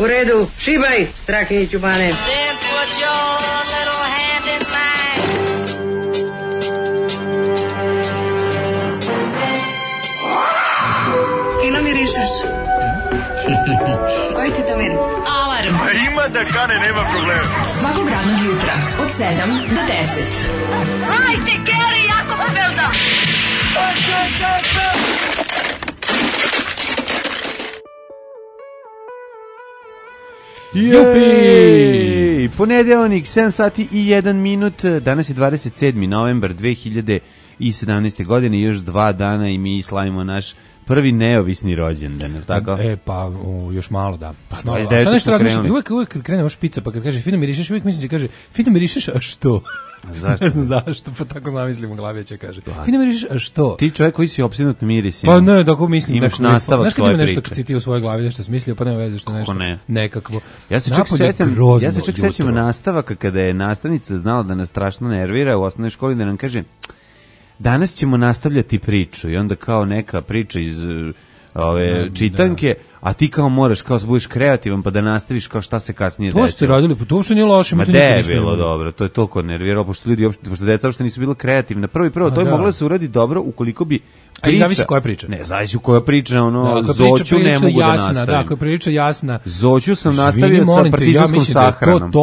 U redu, šibaj, Strahinjiću Bane. Then put your little hand in mine. Fino mirišeš. Koji ti to miris? Alarm. A ima da kane, nema problema. Svakog radnog jutra od 7 do 10. Hajde, Geri, jako se velda. Jupi! Ponedeljnik, 7 sati i 1 minut, danas je 27. novembar 2017. godine, još 2 dana i mi slavimo naš prvi neovisni rođendan, je li tako? Još malo, da. Malo. Sad nešto razmišljam, uvek kad krene ovo špica, pa kad kaže fino mirišeš, uvek mislim da kaže fino mirišeš, a što? Zašto? Ne znam zašto, pa tako zamislim u glavi će kaže. Fino mirišeš, a što? Ti čovjek koji si opsjednut mirisima. Pa ne, tako mislim. Imaš nastavak svoje priče. Nešto kad si ti u svojoj glavi nešto smislio, pa nema veze što nešto nekakvo. Ja se čak sećam nastavaka kada je nastavnica znala da nas strašno nervira u osnovnoj školi, da nam kaže danas ćemo nastavljati priču i onda kao neka priča iz ove čitanke, a ti kao moraš kao budeš kreativan pa da nastaviš kao šta se kasnije desilo. To ste radili, pa to uopšte nije loše. Ma je bilo dobro, to je toliko nerviralo, pošto deca uopšte nisu bila kreativna. Prvo, to je moglo da se uradi dobro ukoliko bi priča... A i zavisi koja priča. Ne, zavisi koja priča, Zoću ne mogu da nastavim. Da, ako je priča jasna. Zoću sam nastavio sa partizanskom sahranom.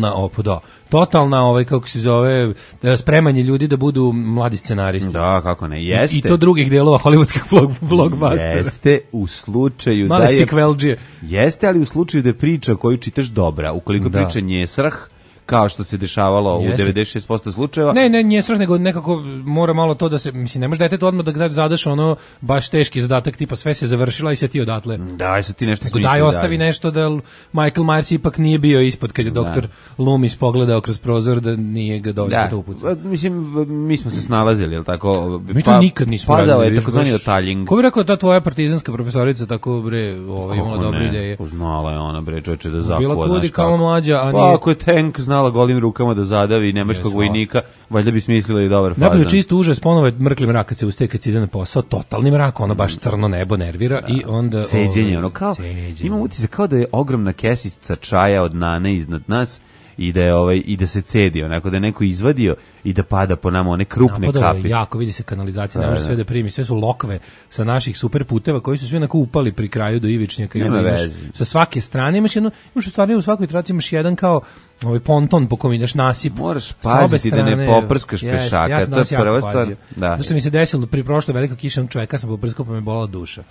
Totalna, kako se zove, spremanje ljudi da budu mladi scenaristi. Da, kako ne, jeste. I to drugih delova hollywoodskih blockbustera. Jeste u slučaju male da je... Sikvelđije. Jeste, ali u slučaju da je priča koju čitaš dobra. Ukoliko priča njesrah, kao što se dešavalo u 96% slučajeva. Ne, nije srah, nego nekako mora malo to da se, mislim, ne može dajete to odmah da zadaš ono baš teški zadatak, tipa sve se završila i sad ti odatle. Da, sad ti nešto smisli. Daj, ostavi nešto da Michael Myers ipak nije bio ispod kad je doktor Loomis pogledao kroz prozor da nije ga dovoljno to upucao. Mislim, mi smo se snalazili, jel tako? Mi to nikad nismo radili. Padao je takozvani otaljing. Ko bi rekao ta tvoja partizanska profesorica tako, bre, imala dobre ideje? Znala je ona, bre, čoveče, da zakuva. Bila tudi kao mlađa, a nije... Ako je tank znala golim rukama da zadavi nemačkog vojnika, valjda bi smislila i dobar fazan. Najbolje čisto užas, ponovo je mrkli mrak kad se ustaje, kad se ide na posao, totalni mrak, ono baš crno nebo nervira i onda... Ceđenje, ono kao, imam utisak kao da je ogromna kesica čaja od nane iznad nas i da je i da se cedi, onako da je neko izvadio i da pada po nama one krupne kapi. Jako vidi se kanalizacija, ne može sve da primi, sve su lokve sa naših super puteva koji su sve onako upali pri kraju do Ivičnjaka. Sa svake strane imaš u stvari u svakoj traci imaš jedan kao ponton po kom ideš nasip. Moraš paziti da ne poprskaš pešaka, to je prva stvar. Zašto mi se desilo pri prošle veliko kišom čoveka sam poprskao pa me bolala duša.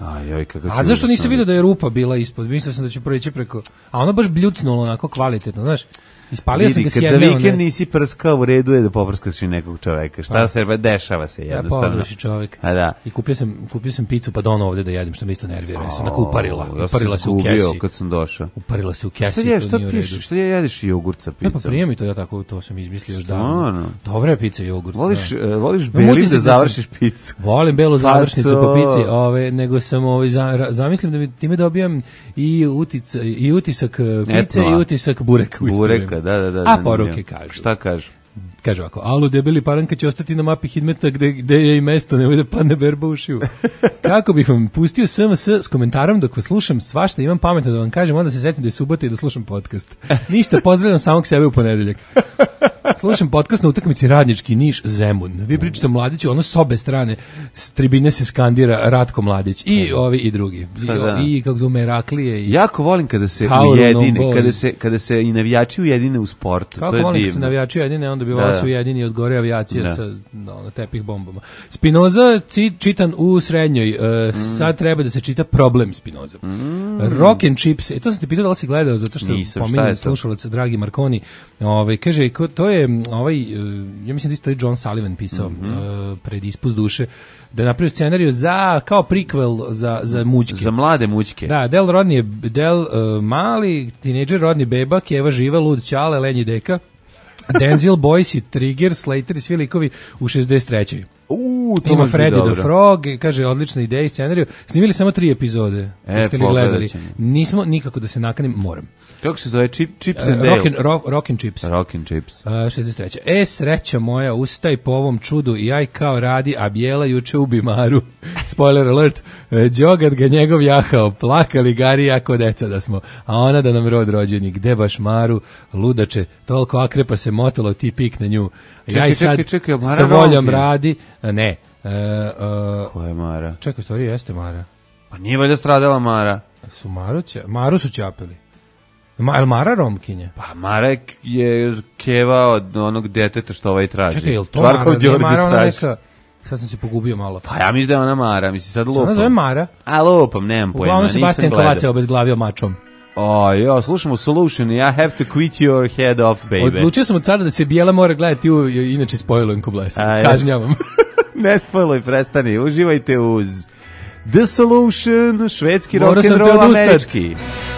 A zašto nisi vidio da je rupa bila ispod? Mislio sam da ću proći preko, a ono baš bljucnulo onako kvalitetno, znaš. Ispalio sam ga s jedne. Kad za vikend nisi prskao, u redu je da poprskaš i nekog čoveka. Šta se dešava se jednostavno. Ja pogrešio čovek. I kupio sam picu pa dono ovde da jedim, što me isto nervira. Ja sam tako uparila se u kesi. Kad sam došao. Uparila se u kesi. Što je jedeš jogurt sa picom? Pa prije mi to, ja tako, to sam izmislio još davno. Dobra je pica jogurt. Voliš belim da završiš picu? Volim belu završnicu po pici, nego sam zamislim da mi time dobijam i utisak pice i utisak bureka. Da. A poruke kažu. Šta kažu? Kaže ovako, alo, debeli paranka će ostati na mapi Hidmeta gde je i mesto, nemoj da padne berba u šiju. Kako bih vam pustio SMS s komentarom dok vas slušam, svašta imam pametno da vam kažem, onda se setim da je subota i da slušam podcast. Ništa, pozdravljam samog sebe u ponedeljak. Slušam podcast na utakmici Radnički Niš Zemun. Vi pričate o Mladiću, ono s obe strane s tribine se skandira Ratko Mladić i ovi i drugi. I kako zove Meraklije i jako volim kada se ujedine, kada se i navijači ujedine u sportu. Kako volim kada se navijači ujedine, onda bi vas ujedini od gore avijacije sa tepih bombama. Spinoza čitan u srednjoj. Sad treba da se čita Problem Spinoza. Rock and Chips. To sam te pitao da li si gledao, zato što pominjem slušalac dragi Marconi. Kaže, to je ja mislim da isto je John Sullivan pisao pred Ispust duše, da je napravio scenariju za, kao prequel za mućke. Za mlade mućke. Da, Del mali, tinejdžer, rodni beba, Keva živa, lud ćale, lenji deka, Denzel Boyce i Trigger, Slater i svi likovi u 63. To ima može biti Freddy dobro. the Frog, kaže odlična ideja i scenariju. Snimili samo 3 epizode. Jeste li gledali? Nismo nikako da se nakanim, moram. Kako se zove? Chips and Dale? Rock and Chips. Rock and Chips. 63. Sreća moja, ustaj po ovom čudu i aj kao radi, a Bijela juče ubi Maru. Spoiler alert. Đogat ga njegov jahao, plakali Gari jako deca da smo, a ona da nam rod rođeni. Gde baš Maru, ludače, toliko akrepa se motalo, ti pik na nju. Čekaj, Mara sa voljom radi. Ne. Ko je Mara? Čekaj, stvari, jeste Mara. Pa nije valjda stradala Mara? Maru su ćapeli. Je Mara Romkinja? Pa Mara je keva od onog deteta što ovaj traži. Čekaj, je li to Čvarkov Mara? Nije Mara ona traži. neka... Sad sam se pogubio malo. Pa ja mislim da je ona Mara, mislim sad lupam. Ona zove Mara? A lupam, nemam pojma, Uglavnom nisam Sebastian gledao. Kovac je obezglavio mačom. Slušamo Solution, I have to quit your head off, baby. Odlučio sam od sada da se Bijela mora gledati, inače spojlujem ko blesa. Kažnjavam. Ne spojluj, prestani, uživajte uz The Solution, švedski rock'n'roll američki.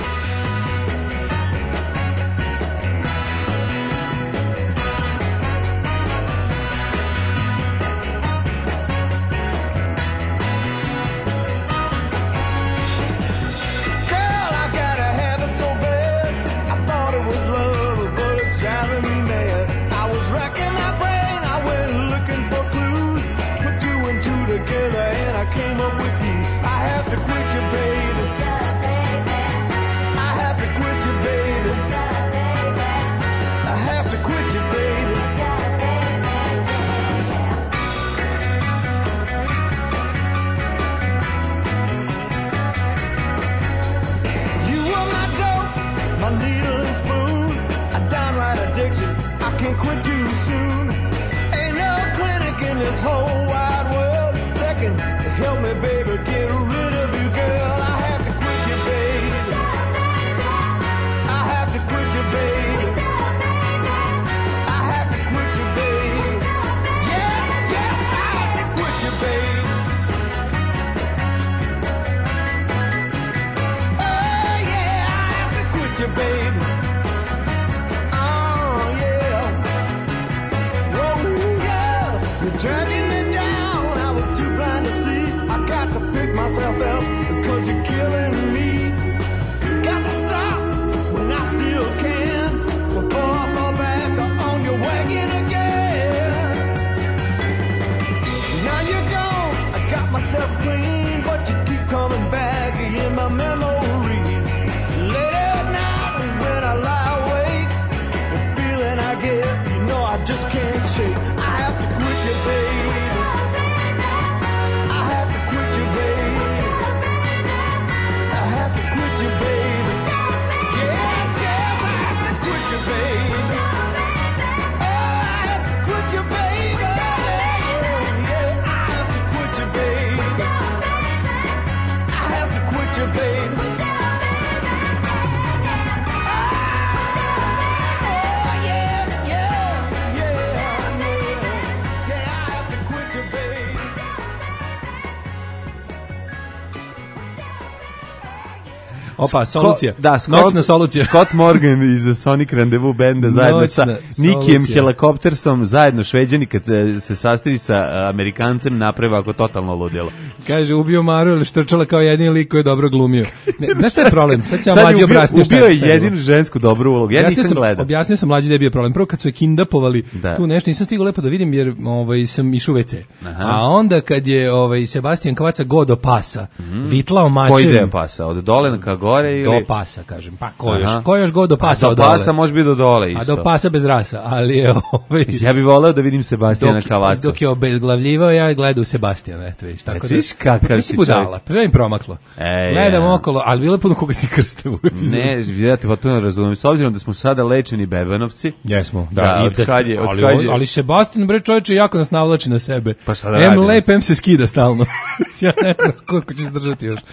Opa, solucija. Noćna solucija. Scott Morgan iz Sonic Rendezvous benda zajedno sa Nikijem Helikoptersom, zajedno Šveđani kad se sastavi sa Amerikancem naprave ako totalno ludilo. Kaže, ubio Maru ili štrčala kao jedini lik koji je dobro glumio. Znaš šta je problem? Sad će vam mlađi objasniti šta je. Ubio je jedinu žensku dobru ulogu. Ja nisam gledao. Objasnio sam mlađi da je bio problem. Prvo kad su je kindapovali, tu nešto nisam stigao lepo da vidim jer sam išao u WC. A onda kad je Sebastian Kovaca go do pasa, vitlao mačem. Koji deo pasa? Od dole ka gore ili? Do pasa, kažem. Pa ko još go do pasa od dole? Do pasa može biti do dole isto. A do pasa bez rasa, ali je ja bih voleo da vidim Sebastiana Kovaca. Dok je obezglavljivao, ja gledam Sebastiana, eto vidiš. Tako da, kakav si budala, prvo im promaklo. Gledam okolo, ali bilo je puno koga si krste u epizodu. Ne, ja te potpuno razumijem. S obzirom da smo sada lečeni bebanovci. Jesmo, da. Ali Sebastian, bre čovječe, jako nas navlači na sebe. Pa šta da radim? Em se skida stalno. Ja ne znam koliko će zdržati još.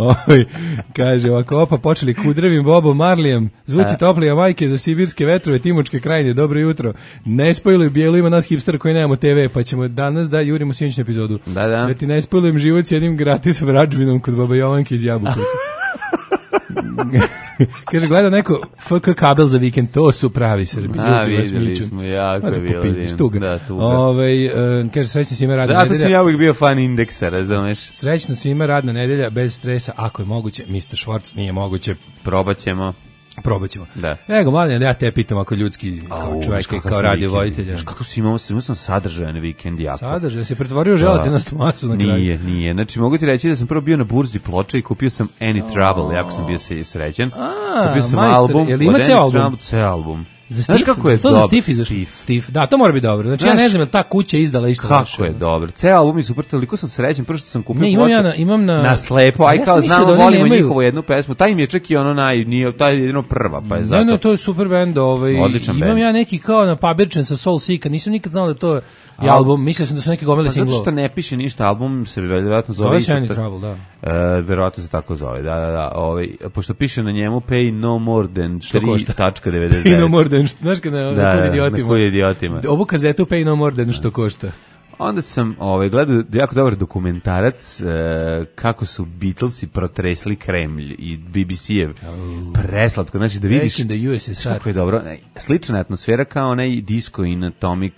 Kaže, ovako, opa, počeli kudrevim Bobom Marlijem, zvuci toplija majke za sibirske vetrove, Timočke krajine, dobro jutro. Ne spojluj Bijelu, ima nas hipster koji nemamo TV, pa ćemo danas da jurimo sinoćnu epizodu. Da ti ne spojlujem život s jednim gratis vrađbinom kod Baba Jovanke iz Jabukovca. Kaže, gleda neko FK kabel za vikend, to su pravi Srbi. Vidjeli smo, jako je bilo tuga. Da, tuga. Kaže, srećna svima radna nedelja. nedelja. Da, to sam ja uvijek bio fan indeksa, razumeš? Srećna svima radna nedelja, bez stresa, ako je moguće. Mr. Schwartz, nije moguće. Probat ćemo. Da. Nego, mladen, ja te pitam ako ljudski, kao čovjek i kao radio voditelja. Kako si imao sam sadržajan vikend jako. Sadržajan, se pretvorio želatinastu masu na kraju. Nije. Znači, mogu ti reći da sam prvo bio na burzi ploče i kupio sam Any Trouble, jako sam bio srećen. Kupio sam album. Jel ima ceo album? Znaš kako je to dobro? Steve. Da, to mora biti dobro. Znači, ja ne znam, je li ta kuća izdala išta kako kako je dobro. Ceo album je super, toliko sam srećen, prvo što sam kupio ploče. Imam na slepo, aj kao znamo, volimo njihovu jednu pesmu. Taj im je čak i ono taj je jedino prva, pa je zato. Ne, to je super band. Imam ja neki kao na Pabirčen sa Soul Seeka, nisam nikad znao da to je album, mislio sam da su neke gomile singlova. Zato što ne piše ništa, album se vjerojatno zove isto. Zove se Any Trouble, da. Verovatno se tako zove, da. Pošto piše na njemu Pay no more than 3.99. Pay no more than, znaš kada na kod idiotima. Ovu kazetu Pay no more than što košta. Onda sam gledao jako dobar dokumentarac kako su Beatlesi protresli Kremlj i BBC-ev. Preslatko, znači da vidiš kako je dobro. Slična atmosfera kao onaj Disco in Atomic...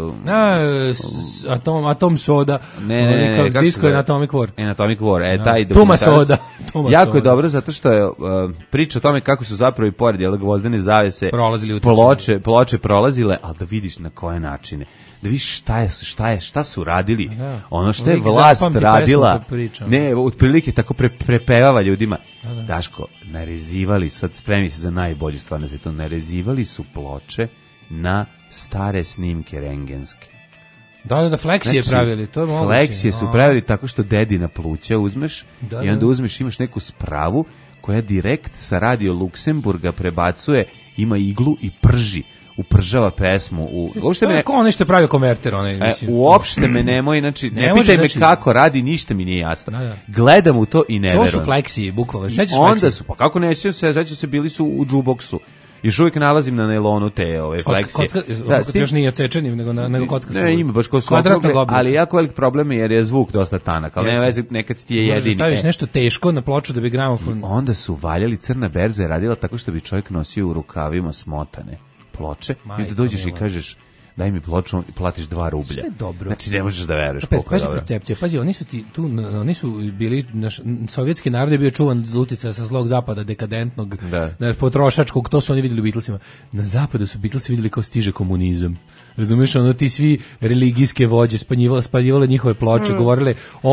Atom Soda. Ne, Disco in Atomic War. Atomic War, taj dokumentarac. Tuma Soda. Jako je dobro zato što je priča o tome kako su zapravo i pored gvozdene zavese ploče prolazile, ali da vidiš na koje načine. Da vidiš šta su radili, ono što je vlast radila, ne, otprilike tako prepevava ljudima. Daško, narezivali su, sad spremi se za najbolju stvar na svijetu, narezivali su ploče na stare snimke rengenske. Da, fleksije pravili, to je moguće. Fleksije su pravili tako što dedina pluća uzmeš i onda uzmeš, imaš neku spravu koja direkt sa radio Luksemburga prebacuje, ima iglu i upržava pesmu. To je kao nešto pravi konverter. Uopšte me nemoj, znači, ne pitaj me kako radi, ništa mi nije jasno. Gledam u to i ne verujem. To su fleksije, bukvalno. Onda su, pa kako nećem se, znači se bili su u džuboksu. Još uvijek nalazim na nailonu te fleksije. Kocka još nije cečenim, nego kocka. Ne, ima baš ko su okrugle, ali jako velik problem je jer je zvuk dosta tanak, ali nema veze, nekad ti je jedini. Staviš nešto teško na ploču da bi gramofon... Onda su valjali, Crna berza je radila tako što bi čovjek nosio u rukavima smotane ploče i onda dođeš i kažeš daj mi ploču i platiš 2 rublja. Što je dobro? Znači ne možeš da veruješ koliko je dobro. Percepcija. Pazi, oni su bili, sovjetski narod je bio čuvan od uticaja sa zlog zapada, dekadentnog, potrošačkog, to su oni vidjeli u Beatlesima. Na zapadu su Beatlesi vidjeli kao stiže komunizam. Razumiješ, ti svi religijske vođe spaljivale njihove ploče, govorile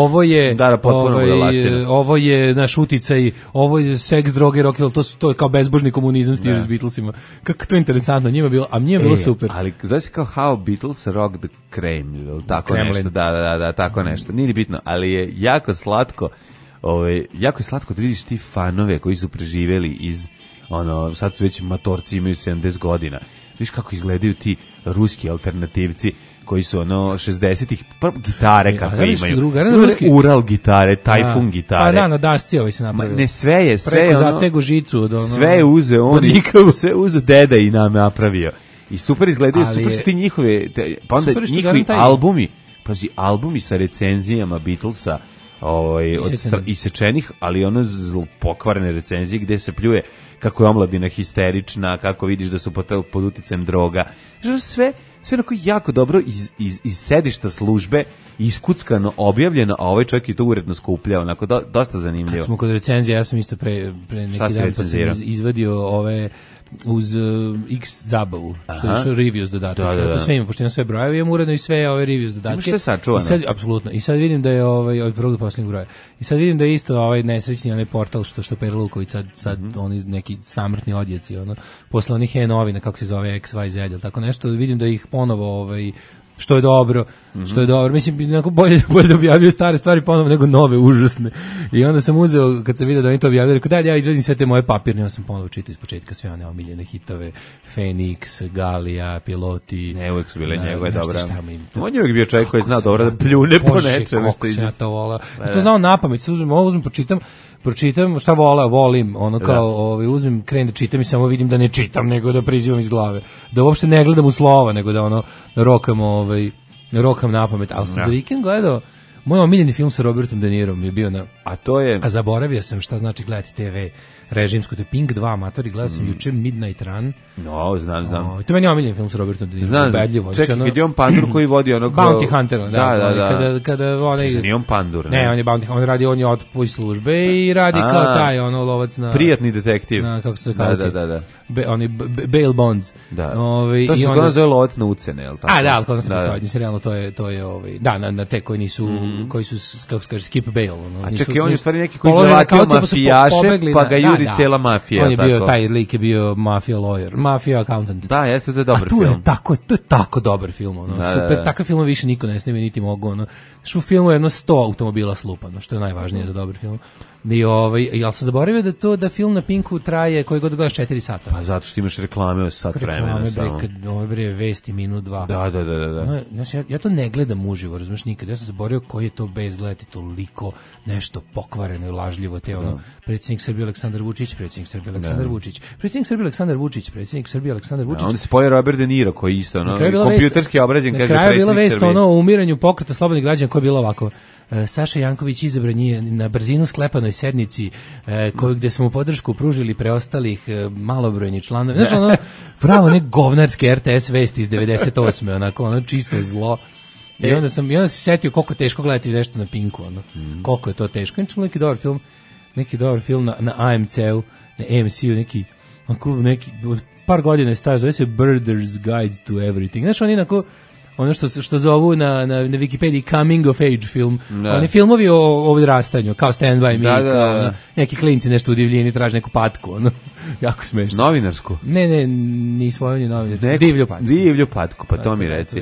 ovo je naš uticaj, ovo je seks, droge, rock and roll, to je kao bezbožni komunizam stiže s Beatlesima. Kako to je interesantno, njima bilo, a meni je bilo super. Ali znaš kao How Beatles Rock the Kremlin, tako nešto, da, tako nešto, nije bitno, ali je jako slatko, jako je slatko da vidiš ti fanove koji su preživjeli iz, sad su već matorci, imaju 70 godina, vidiš kako izgledaju ti ruski alternativci koji su 60-ih gitare kako imaju. Ural gitare, Tajfun gitare. Pa na dasci se napravio. Ne, sve je zategu žicu. Sve je uzeo deda i nam napravio. I super izgledaju, super su ti njihove, pa onda njihovi albumi, pazi, albumi sa recenzijama Beatlesa, isečenih, ali pokvarene recenzije gde se pljuje kako je omladina histerična, kako vidiš da su pod uticajem droga. Sve onako jako dobro iz sedišta službe, iskuckano, objavljeno, a ovaj čovjek je to uredno skupljao, onako dosta zanimljivo. Kad smo kod recenzije, ja sam isto pre neki dan pa sam izvadio ove uz X zabavu, što je išao reviews dodatak. To sve ima, pošto imam sve brojeve, imam uredno i sve ove reviews dodatke. Imaš sve sačuvano? Apsolutno. I sad vidim da je od prvog do posljednjeg broja. I sad vidim da je isto ovaj nesrećni onaj portal što Pera Luković sad oni neki samrtni odjeci, posle onih novina, kako se zove XYZ, ili tako nešto, vidim da ih ponovo što je dobro, mislim, bolje da objavio stare stvari ponovno nego nove, užasne. I onda sam uzeo, kad sam vidio da oni to objavili, rekao, ja izvedim sve te moje papirne, onda sam ponovo čitao iz početka sve one omiljene hitove, Phoenix, Galija, Piloti. Ne, uvijek su bile njegove dobra. On je uvijek bio čovjek koji zna dobro da pljune po nečemu. Kako se ja to volao. To znao napamet, uzmem, pročitam šta volim, uzmem, krenem da čitam i samo vidim da ne čitam, nego da prizivam iz glave. Da uopšte ne gledam u slova, nego da rokam napamet. Ali sam za vikend gledao Moj omiljeni film sa Robertom De Nirom je bio A to je... A zaboravio sam šta znači gledati TV režimsku, to je Pink 2, amatori, gledao sam juče Midnight Run. No, znam. To je meni omiljeni film sa Robertom De Nirom. Znam. Čekaj, kad je on pandur koji vodi onog... Bounty Hunter, da. Kada onaj... Nije on pandur, ne? On je Bounty, on je otpuj iz službe i radi kao taj, lovac na... Prijatni detektiv. Kako se kao Da. Oni bail bonds. Da. To se onda zove lovac na ucene, je li tako? Da, ali kod nas ne postoji, mislim, realno to je da, na te koji nisu, koji su, kako se kaže, skip bail. A čekaj, on je u stvari neki koji izlavatio mafijaše, pa ga juri cijela mafija. On je bio, taj lik je bio mafia lawyer, mafia accountant. Da, jeste, to je dobar film. To je tako dobar film, super, takav film više niko ne snime, niti mogu, što u filmu je jedno 100 automobila slupano, što je najvažnije za dobar film. Jel sam zaboravio da film na Pinku traje koji god gledaš 4 sata? Pa zato što imaš reklame od sat vremena samo. Ovo bre vesti minut 2. Da. Ja to ne gledam uživo, razumiješ, nikad. Ja sam zaboravio koji je to bez gledati toliko nešto pokvareno i lažljivo. Te predsjednik Srbije Aleksandar Vučić, predsjednik Srbije Aleksandar Vučić, predsjednik Srbije Aleksandar Vučić, predsjednik Srbije Aleksandar Vučić. Onda se pojavio Robert De Niro koji isto, kompjuterski obrađen, kaže predsjednik Srbije. Na kraju je bila vest o umiranju pokreta slobodnih građana koja je bila ovako. Saša Janković izabran je na brzinu sklepanoj sednici gde smo mu podršku pružili preostalih malobrojnih članova. Znaš, pravo ne govnarske RTS vesti iz 98. Ono čisto zlo. I onda sam se setio koliko je teško gledati nešto na Pinku. Koliko je to teško. Neki dobar film na AMC-u, na AMC-u, neki par godina je stajao, zove se Birders Guide to Everything. Znaš, on inako ono što zovu na Wikipediji coming of age film. Oni filmovi o odrastanju, kao Stand By Me, kao neki klinci nešto u divljini traže neku patku, jako smešno. Novinarsku? Ne, nisu oni novinarsku. Divlju patku, pa to mi reci.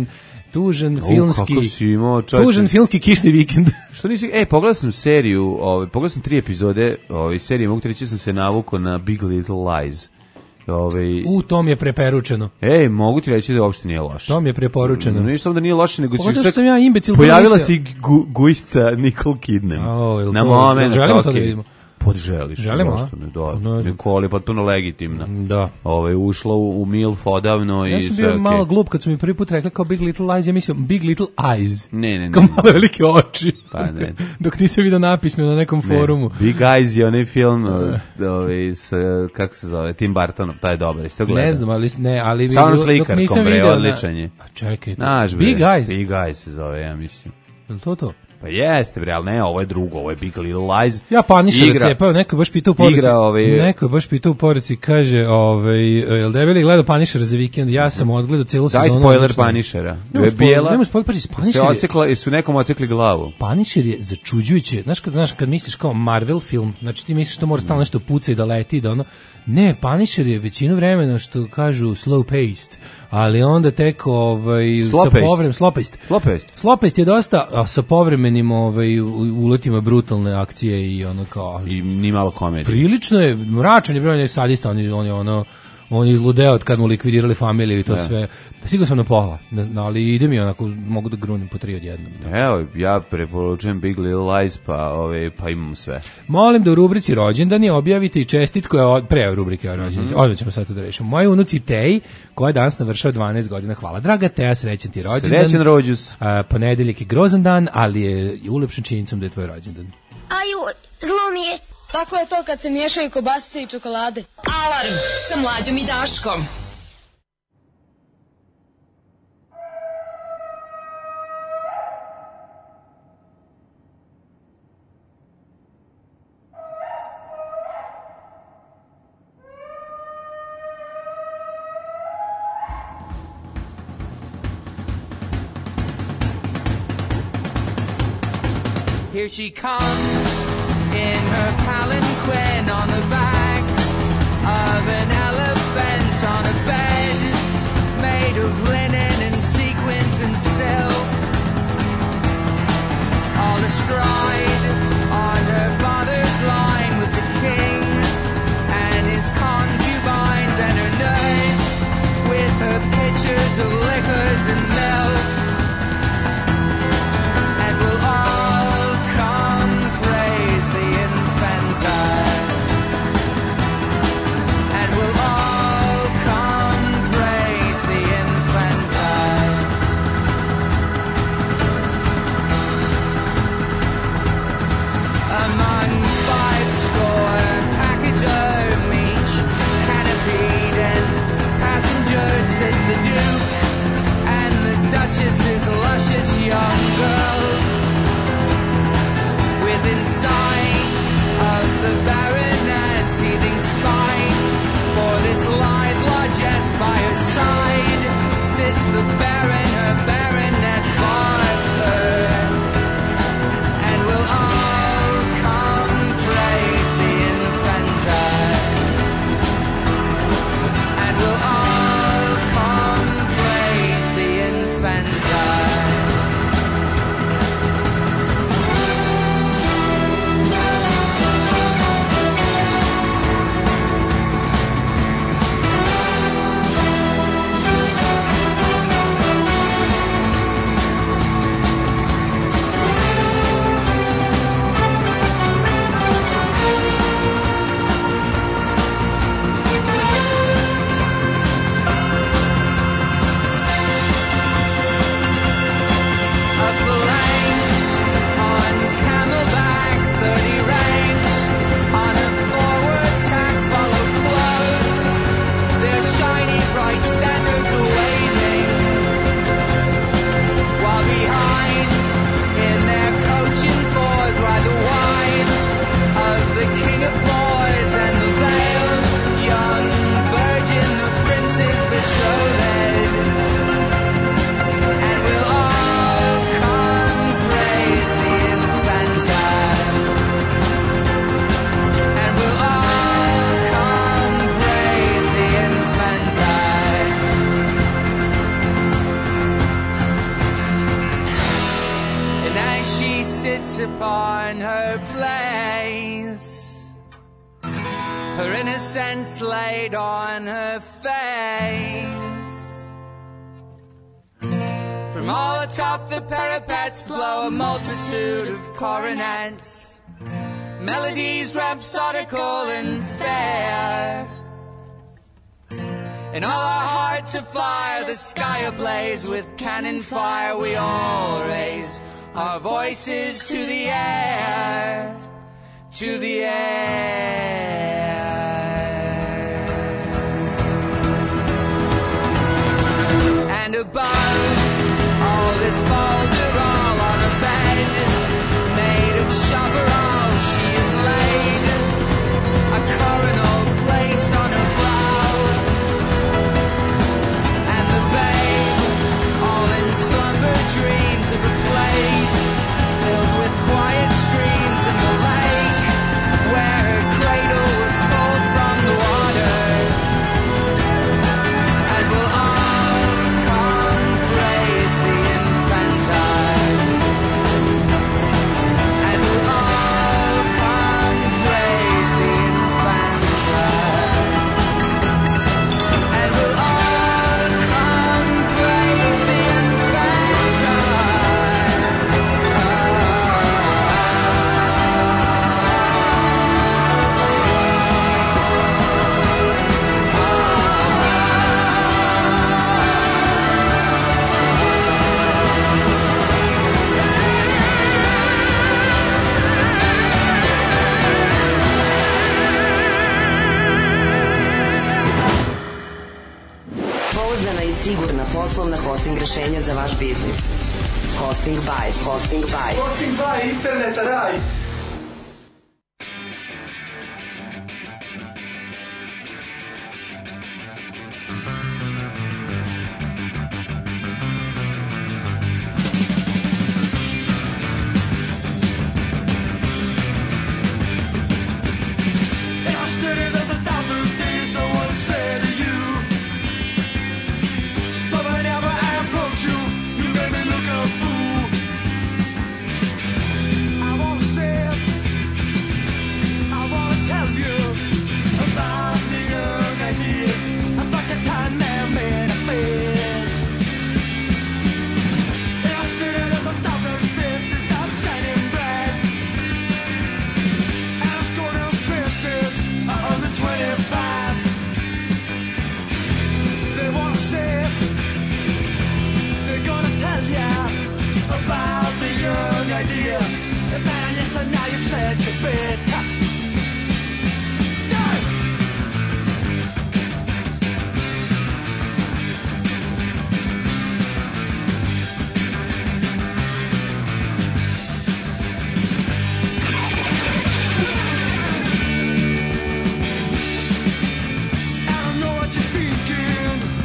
Tužan filmski. Kako si imao, čovječe. Tužan filmski kišni vikend. Što nisi, pogledao sam seriju, pogledao sam 3 epizode serije, mogu ti reći sam se navukao na Big Little Lies. To mi je preporučeno. Mogu ti reći da uopšte nije loše. To mi je preporučeno. Nije samo da nije loše, nego sam ja imbecil. Pojavila se i gujšca Nicole Kidman. Na moment. Želimo to da vidimo. Podželiš. Želimo, Nikoli potpuno legitimna. Da. Ušla u MILF odavno i sve. Ja sam bio malo glup kad su mi prvi put rekli kao Big Little Lies, ja mislim Big Little Eyes. Ne. Kao malo velike oči. Pa ne. Dok nisam vidio napisme na nekom forumu. Big Eyes je onaj film kako se zove, Tim Burtonom, taj je dobar, isto gleda. Ne znam, ali samo slikarkom, odličan je. A čekaj, Big Eyes? Big Eyes se zove, ja mislim. Je li to? Pa jeste, bre, ali ne, ovo je drugo, ovo je Big Little Lies. Ja Punisher cepao, neko je baš pitao u poruci, kaže, jel debeli gledao Punishera za vikend, ja sam odgledao celu sezonu. Daj spoiler Punishera. Nema spoiler, Punisher su nekom ocekli glavu. Punisher je začuđujuće, znaš, kad misliš kao Marvel film, znači ti misliš što mora stalno nešto puca i da leti, da ono, ne, Punisher je većinu vremena, što kažu, slow paced, ali onda tek Slopest je dosta sa povremenim uletima brutalne akcije i ono kao i ni malo komedije. Prilično je mračan je broj sadista, on je izludeo od kad mu likvidirali familiju i to sve. Sigurno sam na pola, ali ide mi onako, mogu da grunim po 3 odjednom. Evo, ja preporučujem Big Little Lies, pa imam sve. Molim da u rubrici rođendani objavite i čestitku pre rubrike o rođendani. Odmah ćemo sad to da rešimo. Moje unuci Tej, koja danas navršava 12 godina. Hvala, draga Teja, srećan ti rođendan. Srećan rođus. Ponedeljak je grozan dan, ali je ulepšen činjenicom da je tvoj rođendan. Aju, zlo mi je. Tako je to kad se miješaju kobasice i čokolade. Alarm sa Mlađom i Daškom. Here she comes in her palanquin on the back of an elephant on a bed made of linen and sequins and silk, all astride on her father's line with the king and his concubines and her nurse with her pitchers of liquors and milk, and we'll all come praise the infanta. by her side sits the baron, her baroness barbs her, and we'll all come praise the infantile, and we'll all come praise the infantile. Upon her place, her innocence laid on her face. From all atop the parapets blow a multitude of coronets, melodies rhapsodical and fair. In all our hearts afire, the sky ablaze with cannon fire, we all raise our voices to the air, to the air. And above all this folderol on a bed made of chaparral, she is laid, a coronal placed on her brow, and the babe, all in slumber dreams of a place filled with quiet streams in the lake, where her cradle was pulled from the water, and we'll all come praise the infantile, and we'll all come praise the infantile, and we'll all come praise the Pouzdana i sigurna poslovna hosting rešenja za vaš biznis. Hosting by. Hosting by. Hosting by interneta raj. I don't know what you're thinking.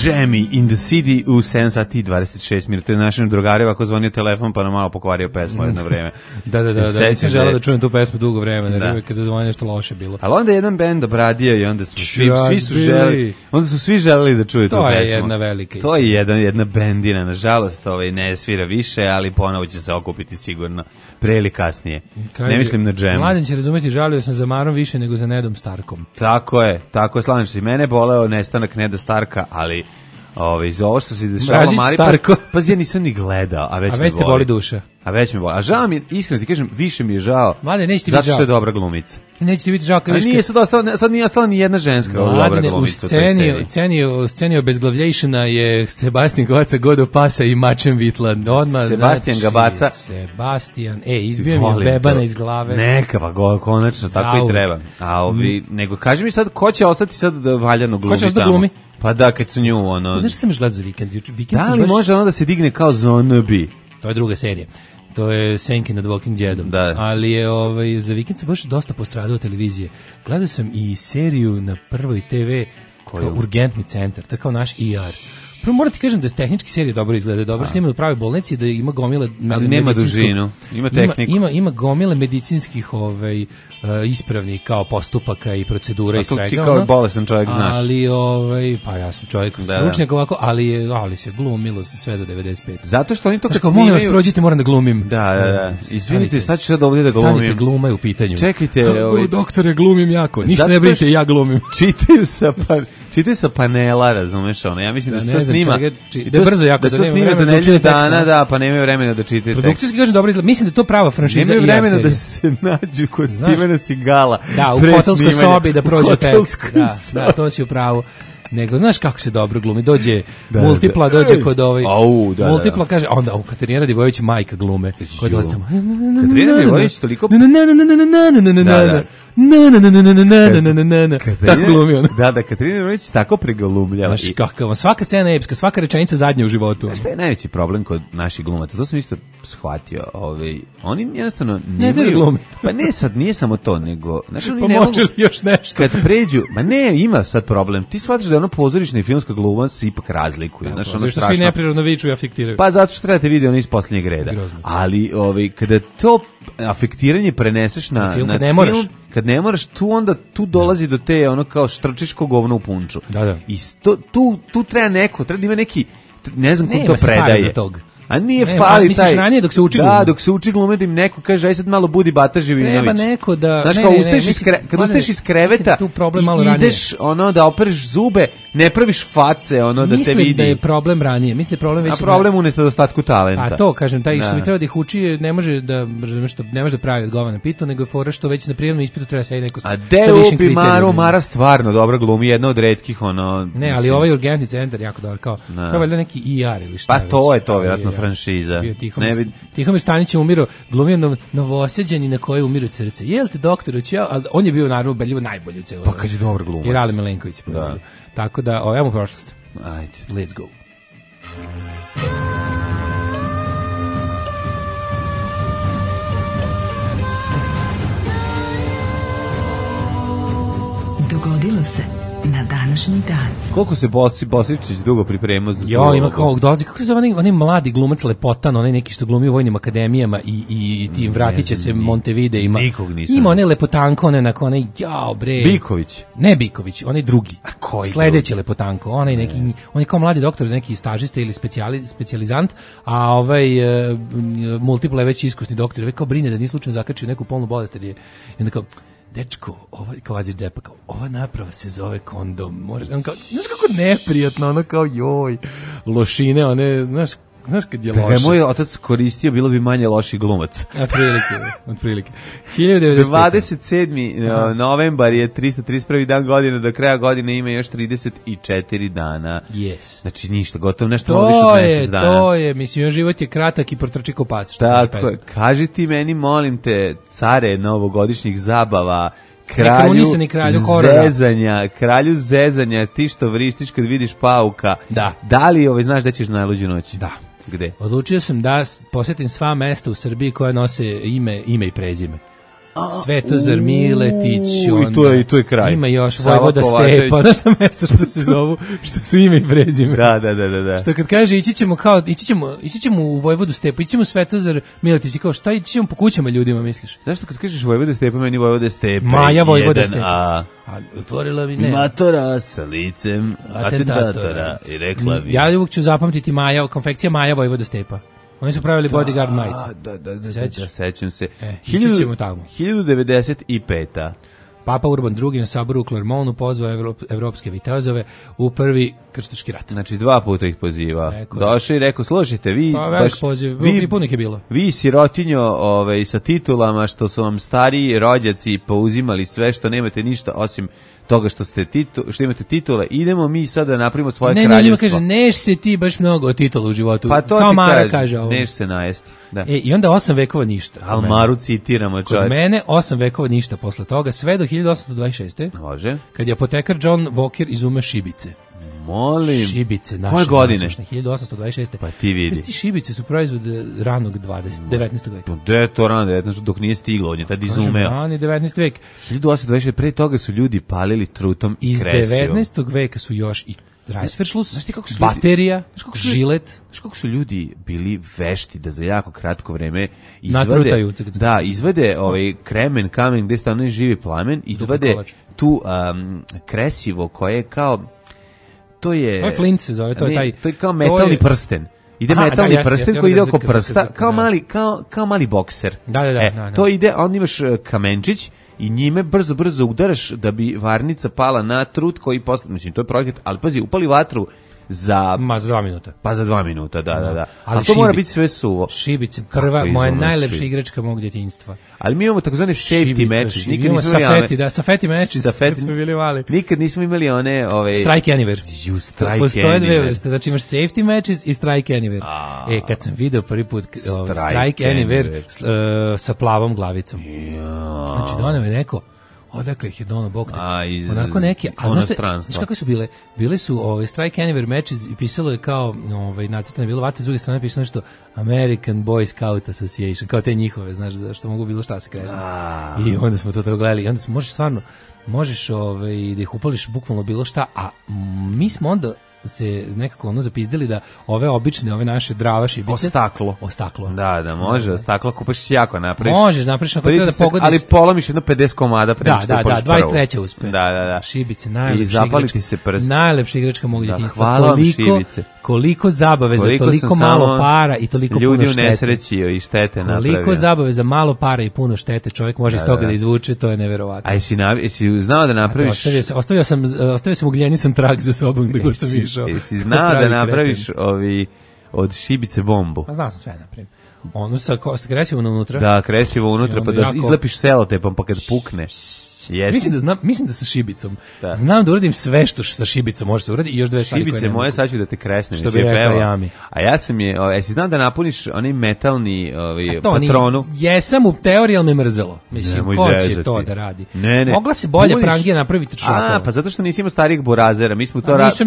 Jamie in the City u 7 sati i 26 minuta. Našem drugariju ako zvonio telefon pa nam malo pokvario pesmu jedno vreme. Da, nisam želeo da čujem tu pesmu dugo vremena, jer kad zazvonio nešto loše bilo. Ali onda je jedan bend obradio i onda smo svi želeli da čuju tu pesmu. To je jedna velika istina. To je jedna bendina, nažalost, ne svira više, ali ponovo će se okupiti sigurno pre ili kasnije. Ne mislim na Jam. Mladen će razumeti, žalio sam za Marom više nego za Nedom Starkom. Tako je, slažem se. Mene boleo nestanak Neda Starka, ali za ovo što se dešavalo Mari, pa ja nisam ni gledao, a već te boli duša. A već me boli. A žao mi, iskreno ti kažem, više mi je žao. Mlade, neće ti biti žao. Zato što je dobra glumica. Neće ti biti žao kad viš. Nije sad nije ostala ni jedna ženska dobra glumica. U sceni obezglavljejšana je Sebastian Gabaca Godo Pasa i Mačem Vitland. Odmah, Sebastian Gabaca. Sebastian, izbio mi je bebana iz glave. Neka pa konačno, tako i treba. A nego kaži mi sad, ko će ostati sad valjano glumi tamo? Ko će ostati glumi? Pa da, kad su nju, Znaš što sam još gledao za vikend? Da li može ono da se digne kao zombie? To je druga serija. To je Senke nad Walking Deadom. Da. Ali je za vikend sam baš dosta postradao televizije. Gledao sam i seriju na Prvoj TV kao Urgentni centar. To je kao naš ER. Prvo moram ti kažem da je tehnički serija dobro izgleda, dobro snimano u pravoj bolnici, da ima gomile ali nema dužinu, ima tehniku. Ima gomile medicinskih ispravnih kao postupaka i procedura i svega. A to ti kao bolestan čovjek znaš. Ali pa ja sam čovjek stručnjak ovako, ali se glumilo se sve za 95. Zato što oni to kad snimaju... Molim vas, prođite, moram da glumim. Da. Izvinite, šta ću sad ovdje da glumim? Stanite, gluma je u pitanju. Čekajte. Doktore, glumim jako. Ništa ne brinite, ja glumim. Čitaju sa panela, razumeš ono. Ja mislim da se to snima. Da je brzo jako, da se snima za nedelju dana, da, pa nemaju vremena da čitaju tekst. Produkcijski kažem dobro izgleda. Mislim da je to prava franšiza i ja serija. Nemaju vremena da se nađu kod Stevena Sigala. Da, u hotelskoj sobi da prođe tekst. Da, to si u pravu. Nego, znaš kako se dobro glumi, dođe Multipla, dođe kod Multipla kaže, onda Katarina Radivojević majka glume, kod ostamo. Katarina Radivojević toliko... Tako glumi ona. Da, Katarina Radivojević tako pregalumljava. Znaš kakav, svaka scena je epska, svaka rečenica zadnja u životu. Znaš šta je najveći problem kod naših glumaca? To sam isto shvatio. Oni jednostavno... Ne znaju glumi. Pa ne sad, nije samo to, nego... Pa može li još nešto? Kad pređu... Ma ne, ima sad problem. Ti shvatiš da ono pozorišna i filmska gluma se ipak razlikuju. Znaš, ono strašno... Svi neprirodno viču i afektiraju. Pa zato što trebate vidjeti ono iz posljednjeg reda. Grozno. Ali kada to afektiranje preneseš na film, kad ne moraš, tu dolazi do te ono kao štrčiško govno u punču. Da. I tu treba neko, treba da ima neki, ne znam ko to predaje. A nije fali misliš taj... ranije dok se uči glume? Da, dok se uči glume da im neko kaže, aj sad malo budi Bata Živinović. Treba neko da... Znaš, kad ustaješ iz kreveta i ideš da opereš zube, ne praviš face, da te vidi. Mislim da je problem ranije. Mislim da je problem već... A problem u nedostatku talenta. A to, kažem, taj što bi trebao da ih uči, ne može da pravi odgovor na pitu, nego je fora što već na prijemnom ispitu treba se neko sa višim kriterijima. A Deo Mara stvarno dobra glumi, jedna od retkih, Ne, ali ovaj Urgentni centar jako dobar, kao valjda neki IR ili šta. Pa to je to, vjerojatno franšiza. Tihomir Stanić je umirao, glumio Novosađani na koje umiru srce. Jel te doktor učio? Ali on je bio naravno ubedljivo najbolji u celoj. Pa kad je dobar glumac. I Rali Milenković. Da. Tako da, evo prošlost. Ajde. Let's go. Dogodilo se na današnji dan. Koliko se Bosičić dugo pripremao za to? Ima kao dolazi, kako se zove onaj mladi glumac Lepotan, onaj neki što glumi u vojnim akademijama i tim vratit će se Montevide ima. Nikog nisam. Ima onaj Lepotanko, onaj bre. Biković. Ne Biković, onaj drugi. A koji? Sledeći Lepotanko, onaj neki, on je kao mladi doktor, neki stažista ili specijalizant, a ovaj Multipla je već iskusni doktor, ovaj kao brine da nije slučajno zakačio neku polnu bolest, jer je onda kao dečko, kvazi džepa, kao, ova naprava se zove kondom, znaš kako neprijatno, ono kao joj, lošine, one, znaš kad je loše. Da je moj otac koristio, bilo bi manje loši glumac. Otprilike. 27. novembar je 331. dan godine, do kraja godine ima još 34 dana. Yes. Znači ništa, gotovo nešto malo više od mjesec dana. To je, mislim, život je kratak i protrči ko pas. Tako, kaži ti meni, molim te, care novogodišnjih zabava, kralju zezanja, ti što vrištiš kad vidiš pauka. Da li znaš da ćeš najluđu noć? Da. Gde? Odlučio sam da posjetim sva mesta u Srbiji koja nose ime i prezime. Svetozar Miletić, I tu je kraj. Ima još Sava Vojvoda Kovačević. Stepa, znaš šta mesta što se zovu, što su ime i prezime. Da. Što kad kaže ići ćemo u Vojvodu Stepu, ići ćemo u Svetozar Miletić, i kao šta, ići ćemo po kućama ljudima, misliš? Znaš što kad kažeš Vojvoda Stepa, meni Vojvoda Stepa. Maja Vojvoda 1A. Stepa. A otvorila mi ne. Matora sa licem atentatora i rekla mi. Ja uvijek ću zapamtiti konfekcija Maja Vojvoda Stepa. Oni su pravili bodyguard majice. Da, sećam se. Ići ćemo tamo. 1095. Papa Urban II na saboru u Clermontu pozvao evropske viteozove u prvi krstaški rat. Znači 2 puta ih pozivao. Došao i rekao, slušajte, vi... Pa velik poziv, i punih je bilo. Vi sirotinjo sa titulama, što su vam stariji rođaci pouzimali sve, što nemate ništa osim toga što imate titule, idemo mi sada da napravimo svoje kraljevstvo. Ne, kaže, neš se ti baš mnogo od titula u životu. Pa to kao ti Mara kaže ovo. Neš se najesti. Da. I onda 8 vekova ništa. Almaru citiramo, čovjek. Kod mene 8 vekova ništa posle toga, sve do 1826. Može. Kad je apotekar John Walker izumeo šibice. Molim. Šibice naše. Koje godine? 1826. Pa ti vidi. Ti šibice su proizvod ranog 19. veka. Gde je to rano 19. dok nije stiglo, on je tad izumeo. Rani 19. vek. 1826. Pre toga su ljudi palili trutom i kresijom. Iz 19. veka su još i Reißverschluss, baterija, žilet. Znaš kako su ljudi bili vešti da za jako kratko vreme izvade kremen, kamen gde stavno živi plamen, izvade tu kresivo koje je kao to je flint se zove, to je kao metalni prsten. Ide metalni prsten koji ide oko prsta, kao mali bokser. Da. To ide, on imaš kamenčić i njime brzo udaraš da bi varnica pala na trut koji posle, mislim, to je projekat, ali pazi, upali vatru za 2 minuta. Pa za 2 minuta, da. Ali to mora biti sve suvo. Šibice, prva, moja najlepša igračka mog djetinjstva. Ali mi imamo takozvane safety matches. Nikad nismo imali safety matches. Kad smo bili mali. Nikad nismo imali one Strike Anywhere. Postoje dve vrste, znači imaš safety matches i Strike Anywhere. Kad sam video prvi put Strike Anywhere sa plavom glavicom. Znači dono me neko, odakle ih je dono Bog te. Onako neki, a znaš kako su bile? Bile su Strike Anywhere matches i pisalo je kao, nacrtano je bilo vate, s druge strane pisalo nešto American Boy Scout Association, kao te njihove, znaš, što mogu bilo šta se kresne. I onda smo to gledali, i onda možeš da ih upališ bukvalno bilo šta, a mi smo onda se nekako zapizdili da ove obične, ove naše Drava šibice... O staklo. Da, može, staklo kupaš jako, napraviš. Možeš, napraviš, ako treba da pogodiš... Ali polomiš jedno 50 komada pre što upališ prvo. 23. uspe. Da. Šibice, I zapali ti se prst. Najlepša igračka mog djetinjstva. Hvala vam šibice. Koliko zabave za toliko malo para i toliko puno štete. Ljudi u nesreći i štete napravio. Koliko zabave za malo para i puno štete čovjek može iz toga da izvuče, to je neverovatno. A jesi znao da napraviš... Ostavio sam ugljenisan trag za sobom da go sam išao. Jesi znao da napraviš od šibice bombu? Pa znao sam sve napravim. Ono sa kresivo unutra. Da, kresivo unutra, pa da izlepiš selotepom, pa kad pukne. Mislim da sa šibicom. Znam da uradim sve što sa šibicom može se uraditi i još dve stvari koje šibice moje sad ću da te kresnem. Što bi rekao Jami. A ja sam jesi znam da napuniš onaj metalni patronu? Jesam u teoriji, ali me mrzelo. Mislim, ko će to da radi? Mogla se bolje prangija napraviti čofova. Pa zato što nisi imao starijeg burazera. Mi smo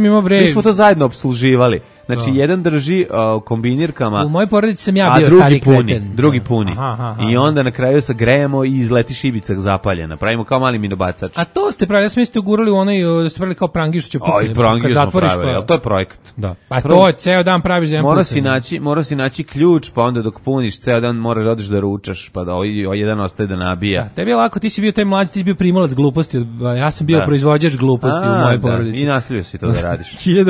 to zajedno opsluživali. Znači, jedan drži kombinirkama. U mojoj porodici sam ja bio stari kreten. Drugi puni. I onda na kraju se grejemo i izleti šibica zapaljena. Pravimo kao mali minobacač. A to ste pravili, ja sam mislite ugurali da ste pravili kao prangiju što će pukne. I prangiju smo pravili, ali to je projekat. Da. Pa to ceo dan praviš za jedan put. Mora si naći ključ, pa onda dok puniš, ceo dan moraš da odeš da ručaš, pa da jedan ostaje da nabija. Tebi je lako, ti si bio taj mlađi, ti si bio primalac gluposti, ja sam bio proizvođač gluposti u mojoj porodici. I nastavio si to da radiš.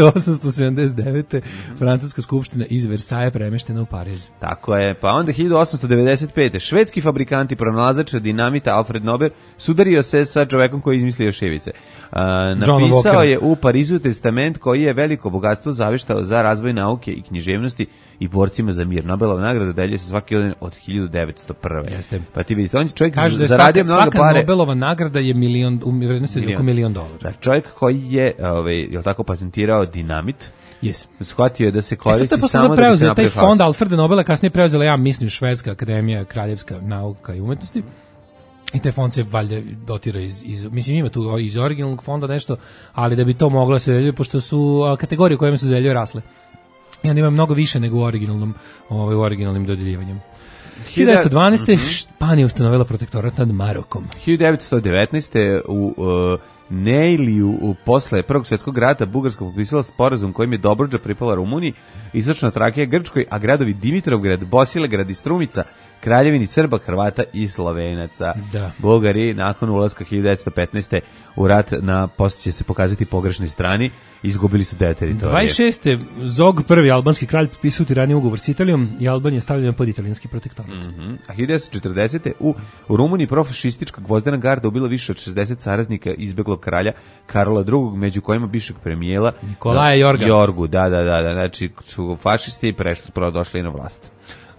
1879. Francuska skupština iz Versailles premeštena u Pariz. Tako je, pa onda 1895. Švedski fabrikanti pronalazač dinamita Alfred Nobel sudario se sa čovekom koji je izmislio šibice. Napisao je u Parizu testament koji je veliko bogatstvo zaveštao za razvoj nauke i književnosti i borcima za mir. Nobelova nagrada dodeljuje se svaki godin od 1901. Jeste. Pa ti vidite, on je čovjek zaradio mnogo pare. Svaka Nobelova nagrada je u vrednosti oko $1.000.000. Da, čovjek koji je, je tako patentirao dinamit. Yes. Shvatio je da se koristi samo da bi se napravio taj fond Alfreda Nobela, kasnije preuzela, ja mislim, Švedska akademija kraljevska nauka i umetnosti. I taj fond se valjda dotira mislim ima tu iz originalnog fonda nešto, ali da bi to moglo se dodeljuje, pošto su kategorije u kojima se dodeljuje rasle. I onda ima mnogo više nego u originalnim dodeljivanjem. 1912. Španija ustanovila protektorat nad Marokom. 1919. u Neiliju posle Prvog svjetskog rata Bugarska potpisala sporazum kojim je Dobruđa pripala Rumuniji, istočna Trakija Grčkoj, a gradovi Dimitrovgrad, Bosilegrad i Strumica Kraljevini Srba, Hrvata i Slovenaca. Da. Bugari nakon ulaska 1915. u rat posle će se pokazati pogrešnoj strani, izgubili su deo teritorije. 26. Zog prvi albanski kralj potpisao tirani ugovor s Italijom i Albanija je stavljena pod italijanski protektorat. A 1940. u Rumuniji profašistička gvozdena garda ubila više od 60 saraznika izbeglog kralja Karola II, među kojima bivšeg premijela Nikolaja Jorgu. Da. Znači, su fašisti došli na vlast.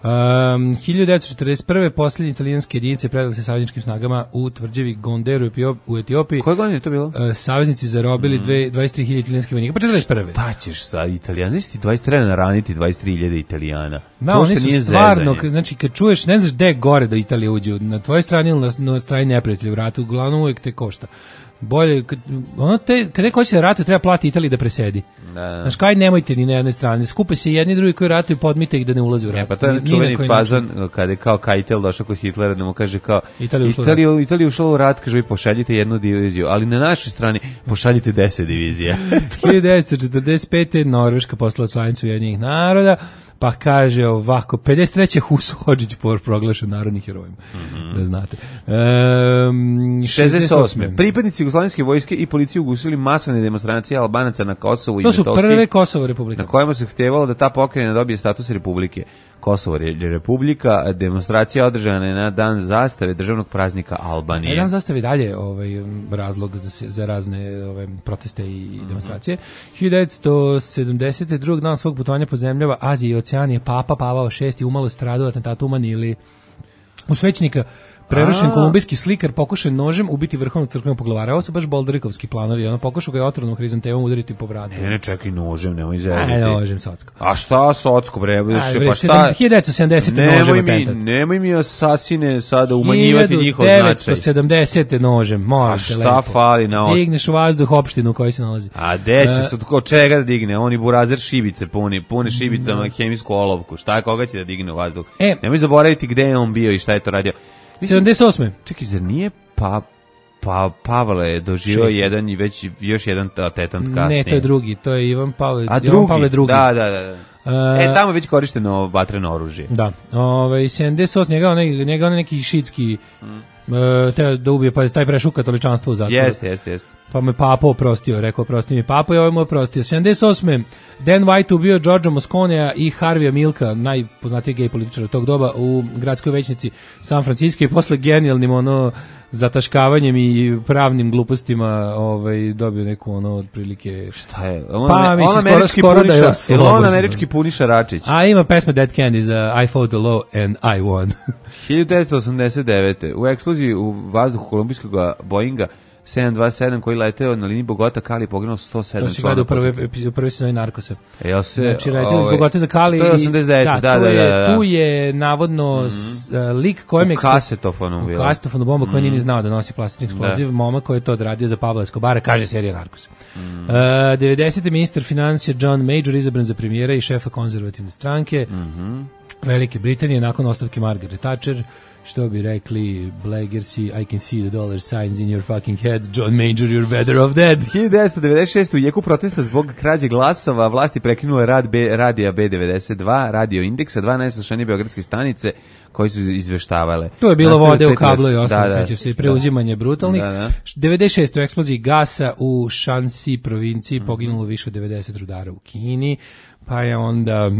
1941. posljednje italijanske jedinice predale se savezničkim snagama u tvrđavi Gonderu u Etiopiji. Koje godine je to bilo? Saveznici zarobili 23.000 italijanskih vojnika. Pa 41. Da ćeš sa Italijanzisti 23 naraniti 23.000 Italijana. Da, oni su stvarno, znači kad čuješ, ne znaš gde je gore da Italija uđe, na tvojoj strani ili na strani neprijatelja u ratu, uglavnom uvijek te košta. Bolje, kad neko hoće da ratuje, treba plati Italiji da presedi. Znaš, kaj nemojte ni na jednoj strani. Skupe se jedni drugi koji ratuju, podmite ih da ne ulaze u rat. Pa to je čuveni fazon kada je kao Keitel došao kod Hitlera da mu kaže kao Italija ušla u rat, kaže vi pošaljite jednu diviziju, ali na našoj strani pošaljite 10 divizija. 1945. Norveška postala članicu Ujedinjenih naroda. Pa kaže ovako, 53. Huso Hodžić proglašen narodnim herojima. Da znate. 68. Pripadnici Jugoslovenske vojske i policije ugusili masovne demonstracije Albanaca na Kosovu i Metohiji. To su prve Kosovo republike. Na kojima se htjevalo da ta pokrajina dobije status republike. Kosovo je republika, demonstracija održana je na dan zastave državnog praznika Albanije. Dan zastave i dalje razlog za razne proteste i demonstracije. 1970. drugog dan svog putovanja po zemljama Azije i Oceanije Papa Pavao VI umalo stradao atentatu u Manili. U svećnika prerušen kolumbijski slikar pokušao nožem ubiti vrhovnog crkvenog poglavara. Ovo su baš bolderikovski planovi. Ono pokušao ga je otrovnom hrizantemom udariti po vratu. Ne, čekaj nožem, nemoj zezati. Nožem socko. A šta socko, bre? Pa šta? 1970. nožem atentat. Nemoj mi asasine sada umanjivati njihov značaj. 1970. nožem, moram te lepo. A šta fali na osnovu? Digneš u vazduh opštinu u kojoj se nalazi. A gde će se od čega da digne? Oni burazer šibice pune šibicama hemijsku olovku. Šta koga će da digne u vazduh? Nemoj zaboraviti gde je on bio i šta je to radio. 78. Čekaj, zar nije Pavle je doživio još jedan atentat kasnije? Ne, to je drugi, to je Ivan Pavle II. Da. Tamo je već korišteno vatreno oružje. Da, 78. njega onaj neki šitski teo da ubije, pa taj prešao katoličanstvo u zatvoru. Jeste. Pa me Papa oprostio, rekao oprosti mi Papa i ovaj mu oprostio. 78. Dan White ubio Georgea Mosconea i Harveya Milka, najpoznatiji gej političara tog doba, u gradskoj većnici San Francisco i posle genijalnim zataškavanjem i pravnim glupostima dobio neku otprilike... Šta je? On američki Puniša Račić. A ima pesma Dead Candies, I fought the law and I won. 1989. U eksploziji u vazduhu kolumbijskog Boeinga 727 koji leteo na liniji Bogota-Kali poginulo 107 člana. To si gledao u prvoj sezoni Narkosa. Znači, leteo iz Bogote za Kali. To je 89, da. Tu je navodno lik kojem je... U kasetofonu bila. U kasetofonu bomba koja nije ni znao da nosi plastični eksploziv. Momak koji je to odradio za Pablo Escobara, kaže serija Narkosa. 90. ministar financija John Major izabran za premijera i šefa konzervativne stranke. Velike Britanije nakon ostavke Margaret Thatcher. Što bi rekli Blagersi, I can see the dollar signs in your fucking head, John Major, you're better off dead. 1996. u jeku protesta zbog krađe glasova vlasti prekinule rad radija B92, radio Indeksa, 2 najslušanije beogradske stanice koji su izveštavale. To je bilo vode u kablu i ostalo, sećaš se, preuzimanje brutalnih. 96. u eksploziji gasa u Shanxi provinciji poginulo više od 90 rudara u Kini, pa je onda...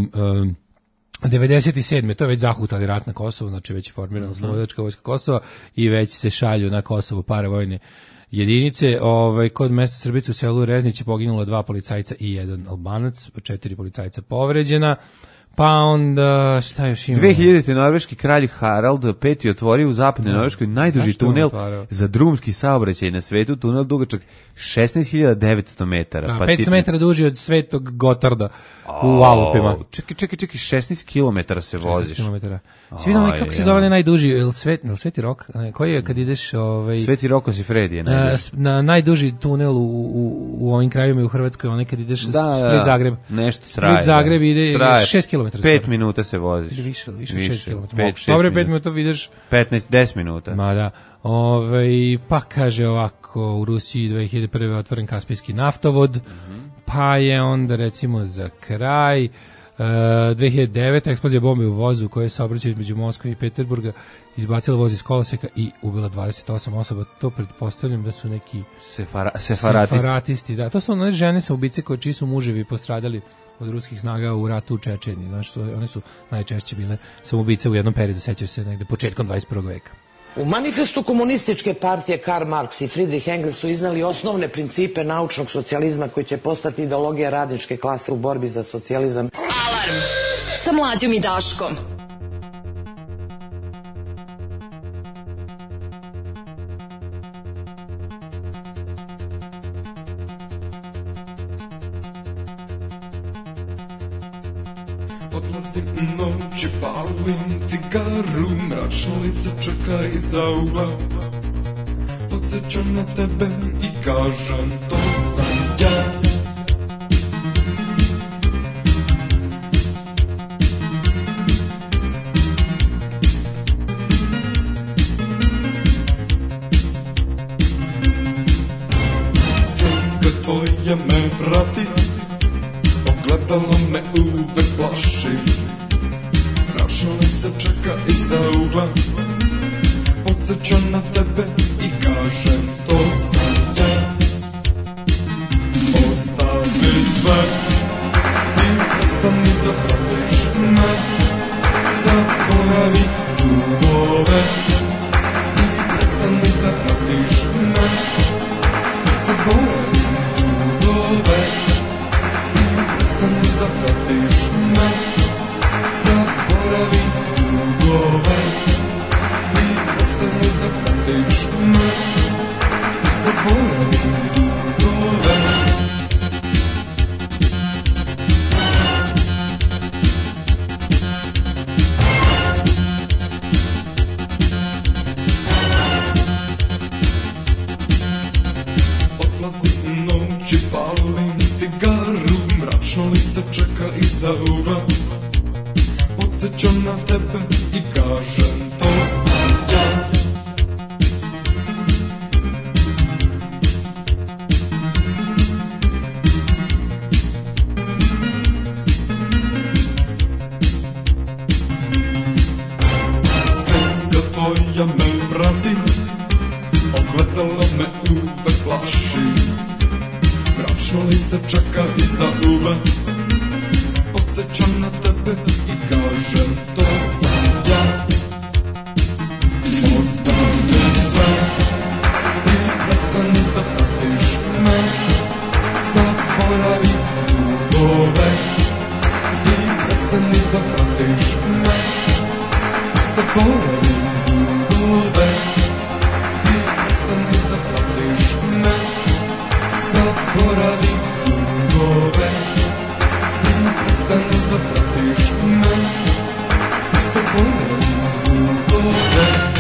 97. to je već zahutali rat na Kosovo, znači već je formirana Slobodačka vojska Kosova i već se šalju na Kosovo paravojne jedinice. Kod mesta Srbice u selu Reznić je poginulo 2 policajca i 1 Albanac, 4 policajca povređena. Pa onda, šta još ima? 2000. norveški kralj Harald V otvorio u zapadnoj Norveškoj najduži tunel za drumski saobraćaj na svetu, tunel dugačak 16.900 metara. 500 metara duži od Svetog Gotarda u Alpima. Čekaj, 16 kilometara se voziš. 16 kilometara. Svi znamo kako se zove najduži, je Sveti Rok? Koji je kad ideš... Sveti Roko si Fredi je najduži. Na najduži tunel u ovim krajima i u Hrvatskoj, onaj kad ideš Split-Zagreb. Nešto traje. Split-Zagreb ide 6 km. 5 minuta se voziš. Ili više 6 km. 5 Dobre, 5 minuta vidiš 10 minuta. Ma da. Pa kaže ovako, u Rusiji 2001. otvoren Kaspijski naftovod, pa je onda recimo za kraj 2009. eksplozija bombe u vozu koja je saobraćaj između Moskve i Peterburga izbacila voz iz koloseka i ubila 28 osoba. To pretpostavljam da su neki sefaratisti. Da, to su one žene sa ubice čiji su muževi postradali od ruskih snaga u ratu u Čečeniji. Znači, one su najčešće bile samoubice u jednom periodu, sećam se negde početkom 21. veka. U manifestu komunističke partije Karl Marx i Friedrich Engels su iznali osnovne principe naučnog socijalizma koji će postati ideologija radničke klase u borbi za socijalizam. Alarm sa Mlađom i Daškom. Odlazim noći, palim cigaru, mračna lica čeka iza ugla. Podsjećam na tebe i kažem to sam ja. Srce tvoje me prati, ogledalo me uvek plaši. Mračna lica čeka iza ugla. Podsjećam na tebe i kažem to sam ja. Ostavi sve i prestani da pratiš me. Zaboravi dugove i prestani da pratiš me. Zaboravi dugove i prestani da pratiš me. Zaboravi dugove i prestani da pratiš me. Zaboravi dugove. Odlazim noći, palim cigaru, mračno lice čeka iza ugla. Podsjećam na tebe i kažem to sam ja. Senka tvoja me prati, ogledala me uvek plaši. Mračno lice čeka iza ugla. Podsjećam na tebe i kažem to sam ja. Ostavi sve i prestani da pratiš me. Zaboravi dugove i prestani da pratiš me. Zaboravi dugove i prestani da pratiš me. Zaboravi dugove i prestani da pratiš me. Zaboravi dugove.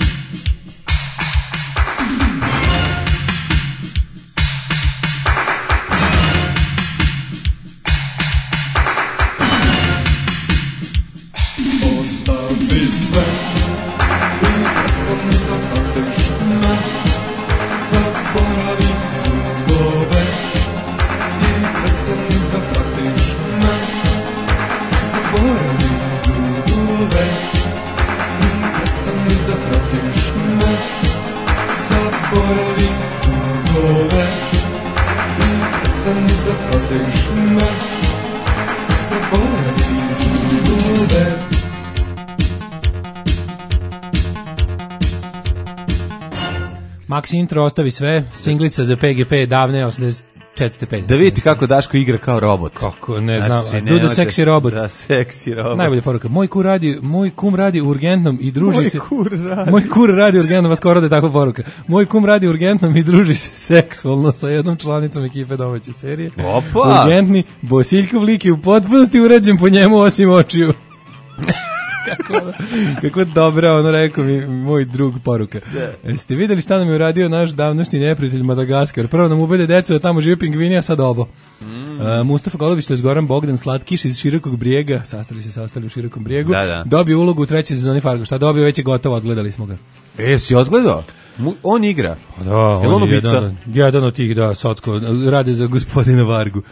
Ostavi sve i prestani da pratiš me. Zaboravi dugove i prestani da pratiš me. Zaboravi dugove i prestani da pratiš me. Zaboravi dugove i prestani da pratiš me. Zaboravi dugove. Max Intro, ostavi sve, singlica za PGP davne 84. Da vidite kako Daško igra kao robot. Kako, ne znam, znači, do the sexy robot. Da, sexy robot. Najbolja poruka, moj kum radi u urgentnom i druži se... Moj kur radi u urgentnom, vas skoro da je takva poruka. Moj kum radi u urgentnom i druži se seksualno sa jednom članicom ekipe domaće serije. Opa! Urgentni, Bosiljkov lik je u potpunosti urađen po njemu osim očiju. Kako dobra, ono rekao mi moj drug poruka. Jeste videli šta nam je uradio naš davnošnji neprijatelj Madagaskar? Prvo nam ubede decu da tamo žive pingvini, a sad ovo. Mustafa Golubić, to je Goran Bogdan Slatkiš iz Širokog Brijega, sastali u Širokom Brijegu, dobio ulogu u 3. sezoni Fargo. Šta dobio, već je gotovo, odgledali smo ga. Si odgledao? On igra? Pa da, on je jedan od tih, da, socko, rade za gospodina Vargu.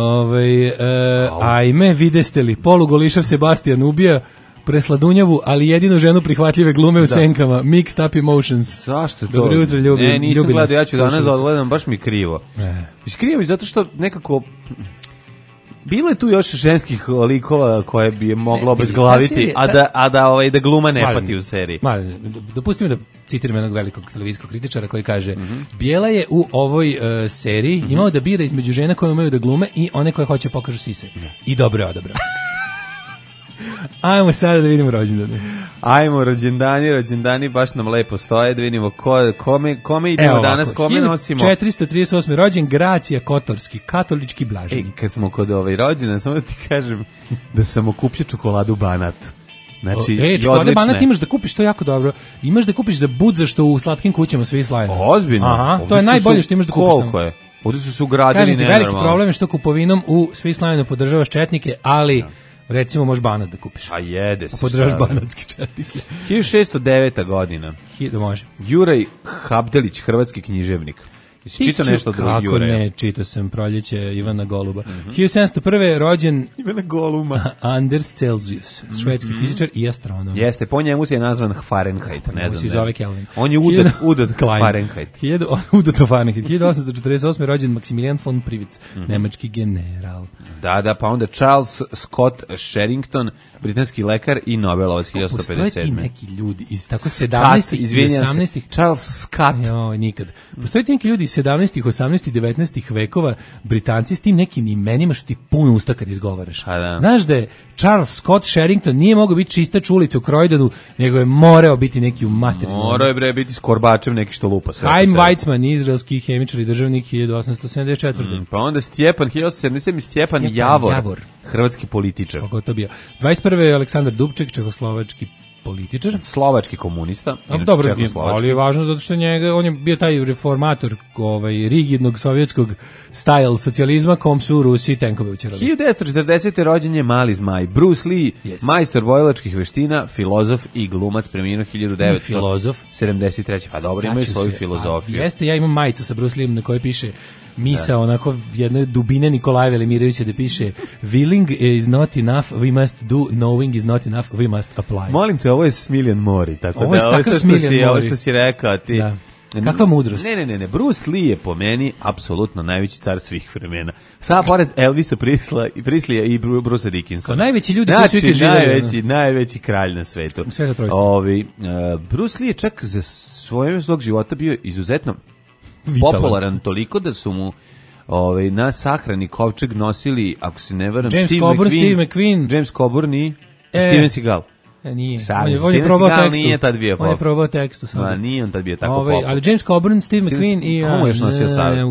Ajme, videste li, polugolišav Sebastian ubija presladunjavu, ali jedinu ženu prihvatljive glume u senkama. Mixed Up Emotions. Zašto to? Dobro jutro, ljubim. Nisam gledao, ja ću danas da odgledam, baš mi krivo. Krivo mi zato što nekako... Bilo je tu još ženskih likova koje bi je moglo obezglaviti, a da gluma ne pati u seriji. Dopustimo da citiram jednog velikog televizijskog kritičara koji kaže Bijela je u ovoj seriji imao da bira između žena koje umeju da glume i one koje hoće pokažu sise. I dobro je odabrao. Ajmo sada da vidimo rođendane. Ajmo, rođendani baš nam lepo stoje, da vidimo kome idemo danas, kome nosimo. 438. rođen Gracija Kotorski, katolički blaženik. Kad smo kod rođendan, samo da ti kažem da sam okupio čokoladu Banat. Znači, čokolade Banat imaš da kupiš, to je jako dobro. Imaš da kupiš za budza što u slatkim kućama svi slajene. Ozbiljno? Aha, to je najbolje što imaš da kupiš. Koliko je? Ovdje su se ugradili nenormalno. Veliki problem je što kupovinom u svi slajeno podržavaš četnike, ali... Recimo, možeš Banat da kupiš. A jede se. Podržaš banatski četnike. 1609. godina. Može. Juraj Habdelić, hrvatski književnik. Čitao nešto od drugog Juraja? Kako ne, čitao sam Proljeće Ivana Goluba. 1701. rođen Ivana Goluma. Anders Celsius, švedski fizičar i astronom. Jeste, po njemu se je nazvan Fahrenheit. Ne znam. Zove Kelvin. On je udat Fahrenheit. Udat Fahrenheit. 1848. rođen Maximilian von Privitz, nemački general. Da, pa onda Charles Scott Sherrington, britanski lekar i Nobelovac 1857. Postoje ti neki ljudi iz tako 17. i 18. Charles Scott. Joj, nikad. Postoje ti neki ljudi iz 17. 18. i 19. vekova, Britanci s tim nekim imenima što ti puno usta kad izgovaraš. Znaš da je Charles Scott Sherrington nije mogao biti čistač ulice u Croydonu, nego je morao biti neki u materinu. Morao je biti s Korbačem neki što lupa. Chaim Weizmann, izraelski hemičar i državnik 1874. Pa onda Stjepan 1877. Stjepan Javor, hrvatski političar. Kako to bio? 21. Aleksandar Dubček, čehoslovački političar. Slovački komunista. Dobro, ali je važno zato što on je bio taj reformator rigidnog sovjetskog style socijalizma kom su Rusi tenkove učerali. 1940. rođen je Mali zmaj. Bruce Lee, majstor bojlačkih veština, filozof i glumac, preminuo 1973. Pa dobro, imaju svoju filozofiju. Jeste, ja imam majicu sa Bruce Leeom na kojoj piše misa onako jedne dubine Nikolaja Velimirovića da piše willing is not enough, we must do, knowing is not enough, we must apply. Molim te, ovo je Smiljan Mori. Tako ovo je takav Smiljan Mori. Ovo što si rekao ti. Da. Kakva mudrost. Ne. Bruce Lee je po meni apsolutno najveći car svih vremena. Sada pored Elvisa Preslija i Brucea Dickinsona. Kao najveći ljudi koji su ikad živeli. Najveći kralj na svetu. Bruce Lee je čak za svog života bio izuzetno popularan toliko da su mu na sahrani kovčeg nosili, ako se ne varam, Steve McQueen. James Coburn i Steven Seagal. Nije. On je probao tekstu. Nije tad bio on je probao tekstu. Nije on tad bio tako pop. Ali James Coburn, Steve McQueen i... Komu još nosio savjet?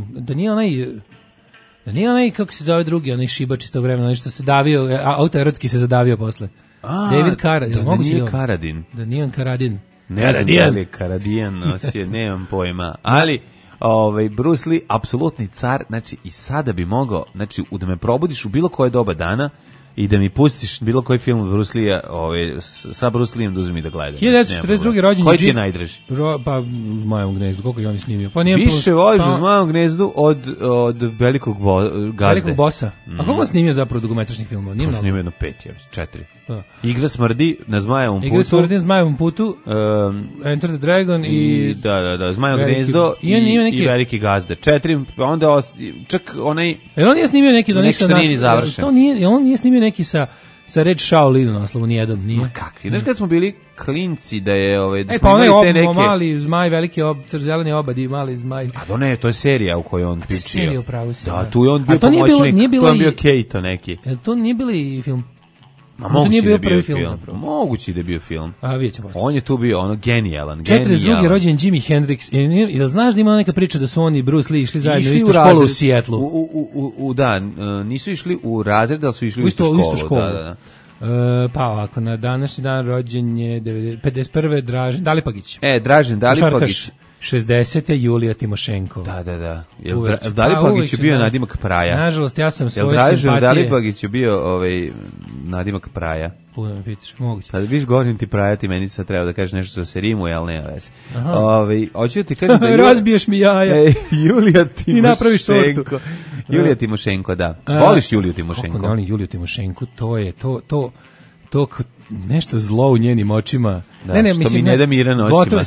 Da nije onaj, kako se zove drugi, onaj šibač iz tog vremena, onaj što se davio, autoerotski se zadavio posle. David Carradine. Da nije Carradine. Da nije on Carradine. Ne znam da li je Carradine nosio, nemam pojma. Ali... Bruce Lee, apsolutni car, znači i sada bi mogao, znači da me probudiš u bilo koje doba dana i da mi pustiš bilo koji film od Bruce Lee, sa Bruce Leeom da uzmi da gledam. 1942. rođen je... Koji ti je najdraži? Pa u Zmajevom gnezdu, koliko je on snimio? Pa više voliš u Zmajevom gnezdu od Velikog gazde. Velikog bossa. A koliko on snimio zapravo dugometražnih filmova? Nije mnogo. Snimio jedno 5, 4. Igra smrdi na Zmajevom putu. Igra smrdi na Zmajevom putu, Enter the Dragon i... Da, Zmajevo gnezdo i Veliki gazde. 4, onda čak onaj... Jer on nije snimio neki do nekih sredini završen. On nije snimio neki sa Red Shaolin na naslovu, nijedan, nije. Ma kakvi, znaš kad smo bili klinci da je... pa onaj mali zmaj, veliki zeleni obadi, mali zmaj. A ne, to je serija u kojoj on pičio. To je serija, upravo si. Da, tu je on bio pomoćnik, tu je on bio Kate neki. To nije bili film? To nije bio prvi film zapravo. Moguće da je bio film. A vidjet ćemo posle. On je tu bio genijalan. 42. rođen Jimi Hendrix. I da znaš da ima neka priča da su oni i Bruce Lee išli zajedno u istu školu u Seattlu? Da, nisu išli u razred, ali su išli u istu školu. Da. Pa ovako, na današnji dan rođen je 51. Dražen Dalipagić. Dražen Dalipagić. 60. Julija Timošenko. Da. Dalipagić je bio nadimak Praja. Nažalost, ja sam svoje Dražen simpatije... Dalipagić je bio nadimak Praja. Puno me pitaš, moguće. Pa viš govorim ti Praja, ti meni sad treba da kažeš nešto sa Serimuje, ali nema veze. Hoću da ti kažem da... Razbiješ mi jaja. Julija Timošenko. I napraviš tortu. Julija Timošenko, da. Voliš Juliju Timošenko? Kako ne volim Juliju Timošenko, to je nešto zlo u njenim očima. Da, što mislim, mi ne da mira noćima.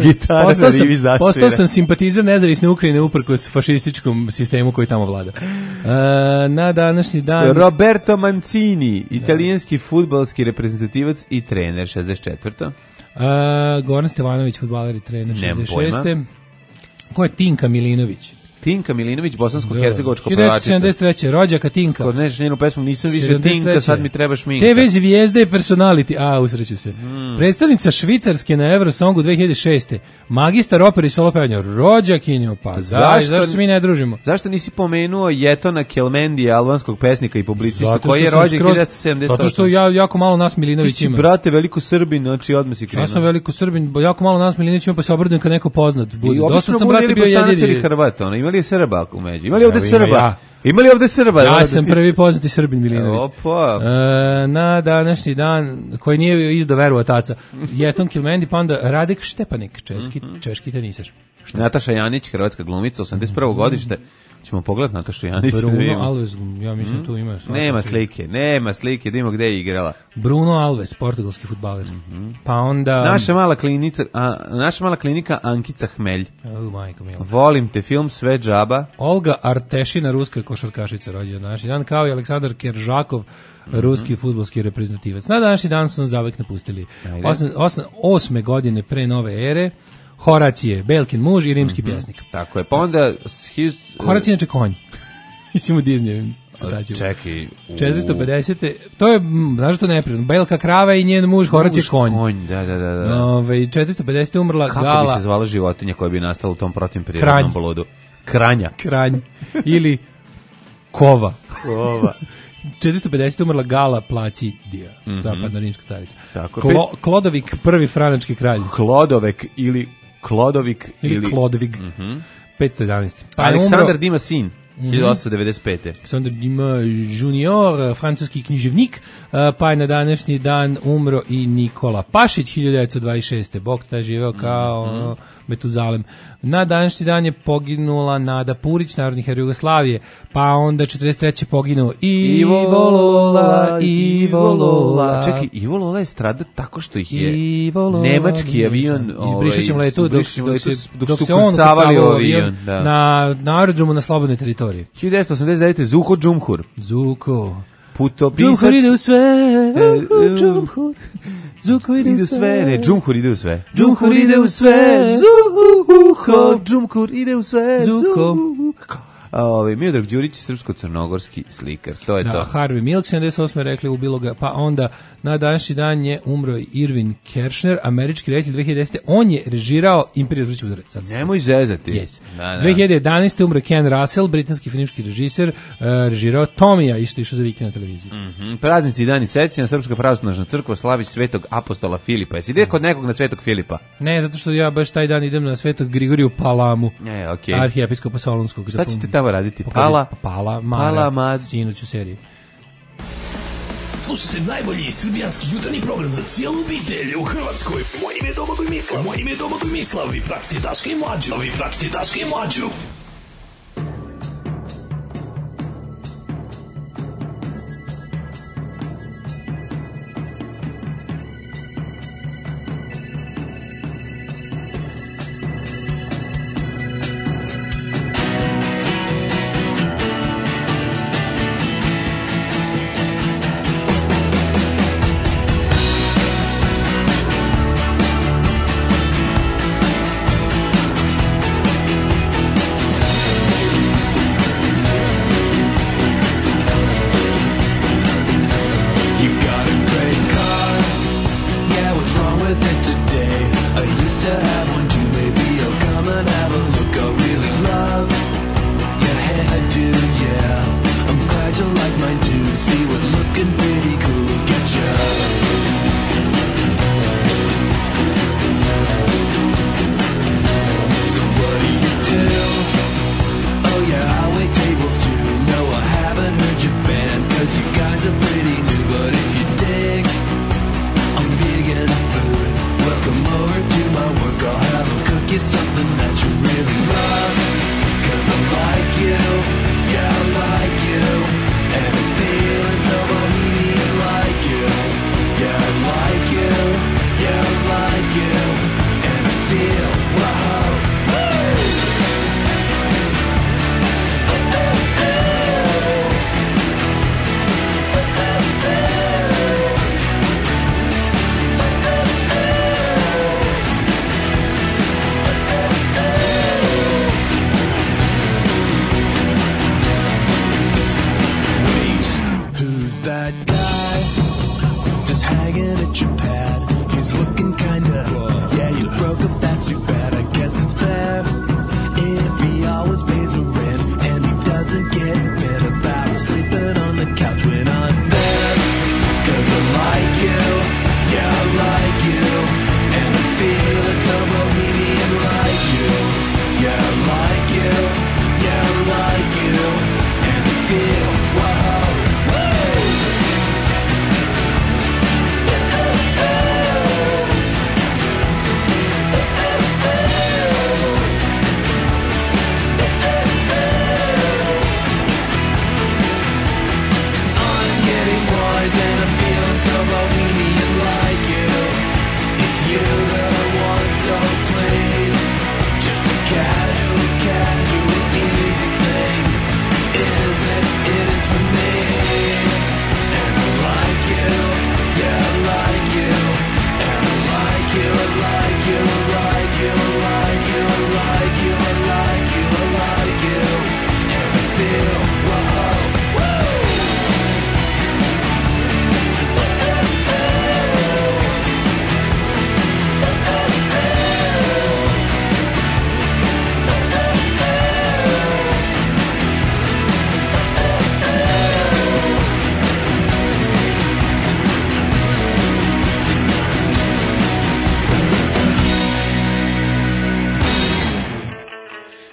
Postao sam simpatizer nezavisne Ukrajine uprkos fašističkom sistemu koji tamo vlada. Na današnji dan... Roberto Mancini, italijanski fudbalski reprezentativac i trener, 64. Goran Stevanović, fudbaler i trener, 66. Pojma. Ko je Tinka Milinović? Tinka Milinović, bosansko-hercegovačka pevačica. 1973. Rođaka Tinka. Kod njenu pesmu nisam više 73. Tinka, sad mi trebaš Minka. TV zvijezde i personality. Usreću se. Predstavnica Švicarske na Eurosongu 2006. Magistar opere i solo pevanja. Rođakinjo, pa zašto se mi ne družimo? Zašto nisi pomenuo Jetona Kelmendija, albanskog pesnika i publicistu, koji je rođen 1978? Zato što jako malo nas Milinović ima. Ti si, brate, veliko Srbin, znači odmah si krenuo. Ja sam veliko Srbin, jako malo nas Milinović ima, pa se obradujem kad neko poznat bude. Dosta sam, brate, bio jedini. Imali je Srba umeđu. Imali ovde Srba? Imali ovde Srba? Ja sam prvi poznati Srbin Milinović. Opa. Na današnji dan, koji nije izdao veru otaca, Jeton Kilmendi, pa onda Radek Štepanik, češki teniser. Nataša Janić, hrvatska glumica, 81. godište. Ćemo pogledati Natašu Janić. Bruno Alves, ja mislim tu ima. Nema slike, da ima gde je igrala. Bruno Alves, portugalski fudbaler. Pa onda... Naša mala klinika Ankica Hmelj. Majko mila. Volim te, film Sve džaba. Olga Artešina, ruska košarkašica, rođena današnji dan, kao i Aleksandar Keržakov, ruski fudbalski reprezentativac. Na današnji dan su nas zavek napustili. 8. godine pre nove ere, Horacije, Belkin muž i rimski pjesnik. Tako je, pa onda... Horacije inače konj. Mislim u Disneyovim. Čekaj. 450. To je, znaš to neprirodno, Belka krava i njen muž Horacije konj. Da. 450. umrla Kako Gala. Kako bi se zvala životinja koja bi nastala u tom protivprirodnom boludu? Kranja. Kranj. Ili kova. 450. umrla Gala Placidija, zapadna rimska carica. Klodovik, prvi franački kralj. Klodovik ili Klodovik. 511. Pa Aleksandar Dima sin. 1895. Aleksandar Dima junior, francuski književnik, pa je na današnji dan umro i Nikola Pašić, 1926. Bog taj živeo kao Metuzalem. Na današnji dan je poginula Nada Purić, narodni heroj Jugoslavije, pa onda 43. poginuo Ivo Lola. Čekaj, Ivo Lola je stradao tako što ih je nemački avion izbrišećem letu dok su kucavali u avion. Na aerodromu na slobodnoj teritoriji. 1989. Zuko Džumhur. Putopisac. Džumhur ide u sve. Zuko ide u sve. Ne, Džumhur ide u sve. Džumhur ide u sve. Džumhur ide u sve. Zuko. Miodrag Đurić, srpsko-crnogorski slikar, to je to. Harvey Milk, 78. rekli, ubilo ga, pa onda na današnji dan je umro Irvin Kershner, američki reditelj 2010. On je režirao Imperiju zvuči udarac. Nemoj zezati. Yes. 2011. umro Ken Russell, britanski filmski režiser, režirao Tomija, išao za vikend na televiziji. Praznici i dani sećanja, Srpska pravoslavna crkva slavi Svetog apostola Filipa. Jesi ide kod nekog na Svetog Filipa? Ne, zato što ja baš taj dan idem na Svetog Grigoriju Palamu, arhijepiskopa Solunskog. Šta ćete tamo raditi? Pala, sinoć u seriji. Slušajte najbolji srbijanski jutarnji program za cijelu obitelj u Hrvatskoj. Moje ime je Domagoj Mislav. Moje ime je Domagoj Mislav. Vi pratite Daška i Mlađu. See what looking pretty cool. Get your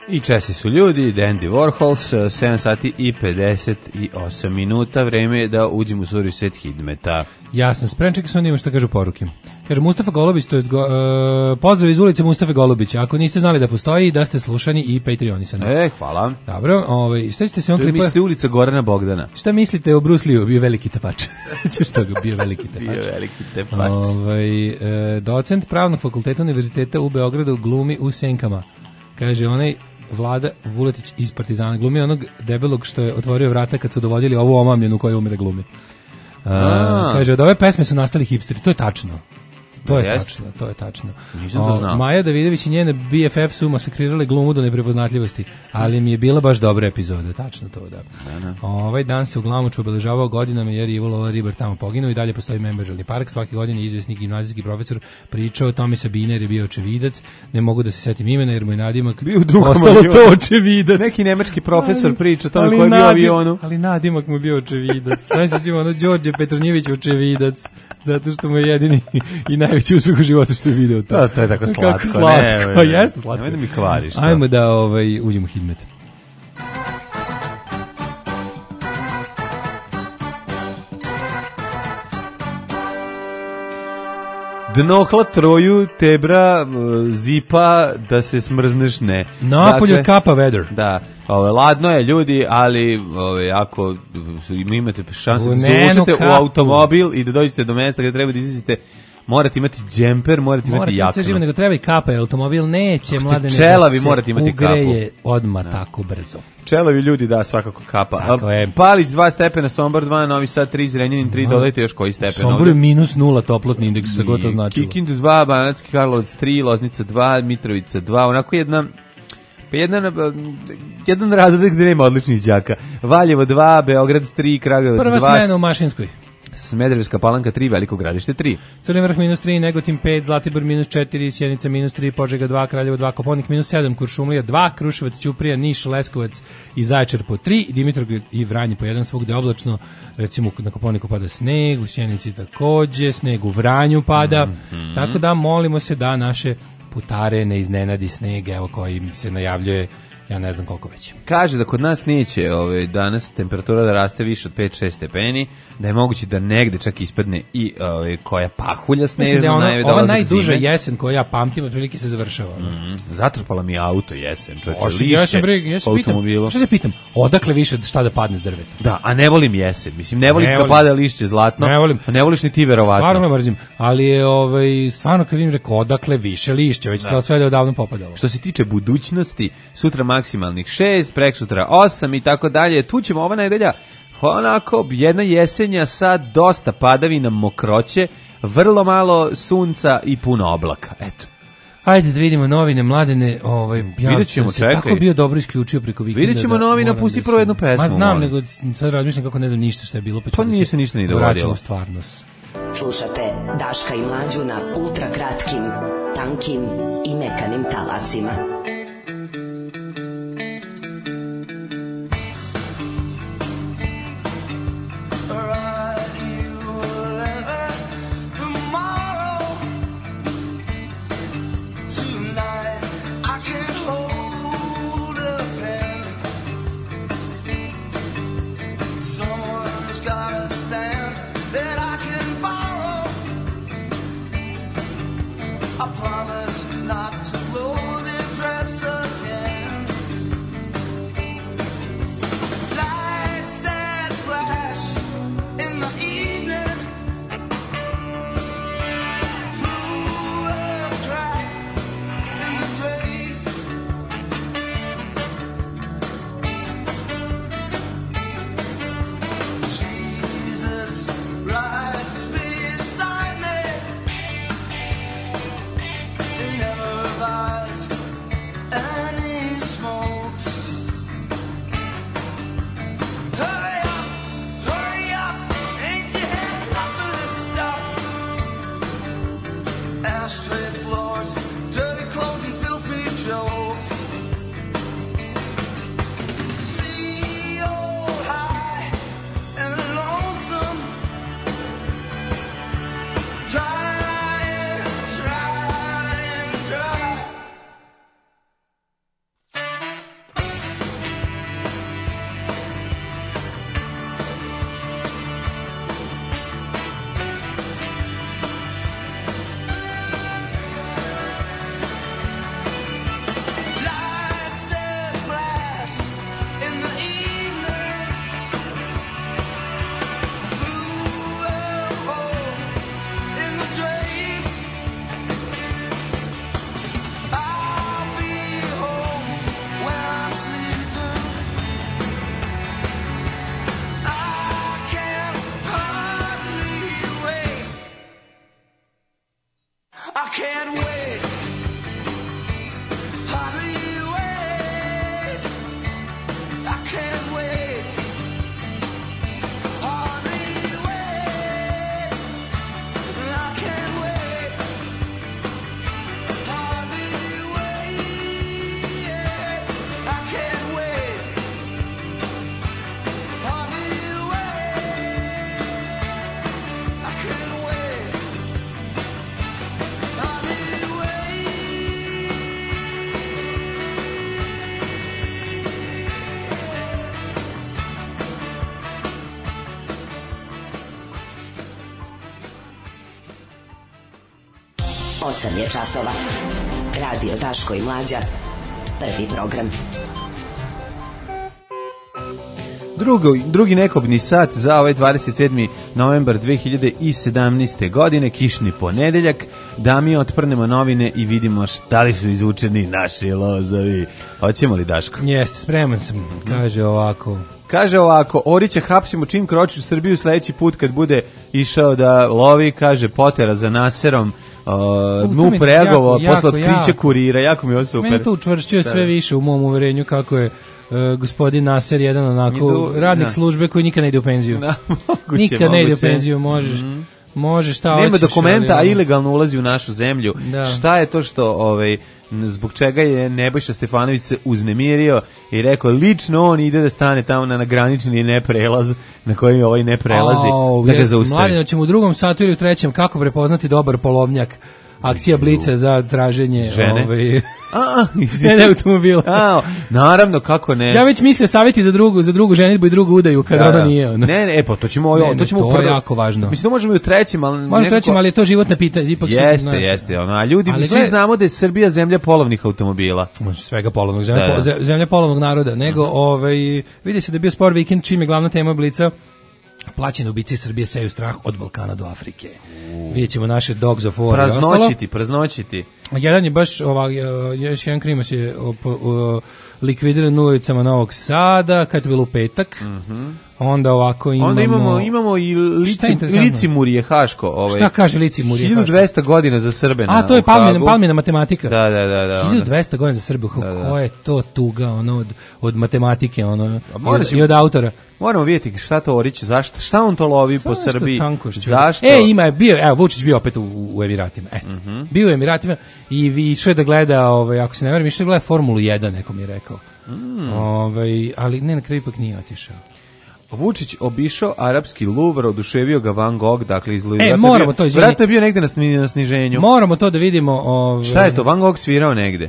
I česti su ljudi, Andy Warhols, 7 sati i 58 minuta, vreme je da uđemo u suri svet Hidmeta. Ja sam spremček, čekaj, sam imam šta kažu poruke. Kaže Mustafa Golubić, to je pozdrav iz ulice Mustafa Golubića. Ako niste znali da postoji, da ste slušani i patreonisani. Hvala. Dobro, šta ćete se on klipa? Mislite ulica Gorana Bogdana. Šta mislite o Bruce Lee-u? Bio veliki tepač. Što ga bio veliki tepač. Bio veliki tepač. Docent Pravnog fakulteta Univerziteta u Beogradu glumi u Senkama. Kaže onaj Vlada Vuletić iz Partizana, glumi onog debelog što je otvorio vrata kad su dovodili ovu omamljenu koja ume da glumi. Kaže, od ove pesme su nastali hipsteri, to je tačno. To je tačno. Nisam to znao. Maja Davidović i njene BFF su masakrirale glumu do neprepoznatljivosti, ali mi je bila baš dobra epizoda, tačno to, da. Ovaj dan se u Glamoču obeležavao godinama jer je Ivo Lola Ribar tamo poginuo i dalje postoji Memorialni park. Svake godine izvesni gimnazijski profesor pričao o tome Sabine jer je bio očevidac. Ne mogu da se setim imena jer mu je nadimak bio u drugom ostalo avionu. To očevidac. Neki nemački profesor priča o tome koji je bio u avionu. Ali nadimak mu je bio očevidac. Znači se ćemo Đorđe Petronjević očevidac, zato što mu je jedini i najveći uspjeh u životu što je video to. To je tako slatko. Kako slatko, jeste slatko. Nemoj da mi kvariš. Ajmo da uđemo u Hidmet. Dnohla troju, tebra, zipa, da se smrzneš ne. Napolje kapa vedar. Da, ladno je ljudi, ali ako imate šansu da se uvučete u automobil i da dođete do mesta gde treba da izlazite, morate imati džemper, morate imati jaknu. Morate sve živo, nego treba i kapa, jer automobil neće mladene čelavi, da se morate imati ugreje odmah tako brzo. Čelavi ljudi, da, svakako kapa. Tako je. Palić 2 stepena, Sombor 2, Novi Sad 3, Zrenjanin 3, dodajte još koji stepen. Sombor je -0 toplotni indeks, sa gotovo značilo. Kikindu 2, Banatski Karlovac 3, Loznica 2, Mitrovica 2, onako jedan razred gde nema odličnih đaka. Valjevo 2, Beograd 3, Kragujevac 2. Prva smena u Mašinskoj. Smederevska Palanka 3, Veliko Gradište 3. Crni vrh -3, Negotin 5, Zlatibor -4, Sjenica -3, Požega 2, Kraljevo 2, Koponik -7, Kuršumlija 2, Kruševac, Ćuprija, Niš, Leskovac i Zaječar po 3, Dimitrovgrad i Vranje po 1, svugde oblačno, recimo na Koponiku pada sneg, u Sjenici takođe, sneg u Vranju pada, tako da molimo se da naše putare ne iznenadi sneg, evo koji se najavljuje, ja ne znam koliko već. Kaže da kod nas neće danas temperatura da raste više od 5-6 stepeni, da je moguće da negde čak ispadne i koja pahulja snežna. Mislim da je ova najduža jesen koju ja pamtim, otprilike se završava. Zatrpala mi auto jesen, čovječe, lišće, automobilom. Šta se pitam, odakle više šta da padne s drveta? Da, a ne volim jesen, mislim, ne volim da pada lišće zlatno, a ne voliš ni ti verovatno. Stvarno me mrzim, ali je stvarno kad vidim rekao, odakle više lišće, već to sve da je odavno popadalo. Što se tiče budućnosti, sutra maksimalnih 6, preksutra 8 i tako dalje. Tu ćemo ova nedelja onako jedna jesenja sa dosta padavina, mokroće, vrlo malo sunca i puno oblaka. Eto. Ajde da vidimo novine, Mladene, vidjet ćemo, čekaj. Tako bio dobro isključio preko vikenda. Vidjet ćemo novina, pusti prvo jednu pesmu. Ma znam, nego sad razmišljam kako ne znam ništa što je bilo. Pa nije se ništa ni dogodilo. Slušate Daška i Mlađu na ultra kratkim, tankim i mekanim talasima. Not to blow the dress 8 je časova. Radio Daško i Mlađa. Prvi program. Drugi nekobni sat za ovaj 27. novembar 2017. godine, kišni ponedeljak, da mi otprnemo novine i vidimo šta li su izvučeni naši lozovi. Hoćemo li, Daško? Jeste, spreman sam. Kaže ovako, Orića hapsimo čim kroči u Srbiju sledeći put kad bude išao da lovi, kaže, potera za Naserom, MUP reagovao posle otkrića kurira, jako mi je ovo super. Meni to učvršćuje sve više u mom uverenju kako je gospodin Naser jedan onako radnik službe koji nikad ne ide u penziju. Nikad ne ide u penziju, možeš šta hoćeš. Nema dokumenta, a ilegalno ulazi u našu zemlju. Šta je to što zbog čega je Nebojša Stefanović se uznemirio i rekao lično on ide da stane tamo na granični neprelaz na koji ovaj ne prelazi, da ga zaustavi. Mladino, ćemo u drugom satu ili u trećem kako prepoznati dobar polovnjak. Akcija Blica za traženje žene. Ne automobila. Naravno, kako ne. Ja već mislio savjeti za drugu ženitbu i drugu udaju kad ona nije. Ne, pa to ćemo to je jako važno. Mislim da možemo i u trećem, ali je to životna pitanja. Jeste. A ljudi, svi znamo da je Srbija zemlja polovnih automobila. Svega polovnog, zemlja polovnog naroda. Nego, vidi se da je bio spor vikend čim je glavna tema Blica. Plaćene ubice Srbije seju strah od Balkana do Afrike. Vidjet ćemo naše Dogs of War. Praznoćiti. Jedan je baš još jedan krimas je likvidiran u ulicama Novog Sada, kad je bilo u petak. Onda ovako imamo i Licimurije Haško. Šta kaže Licimurije Haško? 1200 godina za Srbe. A to je palmina matematika. Da. 1200 godina za Srbe. Ko je to tuga od matematike i od autora? Moramo vidjeti šta to Orić, šta on to lovi po Srbiji. Zašto? Vučić bio opet u Emiratima. Bio u Emiratima i išao je da gleda, ako se ne varam, išao da gleda Formulu 1, neko mi je rekao. Ali ne, na kraju ipak nije otišao. Vučić obišao arapski Louvre, oduševio ga Van Gogh, dakle moramo to, izvini. Vratno je bio negde na sniženju. Moramo to da vidimo. Šta je to, Van Gogh svirao negde?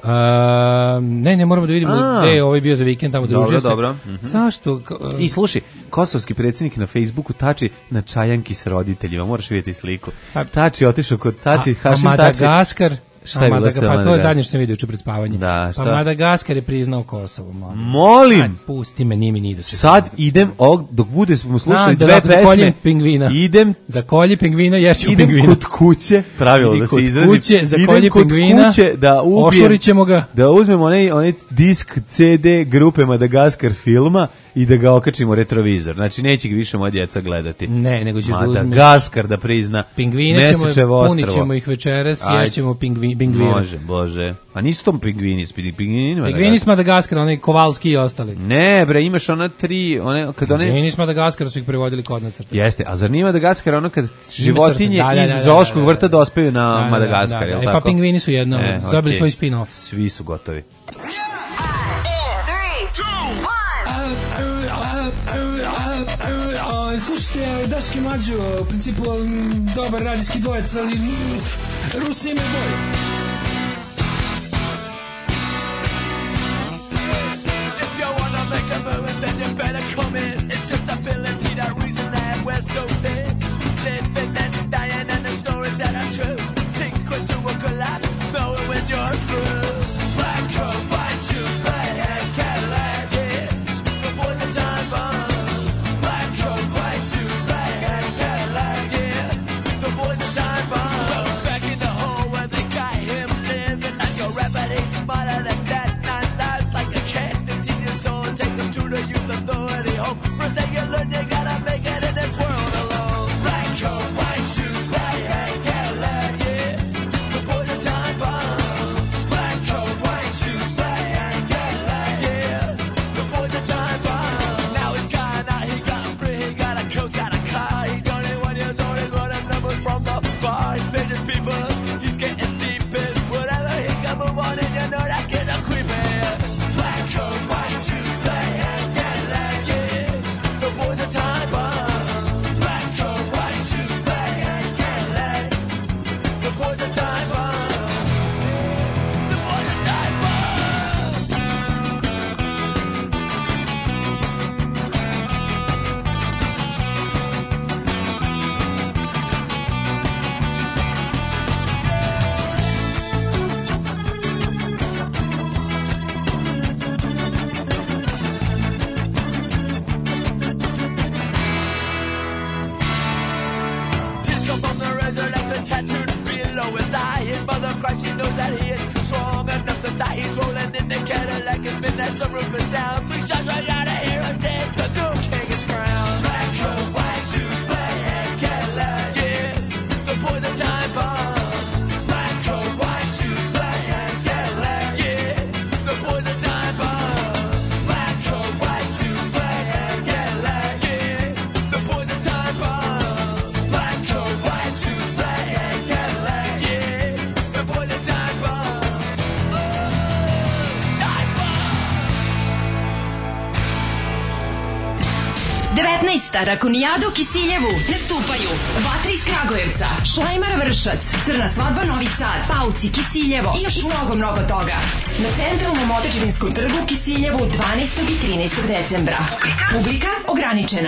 Ne, moramo da vidimo gde je ovaj bio za vikend, tamo družio se. Dobro. Zašto? I slušaj, kosovski predsjednik na Facebooku tači na čajanki s roditeljima, moraš vidjeti sliku. Tači otišao kod Hašim Tači. Madagaskar. Šta je bilo sa Pa to je zadnje što sam vidio pred spavanjem. Pa Madagaskar je priznao Kosovo. Molim! Pusti me, nimi ni da se... Sad idem, dok bude smo slušali dve pesme... Zakoljem pingvina. Za kolje pingvina, ješću pingvina. Idem kod kuće, pravilo da se izrazim. Idem kod kuće, za kolje pingvina, ošurit ćemo ga. Da uzmemo onaj disk CD grupe Madagaskar filma i da ga okačimo retrovizor. Znači, neće ga više moja djeca gledati. Ne, nego ćeš da uzmeš... Madagaskar da prizna Mesečevo ostrvo. Punit ćemo ih večeras, ješćemo pingvira. Bože. A nisu to pingvini s Madagaskara, onaj Kovalski i ostali. Ne, bre, imaš ona tri... Pingvini s Madagaskara su ih prevodili kod nacrta. Jeste, a zar nije Madagaskar ono kad životinje iz zoološkog vrta dospaju na Madagaskar, je li tako? Pa pingvini su jedno, dobili svoj spin-off. Svi su gotovi. Slušajte, Daški Mlađo, u principu dobar radijski dvojec, ali Rusi imaju bolje. If you wanna make a move, then you better come in. It's just ability, that reason that we're so thin. Living and dying and the stories that are true. Sink into a collapse, knowing when you're through. Black coat, white shoes, red hair, Cadillac, yeah. The boys are time bomb. Back in the hole where the guy in the Cadillac, it's midnight, some roof is down. 3 shots right out of here, I'm dead. The new king is crowned. Black coat, white shoes, black hat, Cadillac. Yeah, the poison time bomb. Black coat, white shoes, black hat, Cadillac. Yeah, the poison time bomb. Black coat, white shoes, black hat, Cadillac. Yeah, the poison time bomb. Black coat, white shoes, black hat, Cadillac. Yeah, the poison time bomb. Time bomb. 19. Rakonijada u Kisiljevu nastupaju Vatra iz Kragujevca, Šlajmar Vršac, Crna svadba Novi Sad, Pauci Kisiljevo i još mnogo toga. Na centralnom Otečevinskom trgu u Kisiljevu 12. i 13. decembra. Publika ograničena.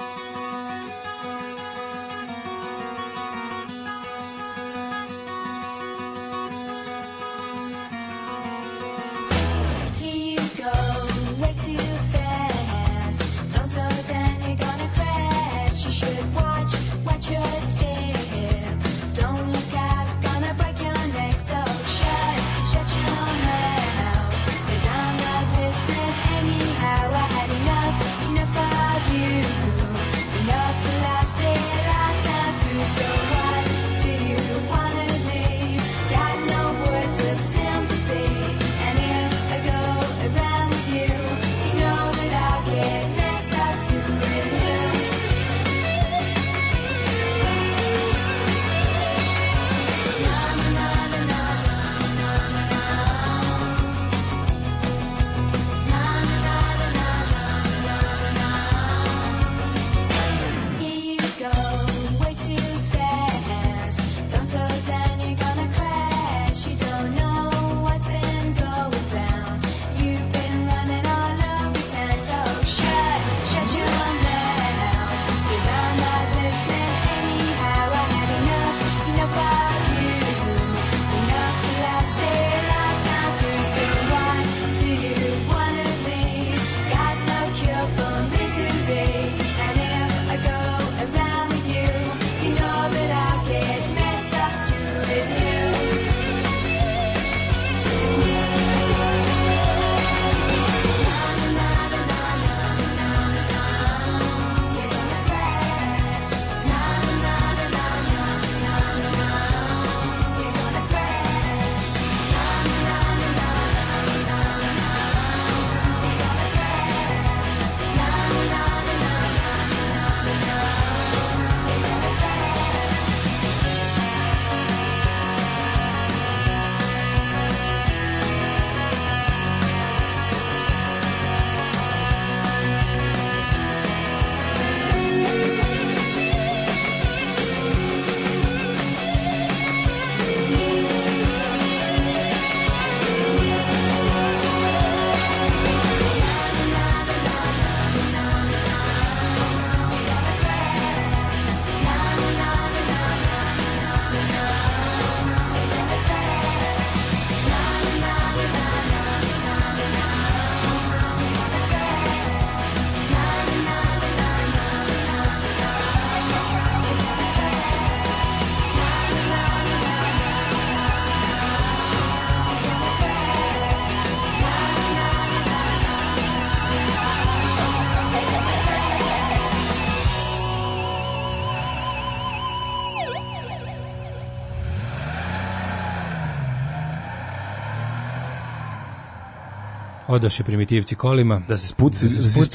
Odoše primitivci kolima. Da se spucidu.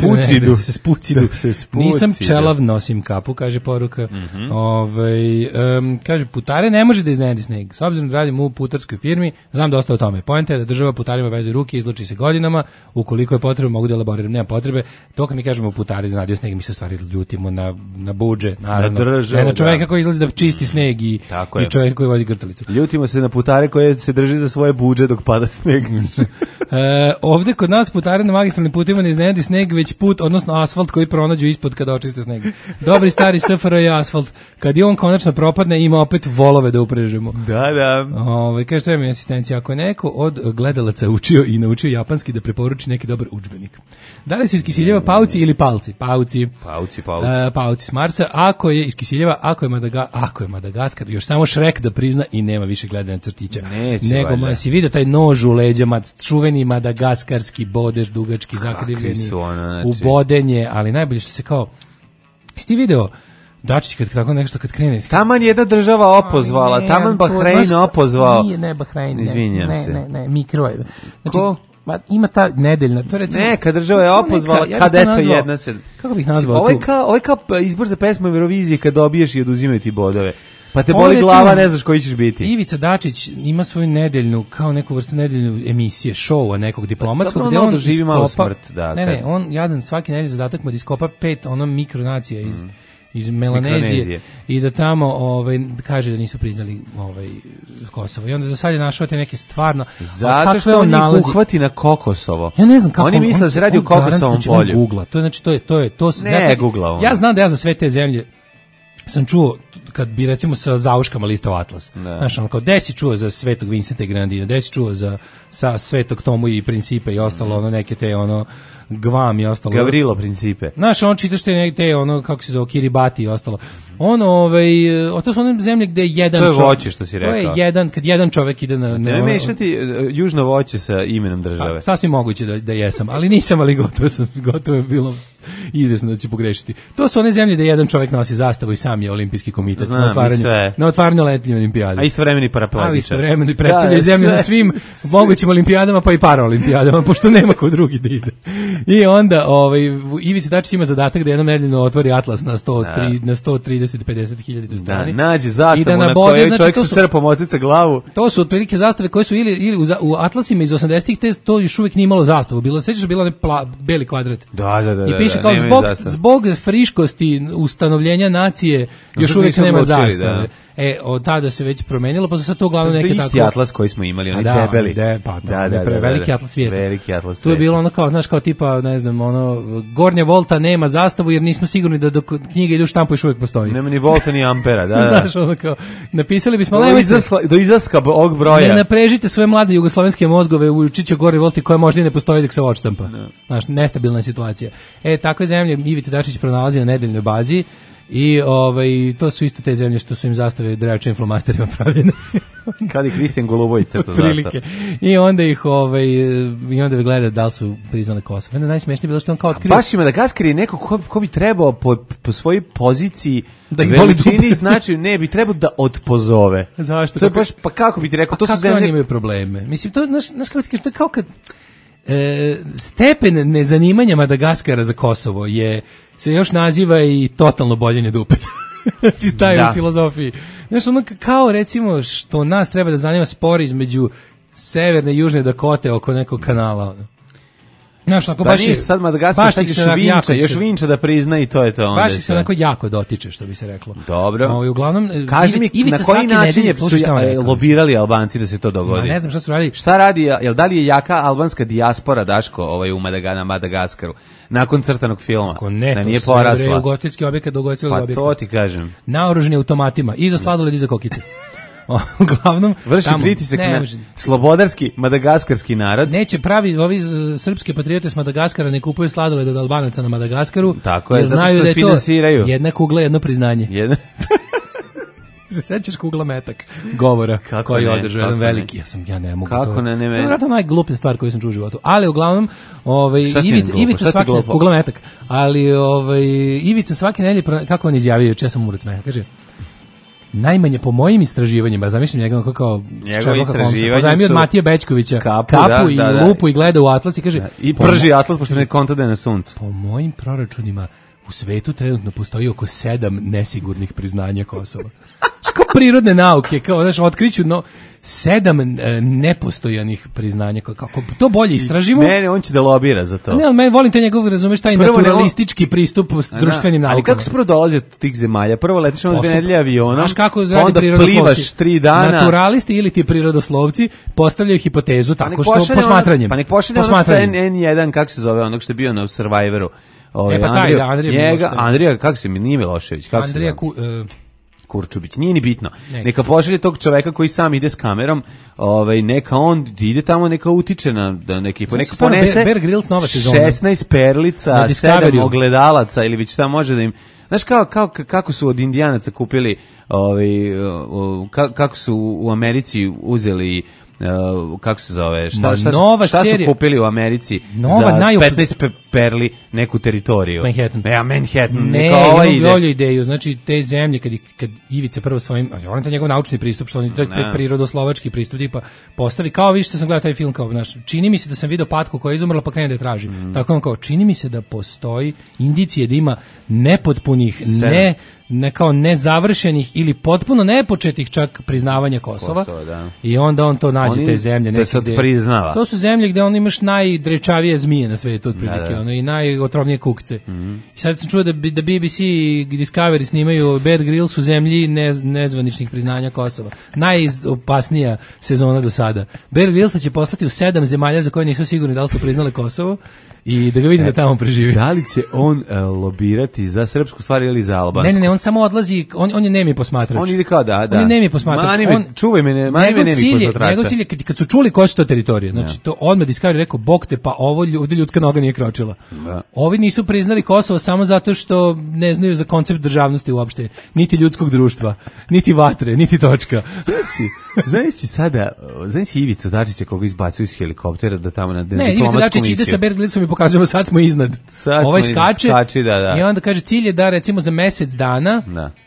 Nisam pčelav, nosim kapu, kaže poruka. Kaže, putare ne može da iznenadi sneg. S obzirom da radim u putarskoj firmi, znam dosta o tome. Poenta je da država putarima veze ruke, izluči se godinama, ukoliko je potrebno mogu da elaboriram, nema potrebe. To kad mi kažemo putari iznadio sneg, mi se stvari ljutimo na budže, naravno. Na čoveka koji izlazi da čisti sneg i čoveka koji vozi grtalicu. Ljutimo se na putare koje se drži za svoje budže dok pada sneg. Ovde kod nas putare na magistralnim putima ne iznenadi sneg, već put, odnosno asfalt koji pronađu ispod kada očiste sneg. Dobri stari SFRJ asfalt. Kad je on konačno propadne, ima opet volove da uprežemo. Da. Kaže sve mi asistencija. Ako je neko od gledalaca učio i naučio japanski, da preporuči neki dobar udžbenik. Da li su iz Kisiljeva pauci ili palci? Pauci. Pauci s Marsa. Ako je iz Kisiljeva, ako je Madagaskar, još samo Šrek da prizna i nema više gledanja crtića. Nego si vidio taj nož u leđama, čuveni madagaskarski bodež, dugački, zakrivljeni, u bodenje, ali najbolje što se kao, jesi ti video Dačić kad tako nešto kad krene. Taman jedna država opozvala, taman Bahrein opozvao. Ne Bahrein, izvinjam se. Ne, mikro. Znači, ima ta nedeljna, to recimo. Neka država je opozvala, kad eto jedna se. Kako bih nazvao tu? Ovo je kao izbor za pesmu Eurovizije kad dobiješ i oduzimaju ti bodove. Pa te boli glava, ne znaš koji ćeš biti. Ivica Dačić ima svoju nedeljnu, kao neku vrstu nedeljnu emisije, šoua nekog diplomatskog, gde on doživi malo smrt. Ne, on jadan svaki nedelj zadatak mu da iskopa 5 mikronacija iz Melanezije i da tamo kaže da nisu priznali Kosovo. I onda za sad je našao te neke stvarno... Zato što on njih uhvati na Kokosovo. Ja ne znam kako... Oni misle da se radi u Kokosovom polju. Googla. To znači to ne Googla on. Ja znam da ja za sve te zemlje sam čuo kad bi recimo sa zauškama listao Atlas. Znaš, on kao gde si čuo za Svetog Vincenta i Grenadina, gde si čuo sa Svetog Tomu i Principe i ostalo, neke te Gvam i ostalo. Gavrilo Principe. Znaš, on čitaš te kako se zove, Kiribati i ostalo. To su one zemlje gde jedan čovjek... To je voće što si rekao. To je kad jedan čovjek ide na... Ne mešati južno voće sa imenom države. Sasvim moguće da jesam, ali nisam, ali gotovo je bilo izvesno da će pogrešiti. To su one zemlje gde jedan čovjek nosi zastavu i sam je olimpijski komitet na otvaranju letnje olimpijade. A istovremeni parapletičar. Istovremeno predstavljaju zemlju na svim mogućim olimpijadama, pa i paraolimpijadama, pošto nema ko drugi da ide. I onda Ivica Dačić ima zadatak da jednom nedeljno otvori Atlas na 130-50.000 strani. Da, nađe zastavu na kojoj čovjek sa srpom ocica glavu. To su otprilike zastave koje su ili u Atlasima iz 80-ih, to još uvijek nije imalo zastavu. Sećaš bilo beli kvadrat. Da. I piše kao zbog friškosti ustanovljenja nacije još uvijek nema zastave. Od tada se već promenilo, pa sad to uglavnom neke tako... To je isti Atlas koji smo imali, oni debeli. Veliki Atlas svijeta. Veliki Atlas svijeta. Tu je bilo ono kao, znaš, kao tipa, ne znam, Gornja Volta nema zastavu jer nismo sigurni da dok knjige idu štampu još uvijek postoji. Nema ni Volta ni Ampera, da. Znaš, ono kao, napisali bismo... Do izlaska ovog broja. Ne naprežite svoje mlade jugoslovenske mozgove u Čiće Gornje Volti koja možda i ne postoji dok se odštampa. Znaš, nestabilna situacija. Takve zemlje Ivica Dačić pronalazi na nedeljnoj bazi. I to su isto te zemlje što su im zastave drečim flomasterima pravljene. Kad je Kristijan Golubović crtao zastav. I onda ih i onda gleda da li su priznali Kosovo. Onda najsmešnije bilo što on kao otkrio. Baš ima Madagaskar je neko ko bi trebao po svojoj poziciji da veličini, znači ne bi trebao da odpozove. Zašto? To je baš, pa kako bi ti rekao, to su zemlje... Kako oni imaju probleme? Mislim, to, znaš kako ti kažeš, to je kao kad... stepen nezanimanja Madagaskara za Kosovo se još naziva i totalno boljenje dupeta. Znači taj u filozofiji. Znaš, ono kao recimo što nas treba da zanima spor između severne i južne Dakote oko nekog kanala. Znaš, ako baš je sad Madagaskar još vinča da prizna i to je to. Baš se onako jako dotiče, što bi se reklo. Dobro. Uglavnom, kaži mi na koji način su lobirali Albanci da se to dogodi? Ne znam šta su radili. Šta radi, da li je jaka albanska dijaspora, Daško, u Madagaskaru? Nakon crtanog filma. Da nije porasla. Ugostiteljski objekat do ugostiteljskog objekta. Pa to ti kažem. Naoružani automatima i za sladoled i za kokice. Uglavnom vrši pritisak na slobodarski madagaskarski narod. Neće pravi ovi srpske patriote s Madagaskara ne kupuju sladoled od Albanaca na Madagaskaru. Tako je, znaju da je finansiraju. To jedna kugla, jedno priznanje. Se sećaš Kugla metak govora koji je održao jedan veliki. Ja ne mogu. Kako ne? To je vjerojatno najgluplja stvar koju sam čuo u životu. Ali uglavnom, Ivica svaki Kugla metak. Ali Ivica svake nedelje, kako on izjavio, če sam umro smeha, kaže: najmanje po mojim istraživanjima, zamišljam njega kao pozajmio od Matije Bećkovića kapu i lupu i gleda u Atlas i kaže i prži Atlas pošto ne konta da je na suncu. Po mojim proračunima u svetu trenutno postoji oko 7 nesigurnih priznanja Kosova. Kao prirodne nauke, kao znaš, otkriću 7 nepostojanih priznanja. Kako to bolje istražimo? Ne, on će da lobira za to. Ne, ali meni volim te njegov, razumeš, taj naturalistički pristup društvenim naukama. Ali kako se prvo dolazi od tih zemalja? Prvo letiš na 2 nedelje avionom, znaš kako onda plivaš 3 dana. Naturalisti ili ti prirodoslovci postavljaju hipotezu tako što posmatranjem. Pa nek pošalje onog sa N1, kako se zove, onog što je bio na Survivoru. Andrija, kako se mi, nije Milošević, kako se zove? Kurčubić, nije ni bitno. Neka pošalje tog čoveka koji sam ide s kamerom, neka on ide tamo, neka utiče na neki, neka ponese 16 perlica, 7 ogledalaca ili već šta može da im. Znaš kako su od Indijanaca kupili, kako su u Americi uzeli, kako se zove, šta su kupili u Americi za 15 perli neku teritoriju? Manhattan. Ne, imam bolju ideju, znači te zemlje kad Ivica prvo svojim, on je njegov naučni pristup, što on je prirodoslovački pristup, tipa postavi, kao vi što sam gledao taj film, kao naš, čini mi se da sam video patku koja je izumrla pa krene da je traži. Tako on kao, čini mi se da postoji indicije da ima nepotpunih, kao nezavršenih ili potpuno nepočetih čak priznavanja Kosova. I onda on to nađe te zemlje. Te sad priznava. To su zemlje gde on imaš najdrečavije zmije na svetu otprilike, i najotrovnije kukce. I sad sam čuo da BBC i Discovery snimaju Bear Grylls u zemlji nezvaničnih priznanja Kosova. Najopasnija sezona do sada. Bear Grylls će poslati u 7 zemalja za koje nisu sigurni da li su priznali Kosovo i da ga vidim da tamo preživi. Da li će on lobirati za srpsku stvar ili za albansku? Ne, on samo odlazi, on je nemi posmatrač. On ide kao da. On je nemi posmatrač. Čuvaj me, nemi posmatrača. Njegov cilj je kad su čuli koje su to teritorije, znači to odmah Discovery rekao, bog te, pa ovdje ljudska noga nije kročila. Ovi nisu priznali Kosovo samo zato što ne znaju za koncept državnosti uopšte, niti ljudskog društva, niti vatre, niti točka. Znaš si sada, Ivica Dačića koga izbacuju iz helikoptera da tamo na diplomatsku misiju. Ne, Ivica Dačić ide sa Bear Gryllsom i pokazujemo sad smo iznad. Ovaj skače i onda kaže cilj je da recimo za mesec dana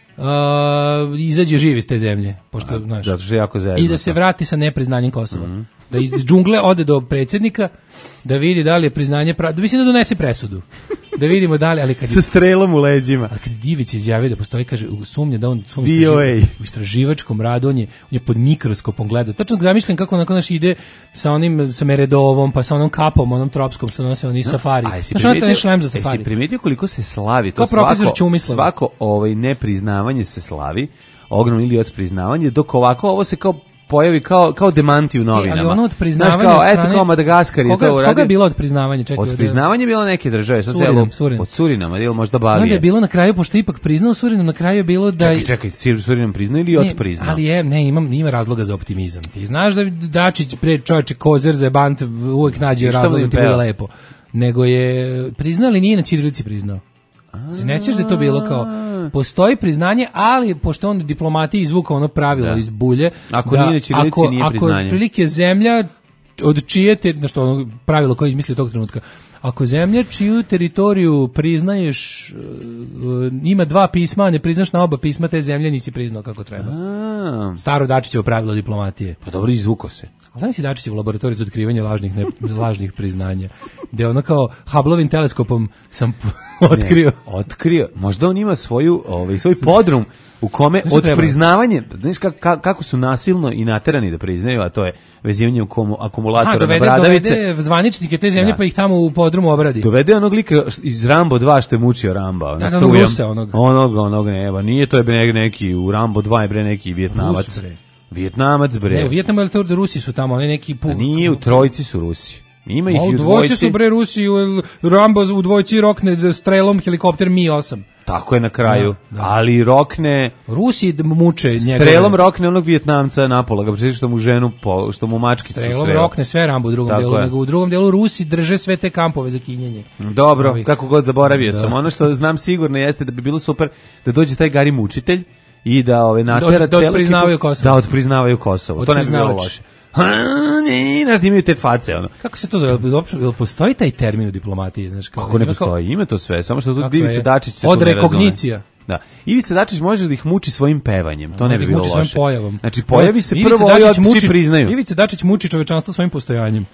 izađe živ iz te zemlje, pošto znaš. Zato što je jako zajedno. I da se vrati sa nepriznanjem Kosova. Da iz džungle ode do predsjednika, da vidi da li je priznanje da mislim da donese presudu. Da vidimo da li, ali kad sa strelom u leđima. Ali kad Divić izjavio da postoji, kaže, sumnja da on u istraživačkom radu, on je pod mikroskopom gledao. Tačno zamišljam kako onako naš ide sa Meredovom, pa sa onom kapom, onom tropskom što nose oni safari. Jesi primetio koliko se slavi? To svako nepriznavanje se slavi, ogromno ili od priznavanja, dok ovako ovo se kao pojavi kao demanti u novinama. Ali ono od priznavanja... Znaš kao, eto kao Madagaskar je to uradio. Koga je bilo od priznavanja? Od priznavanja je bilo neke države. Surinam. Od Surinama, ili možda Balije. Onda je bilo na kraju, pošto ipak priznao Surinam, na kraju je bilo da... Čekaj, Surinam priznao ili od priznao? Ali ima razloga za optimizam. Ti znaš da Dačić, čovječe, kozer, zebant, uvijek nađe razlog da ti bude lepo. Nego je priznao, ali nije na ćirilici priznao. Se ne sjećaš da je to bilo kao... Postoji priznanje, ali pošto on diplomatiji izvukao ono pravilo iz bulje, ako nije ćirilici nije priznanje. Ako otprilike zemlja od čije ono pravilo koje izmislio tog trenutka, ako zemlja čiju teritoriju priznaješ ima 2 pisma, a ne priznaš na oba pisma te zemlje, nisi priznao kako treba. Staro Dačićevo pravilo diplomatije. Pa dobro, izvukao se. A znam si Dačićev laboratorij za otkrivanje lažnih priznanja, gde ono kao Hubbleovim teleskopom sam otkrio. Možda on ima svoj podrum u kome od priznavanja, znaš kako su nasilno i naterani da priznaju, a to je vezivanje akumulatora na bradavice. Dovede zvaničnike te zemlje pa ih tamo u podrumu obradi. Dovede onog lika iz Rambo 2 što je mučio Ramba. Onog neba. Nije to je neki u Rambo 2 je bre neki Vijetnamac. Vijetnamac bre. Ne, u Vijetnamu je to Rusi su tamo, oni neki nije, u trojici su Rusi. Ima ih u dvojci su bre Rusi, Rambo u dvojci rokne strelom helikopter Mi-8. Tako je na kraju, ali rokne... Rusi muče njega. Strelom rokne onog Vijetnamca napola, ga priča što mu ženu, što mu mačkicu strelom. Strelom rokne sve Rambo u drugom delu, nego u drugom delu Rusi drže sve te kampove za kinjenje. Dobro, kako god zaboravio sam. Ono što znam sigurno jeste da bi bilo super da dođe taj Gari mučitelj i da natera da odpriznavaju Kosovo. Da odpriznavaju Kosovo. To ne bi bilo loše. Znaš da imaju te face, ono. Kako se to zove? Postoji taj termin u diplomatiji, znaš? Kako ne postoji? Ima to sve, samo što tu Ivica Dačić se to ne razume. Od rekognicija. Da. Ivica Dačić može da ih muči svojim pevanjem, to ne bi bilo loše. Svojim pojavom. Znači, pojavi se prvo, ovi svi priznaju. Ivica Dačić muči čovečanstvo svojim postojanjem.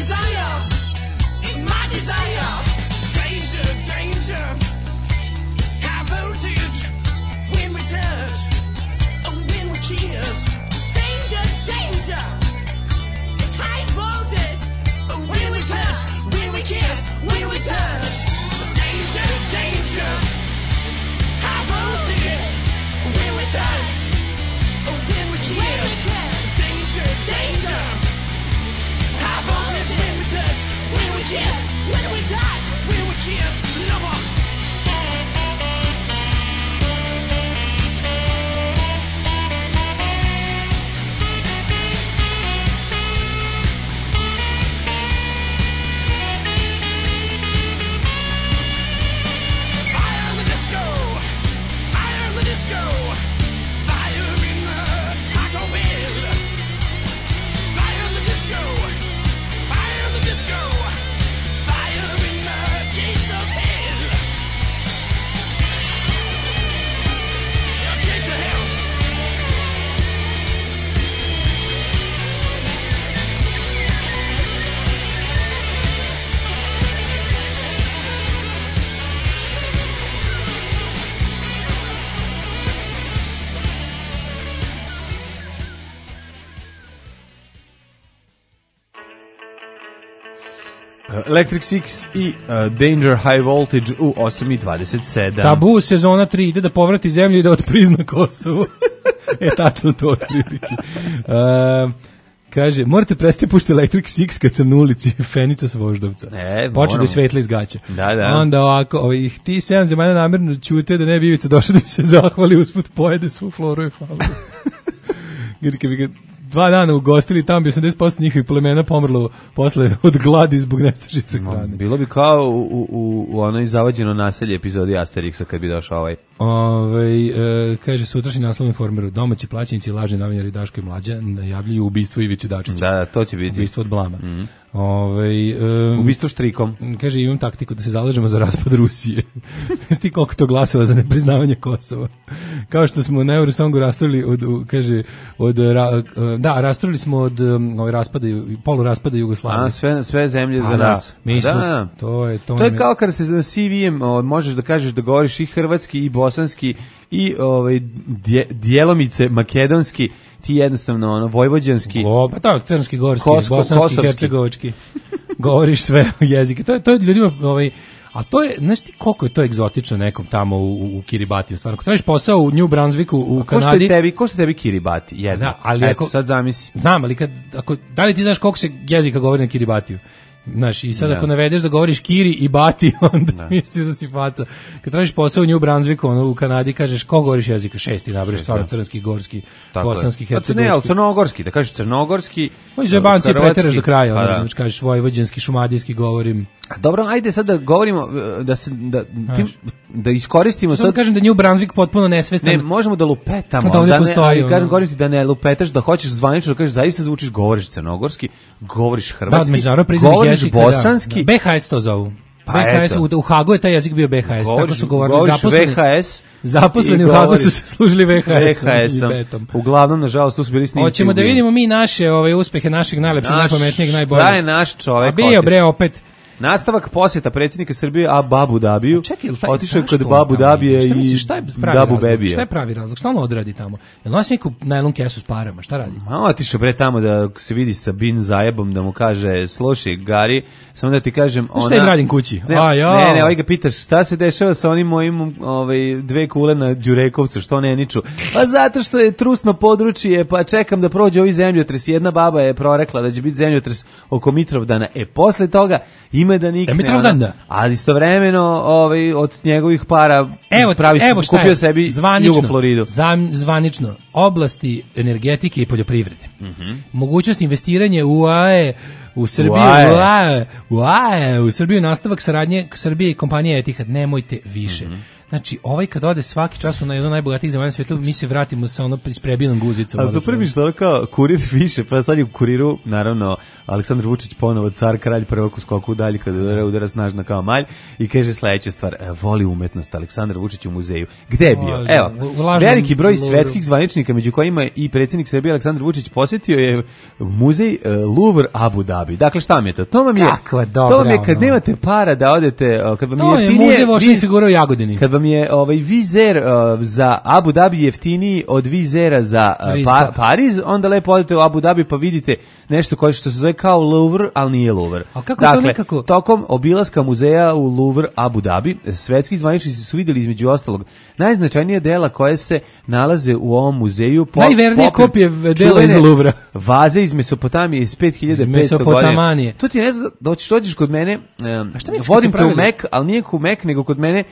desire. It's my desire. Danger, danger. High voltage when we touch, when we kiss. Danger, danger. It's high voltage when we touch, when we kiss, when we touch. Danger, danger. High voltage when we touch, when we kiss. Danger, danger. High voltage when we touch, when we kiss, when we touch, when we kiss. Lover. Electric Six i Danger High Voltage u 8:27. Tabu sezona 3 ide da povrati zemlju i da otprizna Kosovo. Tačno to otprilike. Kaže, morate prestati pušti Electric Six kad sam na ulici Fenica sa Voždovca. Počne da svetli iz gaća. Da. Onda ovako, ti 7 zemalja namjerno ćute da ne bi Ivica došao da mi se zahvali usput pojede svu floru i faunu. Jer kad bi ga 2 dana ugostili, tamo bi 80% njihovih plemena pomrlo posle od gladi zbog nestašice hrane. Bilo bi kao u onoj zavađeno naselje epizodi Asterixa kad bi došao ovaj. Kaže, sutrašnji naslov Informeru, domaći plaćenici, lažni novinari Daško i Mlađa najavljuju ubistvo Ivice Dačića. Da, to će biti. Ubistvo od blama. Ubistvo štrikom. Kaže, imam taktiku da se zalažemo za raspad Rusije. Sti koliko to glasova za nepriznavanje Kosova. Kao što smo na Eurosongu rasturili rasturili smo od poluraspada Jugoslavije. Sve zemlje za nas. Mi smo, to je kao kada se na CV-em možeš da kažeš da govoriš i hrvatski i bosanski i djelomice makedonski, ti jednostavno vojvođanski. Pa tako, crnski, gorski, bosanski, hercegovački. Govoriš sve jezike. To je ljudima, a to je, znaš ti koliko je to egzotično nekom tamo u Kiribatiju, stvarno. Ako tražiš posao u New Brunswicku, u Kanadi... Ko što tebi Kiribati? Jedna. Da, ali eto, sad zamisli. Znam, ali da li ti znaš koliko se jezika govori na Kiribatiju? Znaš, i sad ako navedeš da govoriš Kiri i Bati, onda misliš da si faca. Kad tražiš posao u New Brunswicku, u Kanadi, kažeš ko govoriš jezika? 6 i nabraš, stvarno crnski, gorski, bosanski, hercegovački. Ne, crnogorski, da kažeš crnogorski, iz Jebanci preteraš do kraja, onda kažeš vojvođanski, šumadijski govorim. Dobro, ajde sad da govorimo, da iskoristimo sad... Da kažem da New Brunswick potpuno nesvestan. Ne, možemo da lupetamo, govorim ti da ne lupetaš, da hoćeš zvanično da kažeš, zaista zvučiš, govoriš crnogorski, govoriš hrvatski, govoriš bosanski. BHS to zovu. BHS, u Hagu je taj jezik bio BHS, tako su govorili zaposleni u Hagu su se služili VHS-om i betom. Uglavnom, nažalost, tu su bili snimci. Hoćemo da vidimo mi naše uspehe, našeg najlepšeg, najpametnijeg, najboljeg. Šta je naš čovek? A bio bre opet. Nastavak posjeta predsjednika Srbije Abu Dabiju. Otišao je kod Abu Dabije i Dabu Bebije. Šta je pravi razlog? Šta on odradi tamo? Jel nosi neku najlon kesu s parama? Šta radi? Otišao bre tamo da se vidi sa Bin Zajebom, da mu kaže, slušaj Gari, samo da ti kažem... Šta im radim kući? Ne, ovaj ga pitaš, šta se dešava sa onim mojim 2 kule na Đurekovcu, što ne niču? Pa zato što je trusno područje, pa čekam da prođe ovi zemljotres. Jedna baba je prorekla da će biti zemljotres oko Mitrovdana. Posle toga ima da nikne, ali istovremeno od njegovih para kupio sebi Jugofloridu. Zvanično, oblasti energetike i poljoprivrede. Mogućnost investiranja u UAE, u Srbiju, u Srbiju nastavak saradnje Srbije i kompanije Etihad, nemojte više. Znači, ovaj kad ode svaki čas na jedno najbogatijih zemalja na svijetu, mi se vratimo sa ono isprebijenom guzicom. A super mi što kao kurir piše, pa sad je u kuriru, naravno, Aleksandar Vučić ponovo car, kralj, prvak u skoku dalje kada udara snažno kao malj i kaže sledeća stvar, voli umetnost Aleksandar Vučić u muzeju. Gde je bio? Evo, veliki broj svetskih zvaničnika, među kojima i predsjednik Srbije Aleksandar Vučić posjetio je muzej Louvre Abu Dhabi. Dakle, šta mi je to? To vam je, to vam je kad nemate para da odete, kad vam to je muzej vošnih figura u Jagodini. Kad vam je vizer za Abu Dhabi jeftiniji od vizera za Pariz, onda lepo odete u Abu Dhabi pa vidite nešto koje što se zove kao Louvre, ali nije Louvre. Dakle, tokom obilaska muzeja u Louvre Abu Dhabi, svetski zvaničnici su vidjeli između ostalog najznačajnije dela koje se nalaze u ovom muzeju. Najvernije kopije dela iz Louvra. Vaze iz Mesopotamije iz 5500 godina. To ti ne zna, dođeš kod mene, vodim te u Mek, ali nije u Mek, nego kod mene,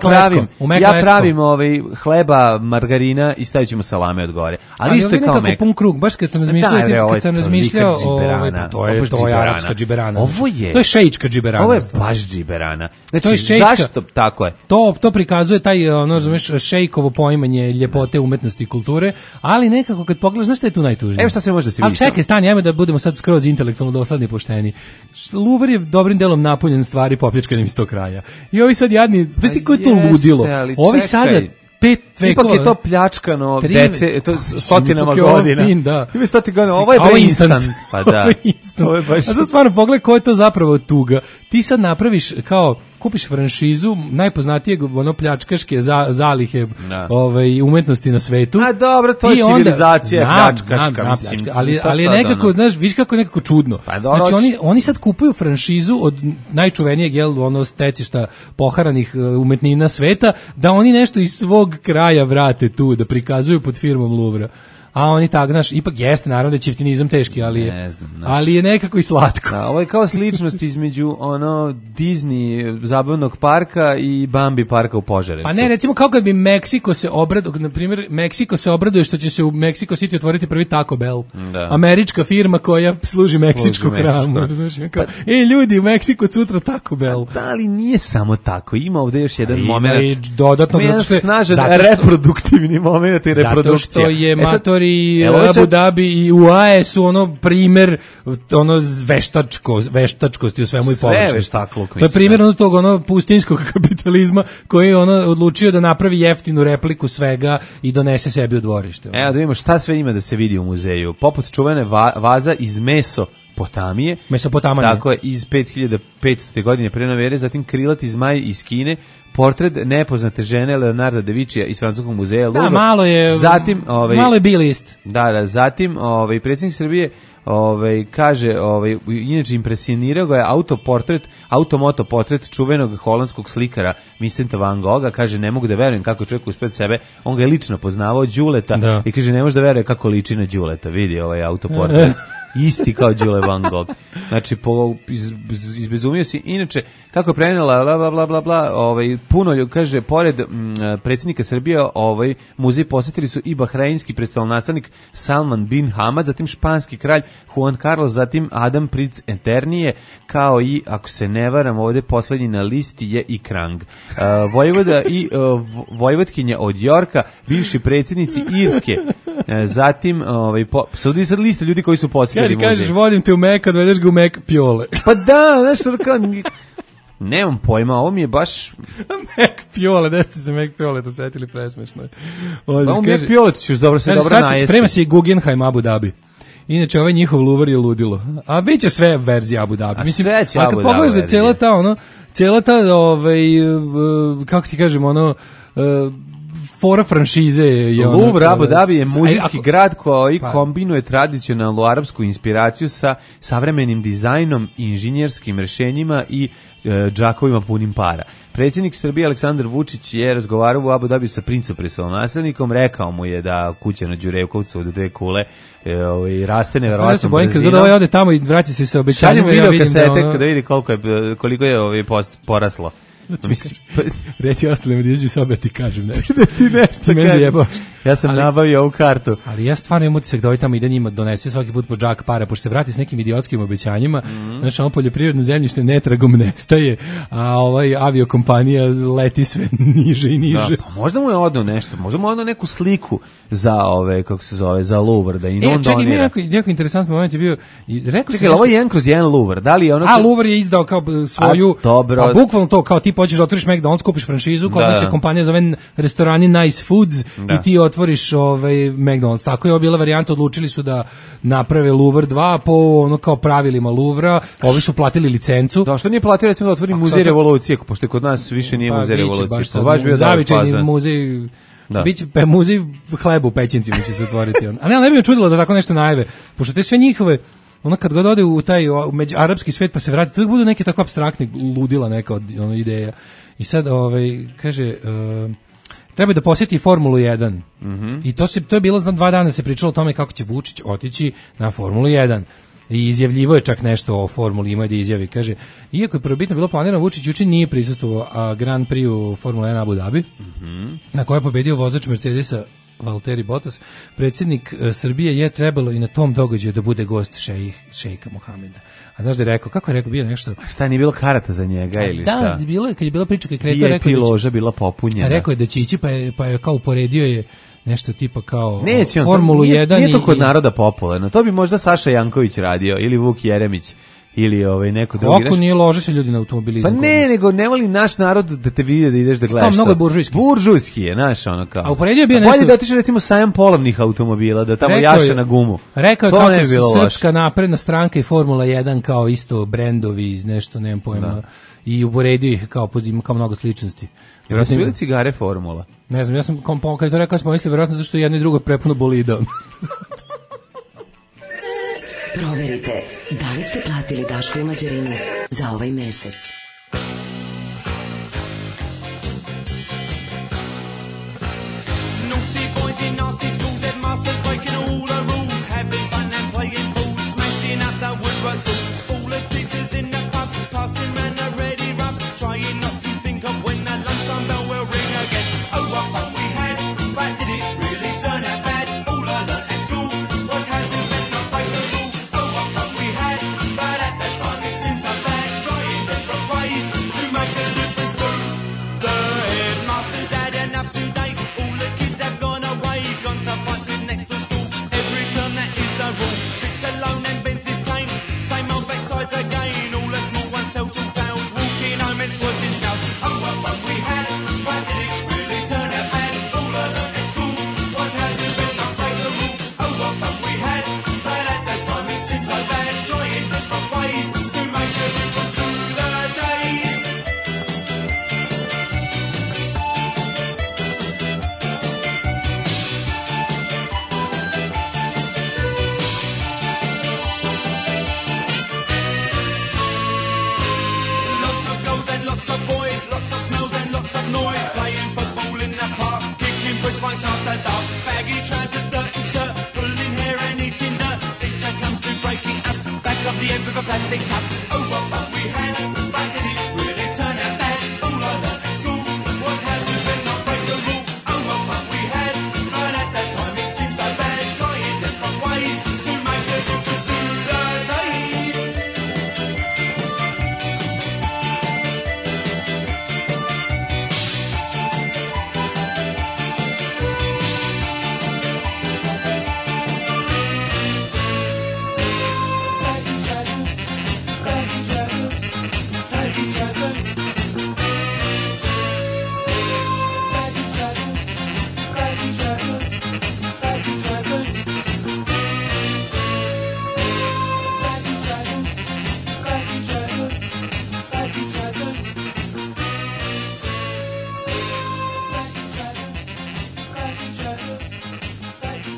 ja pravim hleba, margarina i stavit ćemo salame od gore. Ali isto je kao Mek. Pun krug, baš kad sam razmišljao, to je arapska džiberana. To je šeička džiberana. Ovo je baš džiberana. Znači, zašto? Tako je. To prikazuje taj, šejkovo poimanje ljepote, umetnosti i kulture, ali nekako kad pogledaš, znaš šta je tu najtužnije? Evo šta se može da se vidi. Ali čekaj, stani, ajmo da budemo sad skroz intelektualno dosledni i pošteni. Louvre je dobrim delom napunjen stvari popljačkanim iz tog kraja. I ovi sad jadni, vesti ko je to ludilo? Ovi sada 5 vekova. Ipak je to pljačkano to stotinama godina. Ima stotinama godina. Ovo je instant. Pa da. Ovo je baš... A sad stvarno pogledaj ko je to zapravo tuga. Ti sad napraviš kao kupiš franšizu najpoznatijeg pljačkaške zalihe umetnosti na svetu. A dobro, to je civilizacija pljačkaška. Ali je nekako, znaš, viš kako je nekako čudno. Znači oni sad kupuju franšizu od najčuvenijeg stecišta poharanih umetnina sveta, da oni nešto iz svog kraja vrate tu, da prikazuju pod firmom Louvra. A oni tak, znaš, ipak jeste, naravno da je ćeftinizam teški, ali je nekako i slatko. Da, ovo je kao sličnost između Disney zabavnog parka i Bambi parka u Požarevcu. Pa ne, recimo kao kad bi Meksiko se obraduje, na primjer, Meksiko se obraduje što će se u Mexico City otvoriti prvi Taco Bell. Da. Američka firma koja služi meksičku hranu. Ljudi, u Meksiku sutra Taco Bell. Da, ali nije samo tako, ima ovde još jedan moment. Ima i dodatno, snažan reproduktivni moment i reprodukcija. Zato što je i Abu Dhabi i UAE su primer veštačkosti u svemu i površinu. Sve veštakluk. To je primjer tog pustinskog kapitalizma koji je odlučio da napravi jeftinu repliku svega i donese sebi u dvorište. Evo da vidimo šta sve ima da se vidi u muzeju. Poput čuvene vaza iz Mesopotamije. Tako je, iz 5500. godine pre nove ere, zatim krilati zmaj iz Kine, portret nepoznate žene Leonarda da Vincija iz Francuskog muzeja Louvre. Da, malo je B-list. Da, zatim predsjednik Srbije kaže, inače impresionirao ga je automoto portret čuvenog holandskog slikara Vincenta van Gogha. Kaže, ne mogu da verujem kako čovjek uspred sebe, on ga je lično poznavao, Đuleta, i kaže, ne može da veruje kako liči na Đuleta, vidi ovaj autoportret. Isti kao Đule Van Gogh. Znači, izbezumio si. Inače, kako je prenela, puno, kaže, pored predsjednika Srbije, muzej posjetili su i bahrajinski prestolonaslednik Salman bin Hamad, zatim španski kralj Juan Carlos, zatim Adam Prince Eternije, kao i, ako se ne varam, ovdje poslednji na listi je i Krang. Vojvoda i vojvodkinja od Jorka, bivši predsjednici Irske, zatim, sudi sad liste ljudi koji su posjetili. Kažeš, vodim te u Mek, odvedeš ga u Mek Piole. Pa da, znaš, nemam pojma, ovo mi je baš... Mek Piole, da ste se Mek Piole to setili, presmešno. Ovo Mek Piole, ti ćeš dobro najesti. Sprema se i Guggenheim Abu Dhabi. Inače, ovaj njihov Louvre je ludilo. A bit će sve verzije Abu Dhabi. A sve će Abu Dhabi. A kad pogledaš da cijela ta, kako ti kažem, fora franšize je Louvre Abu Dhabi je muzejski grad koji kombinuje tradicionalnu arapsku inspiraciju sa savremenim dizajnom, inženjerskim rešenjima i džakovima punim para. Predsjednik Srbije Aleksandar Vučić je razgovarao u Abu Dhabi sa princom prestolonaslednikom, rekao mu je da kuća na Đurevkovcu od 2 kule raste neverovatnom brzinom. Kad ode tamo i vraća se sa obećanjima, ja vidim da vidi koliko je poraslo. Reci ostalima da izađu sobe, ti kažem nešto. Ti nešto kažem. Ja sam nabavio ovu kartu. Ali ja stvarno imam utisak da ovaj tamo ide njima donese svaki put po džak para, pošto se vrati s nekim idiotskim obećanjima. Znači, ono poljoprivredno zemljište netragom nestaje, a ovaj aviokompanija leti sve niže i niže. Da, pa možda mu je odno nešto, možda mu je odno neku sliku za kako se zove, za Louvre, da i on donira. Čekaj, jako interesantan moment je bio, čekaj, ovo je 1/1 Louvre, da li je ono... A Louvre je izdao kao svoju, pa bukvalno to, kao ti počeš da otvoriš McDonald's, kupiš franšizu, kod se kompanija zove restorani Nice Foods i ti otvoriš McDonald's. Tako je ovo bila varijanta, odlučili su da naprave Louvre 2 po ono kao pravilima Louvra, ovi su platili licencu. Da, što nije platio recimo da otvori muzej revolucije, pošto kod nas više nije muzej revolucije. Baš bio zavičajni muzej. Biće muzej hleba u Pećincima će se otvoriti. A ne bi me čudilo da tako nešto najave, pošto te sve njihove, ono kad god ode u taj arapski svet pa se vrati, to budu neke tako apstraktne ludila neka od ideja. I sad kaže treba da posjeti Formulu 1. I to je bilo 2 dana se pričalo o tome kako će Vučić otići na Formulu 1. I izjavljivo je čak nešto o formuli, ima da izjavi, kaže, iako je prvobitno bilo planirano, Vučić juče nije prisustvovao Grand Prix Formula 1 Abu Dhabi, na kojoj je pobedio vozač Mercedesa Valtteri Bottas. Predsjednik Srbije je trebalo i na tom događaju da bude gost šejka Mohameda. A znaš da je rekao, kako je rekao, bio nešto... Šta, nije bilo karata za njega ili šta? Da, bilo je, kad je bila priča, kad je kretao, rekao je loža bila popunjena. Rekao je da će ići, pa je kao uporedio je nešto tipa kao neće on, Formulu 1. Nije to kod naroda popularno. To bi možda Saša Janković radio ili Vuk Jeremić ili neko drugi. Kako nije lože se ljudi na automobilizmu? Pa ne, nego ne voli naš narod da te vidi da ideš da gledaš. Kao mnogo je buržujski. Buržujski je, znaš, ono kao. A uporedio je bio nešto. Bolje da otišao recimo sajam polovnih automobila, da tamo jaše na gumu. Rekao je kako su Srpska napredna stranka i Formula 1 kao isto brendovi, nešto, nemam pojma. I uporedio ih kao mnogo sličnosti. Jer su bili cigare Formula? Ne znam, ja sam kad to rekao smo mislili verovatno zato što jedno i drugo prepuno bolida. Proverite, da li ste platili Daško i Mlađarinu za ovaj mesec. Naughty boys in nasty schools, headmasters breaking all the rules, having fun and playing pool, smashing up the woodwork tools. All the teachers in the pub, passing round a ready rub, trying not to think of when the lunchtime bell will ring again. Oh, what fun we had, but did it really turn out bad? All I learnt at school was hasn't meant not break the rules. Oh, what fun we had, but at that time it seemed so bad, trying different ways to make a difference too. The headmasters had enough today, all the kids have gone away, gone to fight with next to school. Every term that is the rule, sits alone and bends his cane, same old backsides again, all the small ones tell tall tales, walking home and squashing snow. Oh, what fun we had, but did it really turn out bad? All I learnt at school was hasn't been not break the rule. Oh, what fun we had, but at that time it seemed so bad, trying different ways to make a difference through the days. Lots of girls and lots of boys, lots of smells and lots of noise, playing football in the park, kicking push bikes after dark, baggy trousers, dirty shirt, pulling hair and eating dirt. Teacher comes to break it up, back of the end with a plastic cup. Oh, what fun we had, but did it really turn out bad? All I learnt at school was hasn't been not break the rule. Oh, what fun we had, but at that time it seemed so bad, trying different ways to make a difference through the days.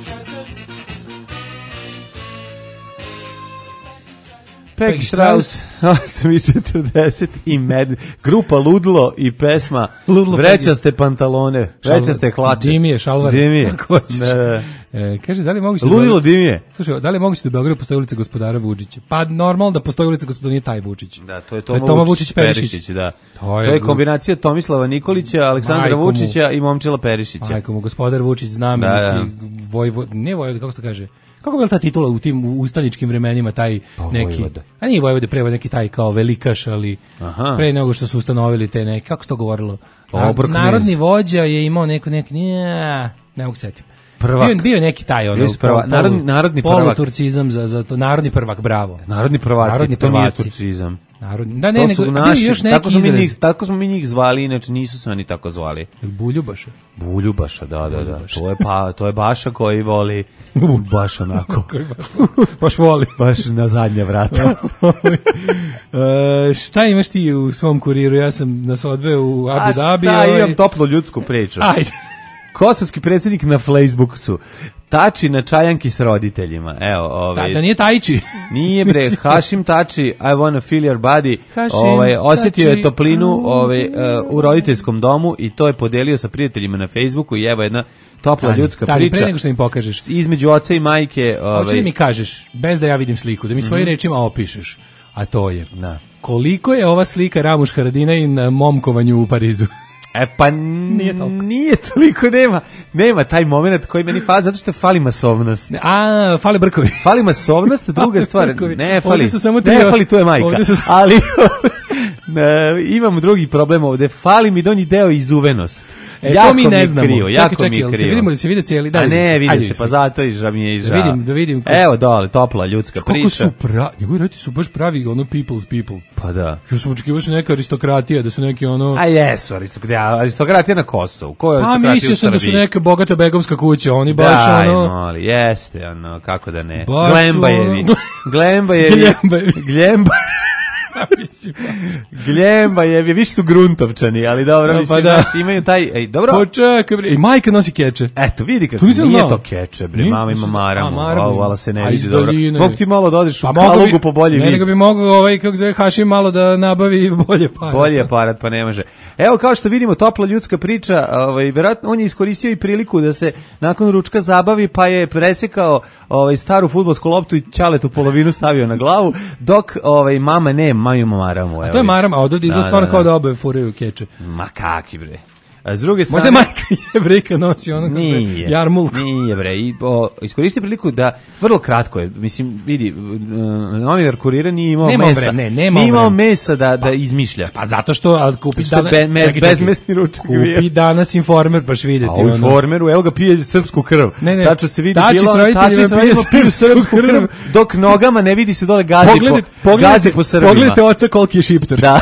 Peggy Strauss, 8:40 i grupa Ludlo i pesma Vrećaste pantalone, vrećaste hlače. Dimije, šalvari. Dimije. Kaže, da li je moguće Ludilo Dimije. Slušaj, da li je moguće da u Beogradu postoji ulica gospodara Vučića? Pa normalno da postoji ulica gospodara, nije taj Vučić. Da, to je Toma Vučić Perišić, da. To je kombinacija Tomislava Nikolića, Aleksandra Vučića i Momčila Perišića. Majko mu, gospodar Vučić, znamenik, ne Vojvod, kako se to kaže? Kako je bila ta titula u tim ustaničkim vremenima, taj neki... Vojvoda. A nije Vojvode, prevod neki taj kao velikaš, ali pre nego što su ustanovili te neki, kako se to govorilo? Narodni vođa je imao ne mogu setim. Bio neki taj narodni prvak. Poluturcizam za to, narodni prvak, bravo. Narodni prvaci, to nije turcizam. Da, ne, nego bio još neki izraz. Tako smo mi njih zvali, inače nisu se oni tako zvali. Buljubaša. Buljubaša, da. To je Baša koji voli baš onako. Baš voli. Baš na zadnje vrata. Šta imaš ti u svom kuriru? Ja sam nas odveo u Abu Dhabi. Imam toplo ljudsku priču. Ajde. Kosovski predsjednik na Facebooku su Tači na čajanki s roditeljima. Evo, da nije Tajči. Nije bre, Hašim Tači, I wanna feel your body. Osjetio je toplinu u roditeljskom domu i to je podelio sa prijateljima na Facebooku i evo jedna topla ljudska priča. Pre nego što mi pokažeš. Između oca i majke. Hoće li mi kažeš, bez da ja vidim sliku, da mi svojim rečima opišeš, a to je. Da. Koliko je ova slika Ramuš Haradinaj na momkovanju u Parizu? Pa nije toliko, nema taj moment koji meni fali, zato što fali masovnost. Fali brkovi. Fali masovnost, druga stvar, ne fali, tu je majka, ali imamo drugi problem ovde, fali mi donji deo izuvenost. To mi ne znamo. Jako mi je krivo. Vidimo da se vide cijeli dan. A ne, vidi se, pa zato i mi je i žao. Da vidim. Evo dole, topla ljudska priča. Kako su njegovi roditelji su baš pravi people's people. Pa da. Još smo očekivali su neka aristokratija, da su neki ono... A jesu, aristokratija na Kosovu. Ko je aristokratija u Srbiji? Mislio sam da su neka bogata begovska kuća, oni baš ono... Daj, jeste, kako da ne. Glembajevi. Gljebajevi, više su gruntovčani, ali dobro, mislim, imaju taj, dobro. Počekaj, i majka nosi keče. Eto, vidi kako, nije to keče, bre, mama ima maramu, vala se ne vidi, dobro. Mogu ti malo da odeš u Kalugu po bolji vid. Ne, nego bi mogao, kako zove Hašim, malo da nabavi bolje aparat. Bolje aparat, pa ne može. Evo, kao što vidimo, topla ljudska priča, vjerojatno on je iskoristio i priliku da se nakon ručka zabavi, pa je presekao staru fudbalsku loptu i ćaletu polovinu stavio na glavu, dok mama ima maramu. A to je maram, a ovdje izgleda stvarno kao da oboje furaju keče. Ma kaki bre. A s druge strane... Možda je majka Jevrejka nosi ono jarmulku. Nije bre. Iskoristi priliku da, vrlo kratko je, mislim, vidi, novinar Kurira nije imao mesa. Nije imao mesa da izmišlja. Pa zato što kupi danas... Bezmesni ručak. Kupi danas Informer, baš vidjeti. A u Informeru, evo ga pije srpsku krv. Tačno se vidi bilo, tači s roditeljima piju srpsku krv, dok nogama ne vidi se dole gazi po Srbima. Pogledajte oca koliki je šipter. Da.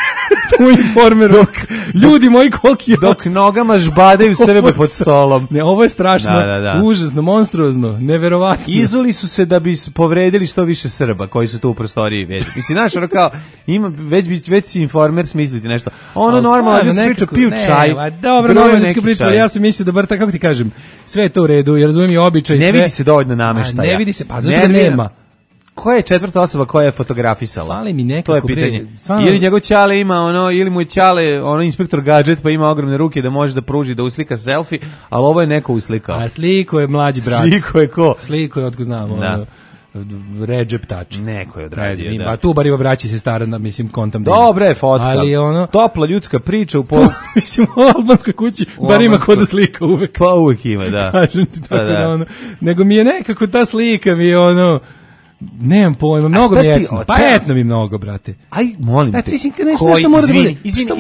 U Informeru. Ljudi moji, koliki je... Dok nogama žbadaju sebe pod stolom. Ne, ovo je strašno. Užasno, monstruozno, neverovatno. Izuli su se da bi povredili što više Srba koji su tu u prostoriji već. Mislim, znaš, ono kao, već si Informer smisliti nešto. Ono normalno, ljudi priča, piju čaj. Dobro, normalno priča, ja sam mislio da bar tako ti kažem, sve je to u redu, jer razumijem i običaj. Ne vidi se dovoljno nameštaja. Ne vidi se, pa zašto da nema? Ko je četvrta osoba koja je fotografisala? Fali mi nekako, to je pitanje. Ili njegov ćale ima ili mu je ćale inspektor gadget pa ima ogromne ruke da može da pruži da uslika selfie, ali ovo je neko uslikao. A sliko je mlađi brat. Sliko je ko? Sliko je, otko znamo. Recep Tači. Neko je odradio, da. A tu bar ima braći se stara, mislim, kontam da. Dobre je fotka. Ali topla ljudska priča mislim, u albanskoj kući bar ima ko da slika uvek. Pa uvek ima, da. Kažem ti tako da. Nego mi je nekako ta slika mi je nemam pojma, mnogo mi je etno. Pa etno mi mnogo, brate. Aj, molim te. Što mora da bude?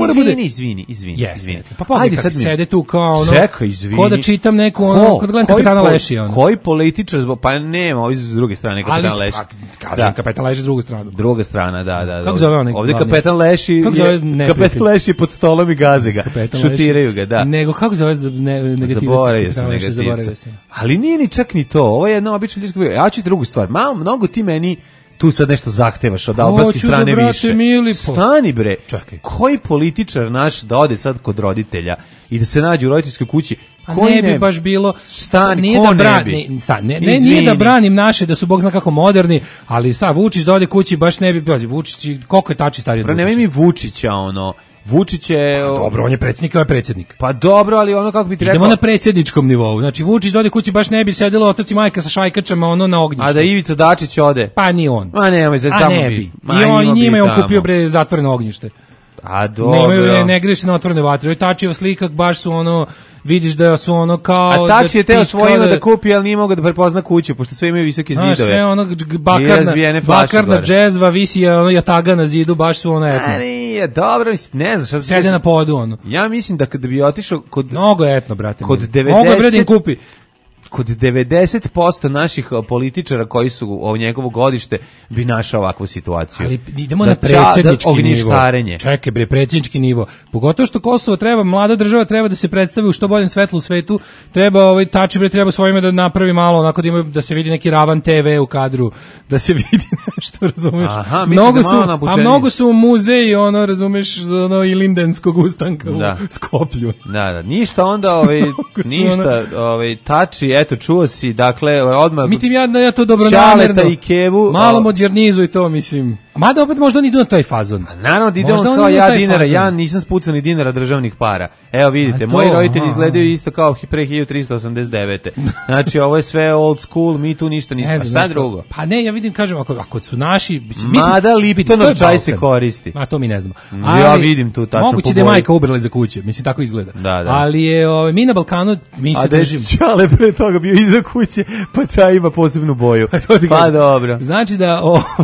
Izvini. Pa ajde sad sede tu kao čekaj, izvini. Ko da čitam neku kod gledam Kapetana Leši. Koji političar, pa nema, ovi s druge strane Kapetan Leši. Kažem, Kapetan Leši s drugu stranu. Druga strana, da. Kako zove onaj? Ovdje Kapetan Leši, Kapetan Leši pod stolom i gaze ga. Šutiraju ga, da. Nego, kako zove negativac? Zaboravio sam. Ali nije ni čak ni to. Ovo je jedna obična ljudska. Ja ću drugu stvar. Mnogo ti meni tu sad nešto zahtevaš od albanske strane više. Stani bre. Čekaj. Koji političar naš da ode sad kod roditelja i da se nađe u roditeljskoj kući? A ne bi baš bilo nije da nije da branim naše da su bog zna kako moderni, ali Vučić da ode kući baš ne bi bio Vučić, koliko je Tači stariji od Vučića. Nemoj mi Vučića Vučić je... dobro, on je predsjednik, ovaj predsjednik. Pa dobro, ali ono kako bi ti rekao... Idemo na predsjedničkom nivou. Znači, Vučić ode kući baš ne bi sedelo otac i majka sa šajkačama na ognjištu. A da Ivica Dačić ode? Pa ni on. Ma nemoj, za tamo bi. I njima je on kupio zatvoreno ognjište. A dobro. Ne greju se na otvorene vatre. Tačijeva slika baš su vidiš da su kao... A Tači je teo svojima da kupi, ali nije mogao da prepozna kuću, pošto sve imaju visoke zidove. Sve bakarna džezva, visi jataga na zidu, baš su etno. A nije, dobro, ne znaš. Sede na podu, Ja mislim da kada bi otišao kod... Mnogo je etno, brate. Kod 90... Mnogo je vredim kupi. Kod 90% naših političara koji su njegovo godište bi našao ovakvu situaciju. Ali idemo na predsjednički nivo. Čekaj bre, predsjednički nivo. Pogotovo što Kosovo treba, mlada država treba da se predstavi u što boljem svetlu u svetu. Treba Tači bre treba svojime da napravi malo onako da se vidi neki ravan TV u kadru, da se vidi nešto, razumeš? Aha, mnogo su muzeji, razumeš, i Lindenskog ustanka u Skoplju. Da, ništa onda ništa, Tači, eto, čuo si, dakle, odmah... Mitim ja to dobronamerno. I Kevu... Malo modernizuj to, mislim. Mada opet možda oni idu na taj fazon. Naravno da idemo kao ja dinara, ja nisam spucao ni dinara državnih para. Evo vidite, moji roditelji izgledaju isto kao pre 1389. Znači, ovo je sve old school, mi tu ništa nismo. Sad drugo. Pa ne, ja vidim, kažem, ako su naši... Mada Liptonov čaj se koristi. A to mi ne znamo. Ja vidim tu tačno. Moguće da je majka ubrala za kuće, mislim, tako izgleda. Da. Ali je, mi na Balkanu, mi se držimo. A da je Čale pre toga bio iza kuće, pa čaj ima posebnu boju. Pa dobro. Znači da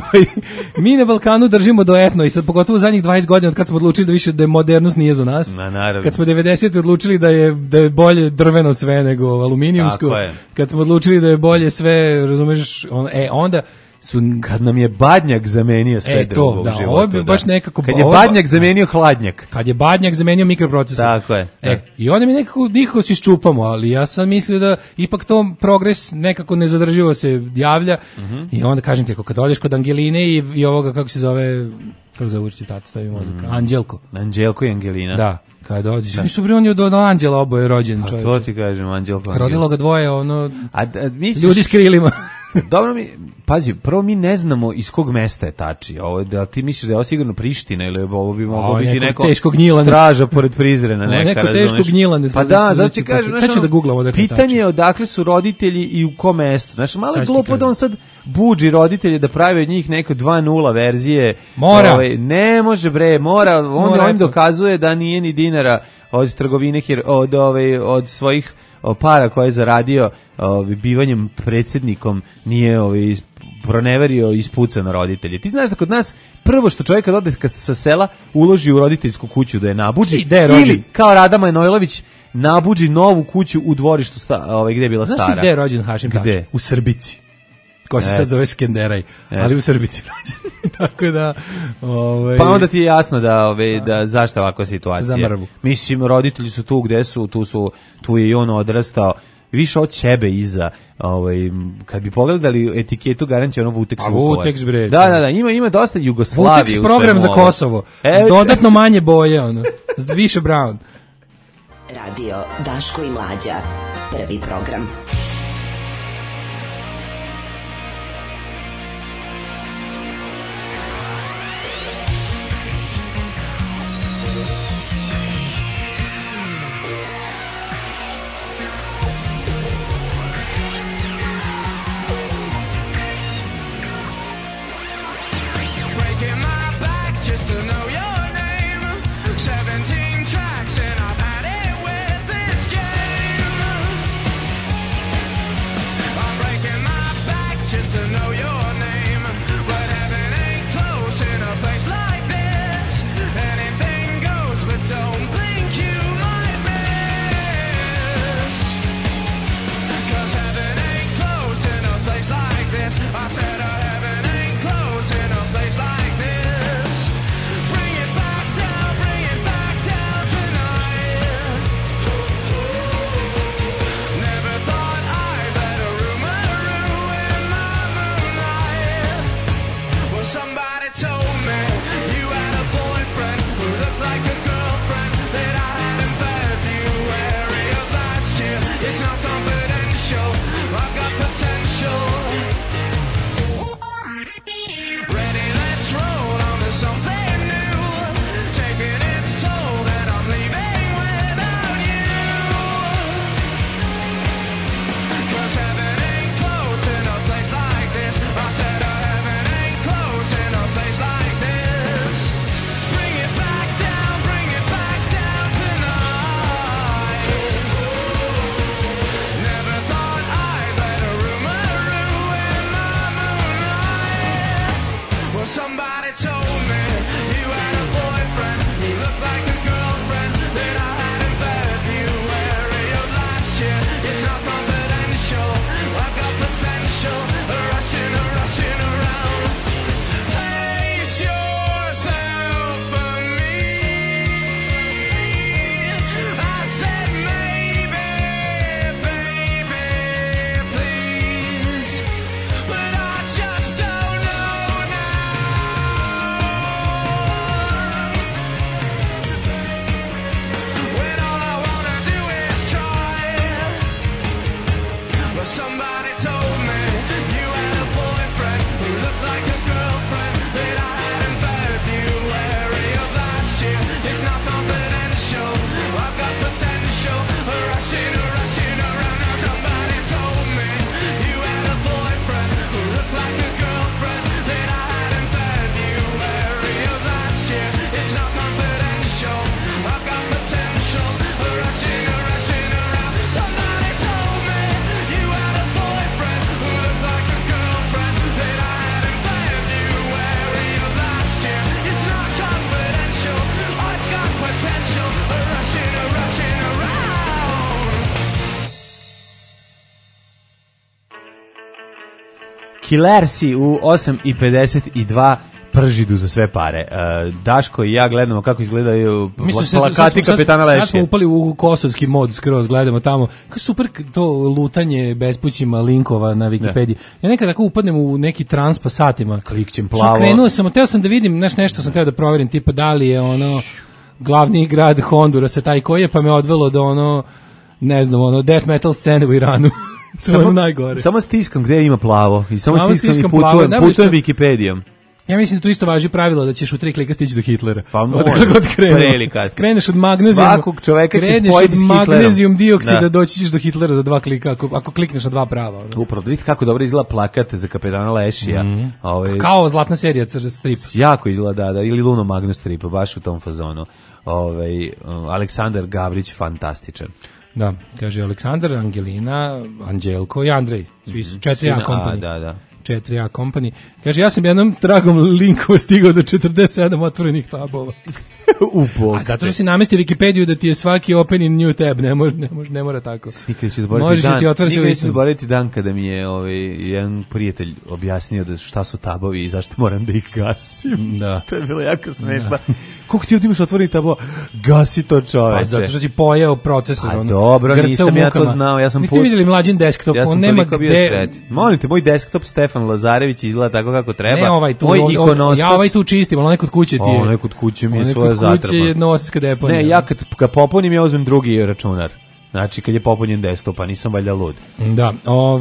mi na Balkanu držimo do etno i sad pogotovo zadnjih 20 godina od kad smo odlučili da više da modernost nije za nas. Kad smo 90 odlučili da je bolje drveno sve nego aluminijumsko. Kad smo odlučili da je bolje sve, razumeš, onda kad nam je Badnjak zamenio sve drugo u životu. Ovo je baš nekako... Kad je Badnjak zamenio hladnjak. Kad je Badnjak zamenio mikroprocesor. Tako je. I onda mi nekako se iščupamo, ali ja sam mislio da ipak to progres nekako nezadrživo se javlja. I onda kažem ti, kad odeš kod Angeline i ovoga, kako se zove učiti tata, stavim mozika, Anđelko i Angelina. Da. Kada dođeš, nisu bre oni od Anđela oboje rođen čovječe. To ti kažem, Anđelko. Rodilo ga dvoje, ljudi s krilima. Dobro pazi, prvo mi ne znamo iz kog mesta je Tači. Da ti misliš da je ovo sigurno Priština ili ovo bi moglo biti neko straža pored Prizrena neka, neko teško gnjilane. Pa da, zato ti kažem, sad ću da googlamo pitanje je odakle su roditelji i u kom mestu. Znaš, malo je glupo da on sad budži roditelje da pravi od njih neko 2.0 verzije. Mora. Ne može bre, mora. On im dokazuje da nije ni dinara od trgovine, od svojih para koje je zaradio bivanjem predsjednikom nije proneverio i ispucao na roditelje. Ti znaš da kod nas prvo što čovjek kad ode sa sela uloži u roditeljsku kuću da je nabuđi ili kao Rada Manojlović nabuđi novu kuću u dvorištu gdje je bila stara. Znaš ti gdje je rođen Hašim Tači? U Srbici. Koji se sad zove Skenderaj, ali u Srbici rođen. Tako da... Pa onda ti je jasno da zašto ovakva situacija. Za mrvu. Mislim, roditelji su tu gde su, tu je i on odrastao. Više od sebe iza, kad bi pogledali etiketu, garant je ono Vuteks Vukovar. Vuteks bre. Da, ima dosta Jugoslavije u svemu. Vuteks program za Kosovo. S dodatno manje boje, s više brown. Radio Daško i Mlađa, prvi program. Killersi u 8:52 pržidu za sve pare. Daško i ja gledamo kako izgledaju plakati Kapetana Lešija. Sad smo upali u kosovski mod, skroz gledamo tamo. Kako super to lutanje bespućima linkova na Wikipediji. Ja nekad tako upadnem u neki trans pa satima. Klikćem plavo. Krenuo sam, teo sam da vidim, nešto sam teo da proverim, tipa da li je ono glavni grad Hondurasa taj koji je, pa me odvelo do ono, ne znam, ono death metal scene u Iranu. Samo najgore. Samo stiskam gde ima plavo i samo stiskam i putujem Wikipedijom. Ja mislim da tu isto važi pravilo da ćeš u 3 klika stići do Hitlera. Pa može, kreneš od magnezijuma. Svakog čoveka će spojiti s Hitlerom. Kreneš od magnezijum dioksida, doći ćeš do Hitlera za 2 klika, ako klikneš na 2 prava. Upravo, vidite kako dobro izgleda plakat za Kapetana Lešija. Kao zlatna serija strip. Jako izgleda, da, ili Luno Magnus strip, baš u tom fazonu. Aleksandar Gavrić, fantastičan. Da, kaže Aleksandar, Angelina, Anđelko i Andrej. Svi su 4A company. Da. 4A company. Kaže, ja sam jednom tragom linkova stigao do 47 otvorenih tabova. A zato što si namestio Wikipediju da ti je svaki open new tab, ne mora tako. Nikad ću zboriti dan kada mi je jedan prijatelj objasnio da šta su tabovi i zašto moram da ih gasim. Da. To je bilo jako smešno. Koliko ti ovdje imaš otvorenih tabova? Gasi to, čoveče. Pa zato što si pojeo procesor. A dobro, nisam ja to znao. Niste vidjeli mlađin desktop? Ja sam toliko bio srećan. Molim te, moj desktop Stefan Lazarević izgleda tako kako treba. Ne ovaj tu, ja ovaj tu čistim, ali onaj kod kuće ti je. Onaj kod kuće mi je svoja zatrpa. Kuće je jednoosijska deponija. Ne, ja kad popunim, ja uzmem drugi računar. Znači, kad je popunjen desktop, pa nisam valjda lud. Da,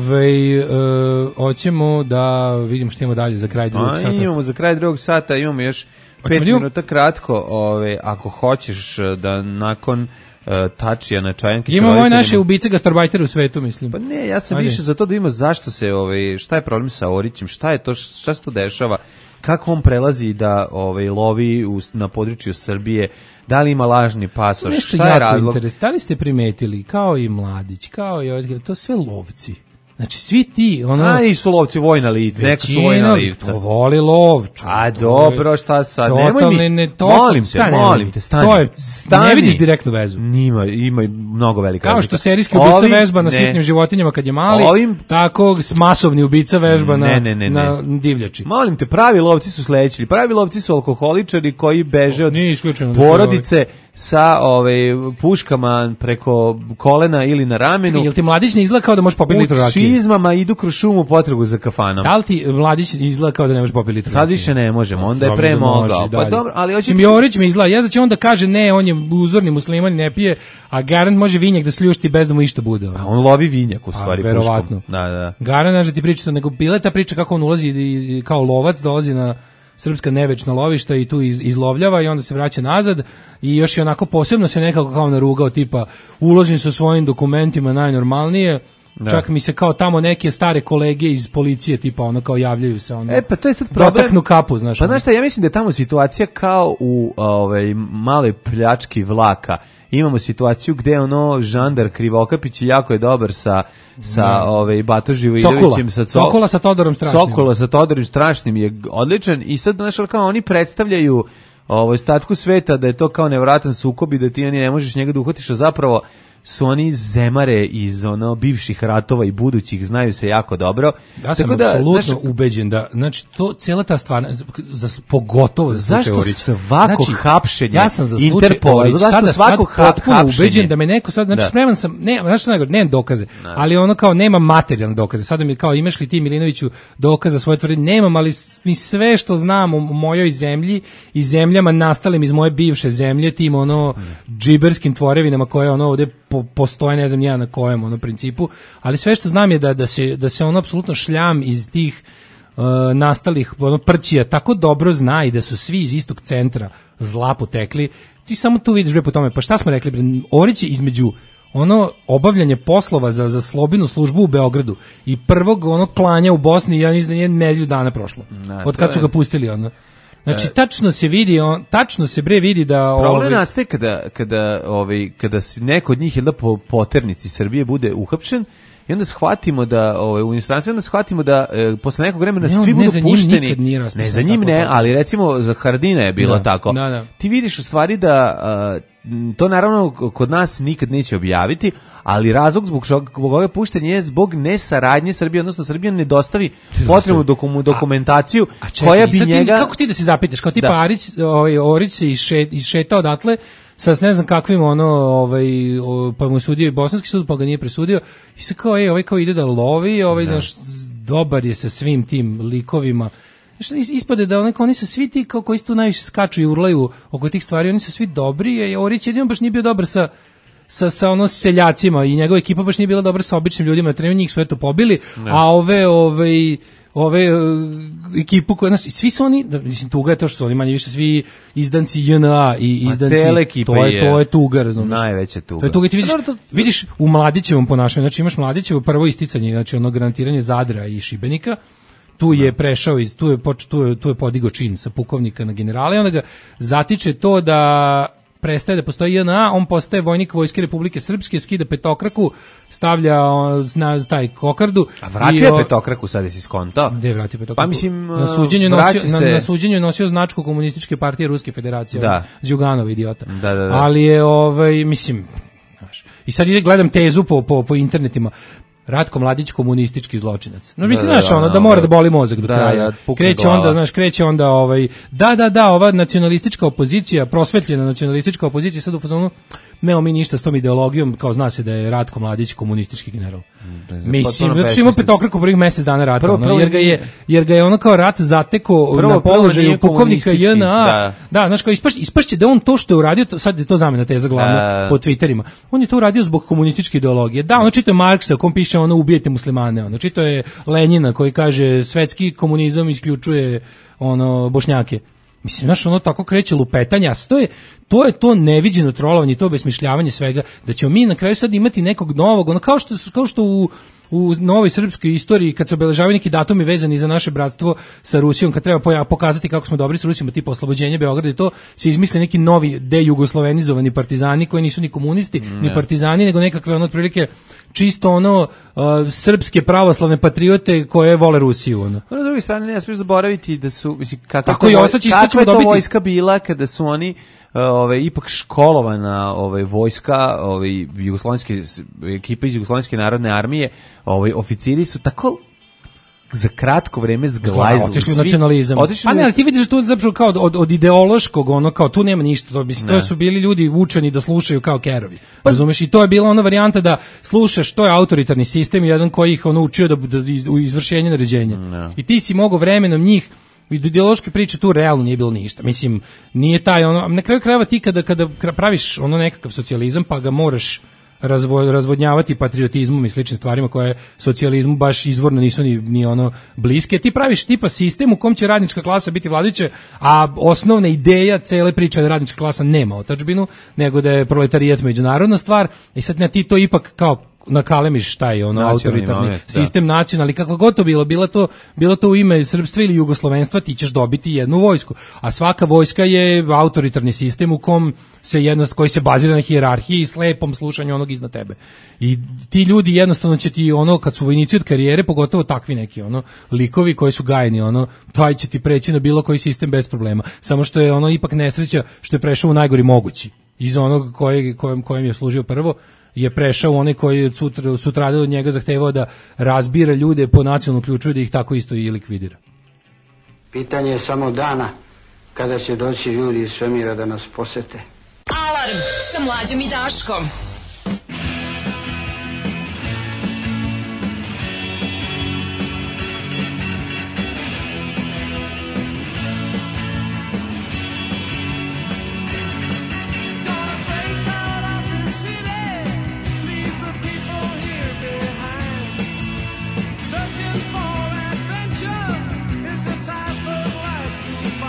hoćemo da vidimo što imamo dalje za kraj drugog sata. Imamo za kraj drugog sata, imamo još 5 minuta kratko, ako hoćeš da nakon Tačija na Čajanki. Imamo ovaj naše ubice gastarbajtere u svetu, mislim. Pa ne, ja sam više za to da imamo zašto se, šta je problem sa Orićem, šta se to dešava, kako on prelazi da lovi na području Srbije, da li ima lažni pasoš, šta je razlog? Da li ste primetili, kao i Mladić, kao i to sve lovci. Znači, svi ti, nisu lovci, vojna lica, neko su vojna lica. To voli lov. A dobro, šta sad? Molim te, stani. Ne vidiš direktnu vezu. Ima mnogo velika razlika. Kao što serijski ubica vežba na sitnim životinjama kad je mali, tako masovni ubica vežba na divljači. Molim te, pravi lovci su sledeći. Pravi lovci su alkoholičari koji beže od porodice sa puškama preko kolena ili na ramenu. Jel ti Mladić ne izgleda kao da možeš popiti litru rakije? Čizmama idu kroz šumu potragu za kafanom. Da li ti Mladić izgleda kao da ne možeš popiti litru rakije? Sad više ne možemo, onda je pre mogao. Pa dobro, ali hoće ti... Jorić mi izgleda, ja da će onda kaže ne, on je uzorni musliman i ne pije, a Garant može vinjak da sljušti bez da mu išta bude. A on lovi vinjak u stvari puškom. Verovatno. Da. Garant da ti priča, nego bila je ta priča kako on ulazi i kao lovac dolazi na srpska nevečna lovišta i tu izlovljava i onda se vraća nazad i još je onako posebno se nekako kao narugao, tipa uložim sa svojim dokumentima najnormalnije. Da. Čak mi se kao tamo neke stare kolege iz policije tipa ono kao javljaju se ono. Pa to je sad problem. Dotaknu kapu, znaš. Pa znaš šta, ja mislim da je tamo situacija kao u maloj pljački vlaka. Imamo situaciju gde žandar Krivokapić jako je dobar sa Bato Živojidovićem, Sokola sa Todorom Strašnim. Sokola sa Todorom Strašnim je odličan i sad znaš kao oni predstavljaju ostatku sveta da je to kao nevratan sukob i da ti ne možeš njega da uhvatiš, a zapravo su oni zemare iz bivših ratova i budućih, znaju se jako dobro. Ja sam apsolutno ubeđen da, znači, to cijela ta stvar, pogotovo za slučaj Orić. Zašto svako hapšenje ja sam za Interpola, sad potpuno ubeđen da me neko sad, znači spreman sam, nemam dokaze, ali kao nema materijalne dokaze. Sada mi kao imaš li ti Milinoviću dokaza svoje tvrdnje? Nemam, ali mi sve što znam o mojoj zemlji i zemljama nastalim iz moje bivše zemlje, tim džiberskim tvorevinama koje ovde postoje, ne znam ja na kojem principu, ali sve što znam je da se apsolutno šljam iz tih nastalih prćija tako dobro zna i da su svi iz istog centra zla potekli. Ti samo tu vidiš po tome, pa šta smo rekli, Orić je između obavljanje poslova za slobinu službu u Beogradu i prvog klanja u Bosni, ja mislim da nije nedelju dana prošlo. Od kad su ga pustili Znači tačno se vidi, vidi da problem nastaje kada se neko od njih po poternici Srbije bude uhapšen i onda shvatimo da u inostranstvu, onda shvatimo da posle nekog vremena svi budu pušteni. Ne, za njim ne, ali recimo za Haradina je bilo tako. Ti vidiš u stvari da to naravno kod nas nikad neće objaviti, ali razlog zbog ove puštenja je zbog nesaradnje Srbije, odnosno Srbija ne dostavi potrebnu dokumentaciju koja bi njega... Kako ti da se zapitaš, kao tipa Orić se išetao odatle sa ne znam kakvim pa mu sudio i bosanski sud, pa ga nije presudio i se kao, ovaj kao ide da lovi, znaš, dobar je sa svim tim likovima. Ispade da oni su svi ti koji se tu najviše skaču i urlaju oko tih stvari, oni su svi dobri, a Orić jedino baš nije bio dobar sa seljacima i njegova ekipa baš nije bila dobra sa običnim ljudima, trenutno njih su eto pobili, a ove ekipu koja, znači, svi su oni, mislim, tuga je to što su oni manje više svi izdanci JNA i izdanci, to je tuga, razumiješ? Najveća tuga. To je tuga i ti vidiš u Mladićevom ponašanju, znači imaš Mladićevo prvo isticanje, znači ono garantiranje Zadra i Šibenika, tu je prešao tu je podigao čin sa pukovnika na generala i onda ga zatiče to da prestaje da postoji JNA, on postaje vojnik Vojske Republike Srpske, skida petokraku, stavlja na taj kokardu. A vratio je petokraku, sad je si skontao? Gde je vratio petokraku? Pa mislim, na suđenju je nosio značku Komunističke partije Ruske federacije, Zjuganova idiota. Da. Ali je, mislim, znaš, i sad gledam tezu po internetima, Ratko Mladić komunistički zločinac. No mislim, znaš, da mora da boli mozak do kraja. Kreće onda ova nacionalistička opozicija, prosvetljena nacionalistička opozicija sad u fazonu, nemamo mi ništa s tom ideologijom, kao zna se da je Ratko Mladić komunistički general. Mislim, zato što ima petokraku prvih mjesec dana rata, jer ga je ono kao rat zateko na položaju pukovnika JNA. Da, znaš, kao ispašće da on to što je uradio, sad je to zamena teza glavna po Twitterima, on je to uradio zbog komunističke ideologije. Da, ono čito je Marksa, kom piše ono ubijete muslimane, ono čito je Lenjina koji kaže svetski komunizam isključuje Bošnjake. Mislim, znaš, ono tako kreće lupetanja, a to je to neviđeno trolovanje, to besmišljavanje svega, da ćemo mi na kraju sad imati nekog novog, ono kao što u novoj srpskoj istoriji, kad se obeležavaju neki datumi vezani za naše bratstvo sa Rusijom, kad treba pokazati kako smo dobri s Rusijom, tipa oslobođenje Beograda i to, se izmisle neki novi dejugoslovenizovani partizani koji nisu ni komunisti, ni partizani, nego nekakve otprilike čisto srpske pravoslavne patriote koje vole Rusiju. Na drugoj strani ne smiješ zaboraviti da su, mislim, kakva je to vojska bila kada su oni ipak školovana vojska, jugoslovenske ekipe iz Jugoslovenske narodne armije, oficiri su tako za kratko vreme zglajzili. Otišli u nacionalizam. Pa ne, ali ti vidiš da tu zapravo kao od ideološkog, kao tu nema ništa. To su bili ljudi učeni da slušaju kao kerovi. Razumeš? I to je bila ona varijanta da slušaš, to je autoritarni sistem, jedan koji ih učio da u izvršenje naređenja. I ti si mogao vremenom njih, ideološke priče tu realno nije bilo ništa. Mislim, nije taj na kraju krajeva ti kada praviš nekakav socijalizam, pa ga moraš razvodnjavati patriotizmom i sličnim stvarima koje socijalizmu baš izvorno nisu ni bliske. Ti praviš tipa sistem u kom će radnička klasa biti vladajuća, a osnovna ideja cele priče je da radnička klasa nema otadžbinu, nego da je proletarijat međunarodna stvar i sad na ti to ipak kao nakalemiš taj autoritarni sistem nacionalni, kakva god to bilo to u ime srpstva ili jugoslovenstva, ti ćeš dobiti jednu vojsku, a svaka vojska je autoritarni sistem u kom se koji se bazira na hijerarhiji i slepom slušanju onog iznad tebe. I ti ljudi jednostavno će ti kad su vojnici od karijere, pogotovo takvi neki likovi koji su gajeni, taj će ti preći na bilo koji sistem bez problema. Samo što je ipak nesreća što je prešao u najgori mogući. Iz onog kojem je služio prvo je prešao onaj koji je sutradan od njega zahtevao da razbira ljude po nacionalnom ključu i da ih tako isto i likvidira. Pitanje je samo dana kada će doći ljudi iz svemira da nas posete. Alarm sa Mlađom i Daškom.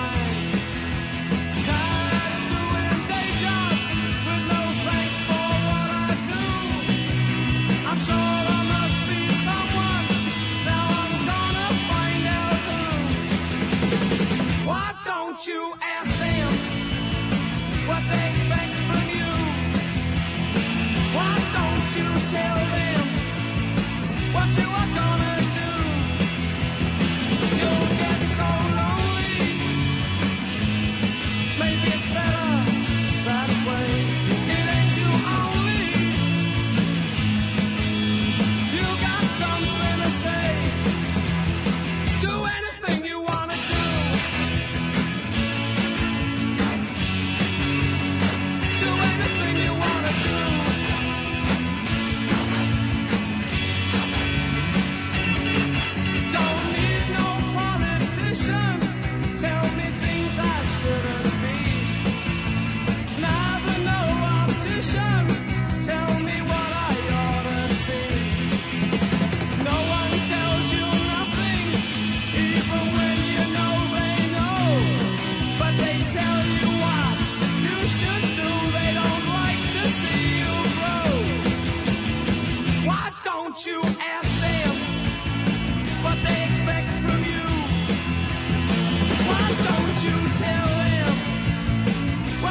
Tired of doing day jobs with no thanks for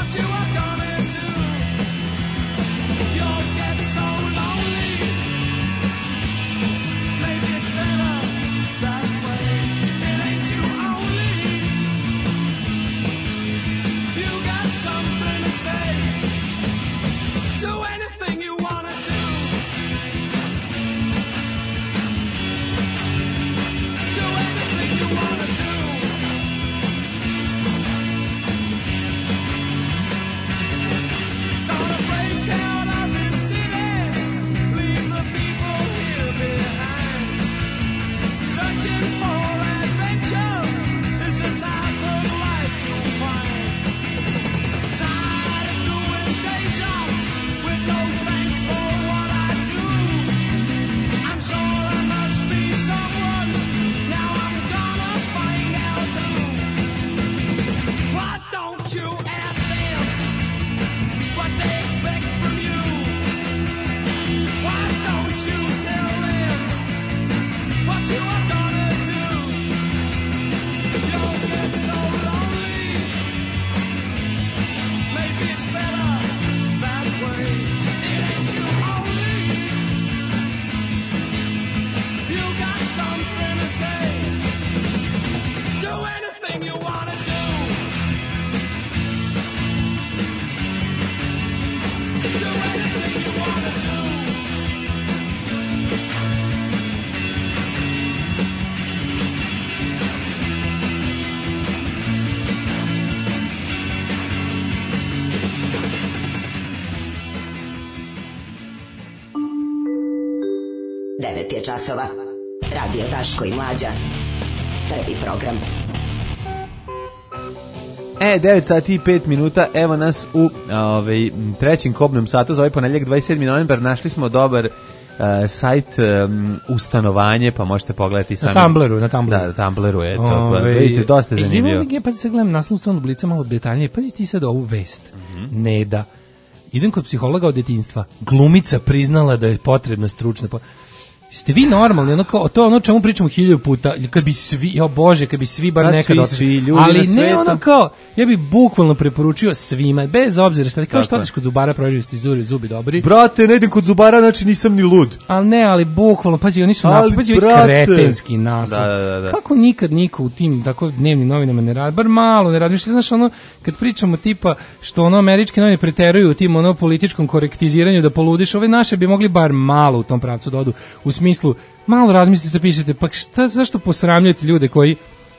9 je časova. Radio Daško i Mlađa. Prvi program. 9 sati i 5 minuta, evo nas u trećem kobnom satu za ovaj ponedjeljak 27. novembar. Našli smo dobar sajt ustanovanje, pa možete pogledati sami. Na Tumblru. Da, na Tumblru je to. Vidite, dosta zanimljivo. Pa se gledam naslovnu stranu Blica malo detaljnije. Pazi ti sad ovu vest. Neda. Idem kod psihologa od detinjstva. Glumica priznala da je potrebna stručna. Ste vi normalni, ono kao, to ono čemu pričamo 1000 puta, kad bi svi, Bože, kad bi svi bar nekad otišli, ali ne ono kao, ja bih bukvalno preporučio svima, bez obzira šta, kao što odeš kod zubara, prođeš ti zubi dobri. Brate, ne idem kod zubara, znači nisam ni lud. Ali bukvalno, pazi, oni su kretenski naslov. Da. Kako nikad niko u tim tako dnevnim novinama ne radi, bar malo ne razmišlja, znaš, ono, kad pričamo tipa što ono američke novine preteruju u tim ono političkom korektiziranju da poludiš, ove naše bi mogli bar malo u tom pravcu da odu, u smislu, malo razmislite se, pišete, pa zašto posramljate ljude koji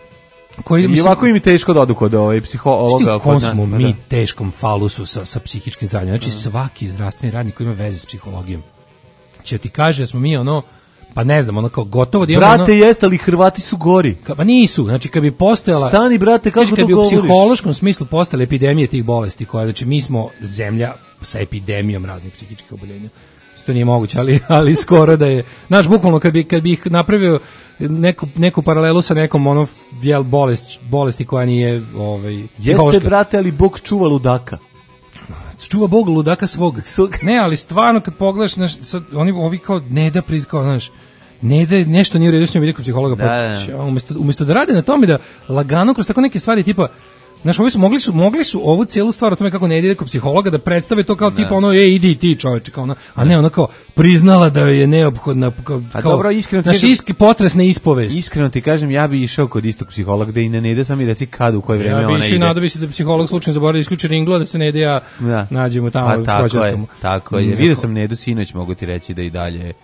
i ovako im je teško da odu kod psihologa. Kom smo mi teškom falusu sa psihičkim zdravljem, znači svaki zdravstveni radnik koji ima veze s psihologijom će ti kaže da smo mi ono, pa ne znam, ono kao gotovo da imamo. Brate, jeste, ali Hrvati su gori. Pa nisu, znači kad bi postojala. Stani, brate, kako to govoriš? Kad bi u psihološkom smislu postojale epidemije tih bolesti, koja, znači mi smo zemlja sa epidemijom raznih psihičkih oboljenja. To nije moguće, ali skoro da je. Znaš, bukvalno kad bi ih napravio neku paralelu sa nekom ono bolesti koja nije psihološka. Jeste, brate, ali Bog čuva ludaka. Čuva Bog ludaka svog. Ne, ali stvarno kad pogledaš, ovi kao ne da kao, znaš, ne da nešto nije u redu s njom, ide kod psihologa. Umjesto da rade na tome da lagano kroz tako neke stvari tipa, znaš, mogli su ovu cijelu stvar o tome kako ne ide kod psihologa da predstave to kao tipa ono, idi ti čoveče, kao ono, a ne ono kao priznala da je neophodna kao dobro, iskreno naš potresne ispovest. Iskreno ti kažem, ja bi išao kod istog psihologa gde i ne ide sam i reci kad u koje vreme ona ide. Ja bi išao i nadao bi se da psiholog slučajno zaboravi isključi ringlo da se ne ide nađemo tamo. Tako je. Vidio sam Nedu sinoć, mogu ti reći da i dalje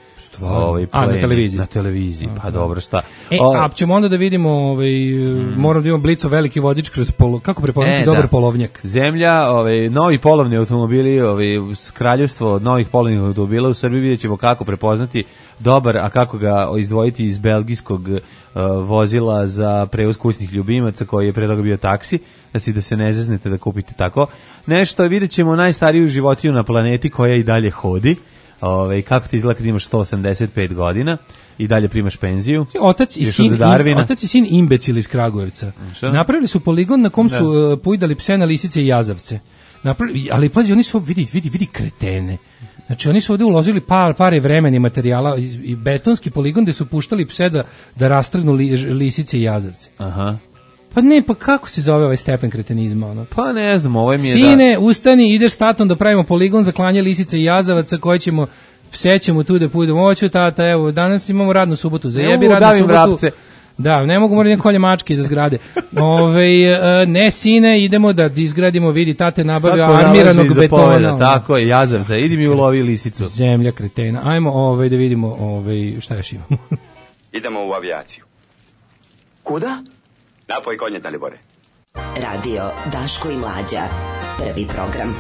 na televiziji. Pa dobro, šta? A ćemo onda da vidimo, moramo da imamo Blico veliki vodič kroz kako prepoznati dobar polovnjak. Zemlja, novi polovni automobili, kraljevstvo novih polovnih automobila u Srbiji, vidjet ćemo kako prepoznati dobar, a kako ga izdvojiti iz belgijskog vozila za prevoz kućnih ljubimaca koji je pre toga bio taksi, da se ne zeznete da kupite tako nešto. Vidjet ćemo najstariju životinju na planeti koja i dalje hodi. Kako ti izgleda kad imaš 185 godina i dalje primaš penziju. Otac i sin imbecil iz Kragujevca. Napravili su poligon na kom su pujdali pse na lisice i jazavce. Ali pazi, oni su vidi kretene. Znači oni su ovdje uložili pare vremena i materijala i betonski poligon gde su puštali pse da rastrgnu lisice i jazavce. Aha. Pa ne, pa kako se zove ovaj stepen kretenizma, ono? Pa ne znam, ovaj mi je Sine, ustani, ideš s tatom da pravimo poligon za klanje lisica i jazavaca koje ćemo, sećemo tu da pudemo. Hoću tata, evo, danas imamo radnu subotu, zajebi radnu subotu. Vrapce. Da, ne mogu morati kolje mačke iza zgrade. Ne, sine, idemo da izgradimo, vidi, tate nabavio armiranog betona. Tako je, jazavca, idi mi ulovi lisicu. Zemlja kretena. Ajmo da vidimo šta još imamo. Idemo u avijaciju. Kuda? Napoj konje, Dalibore. Radio Daško i Mlađa. Prvi program.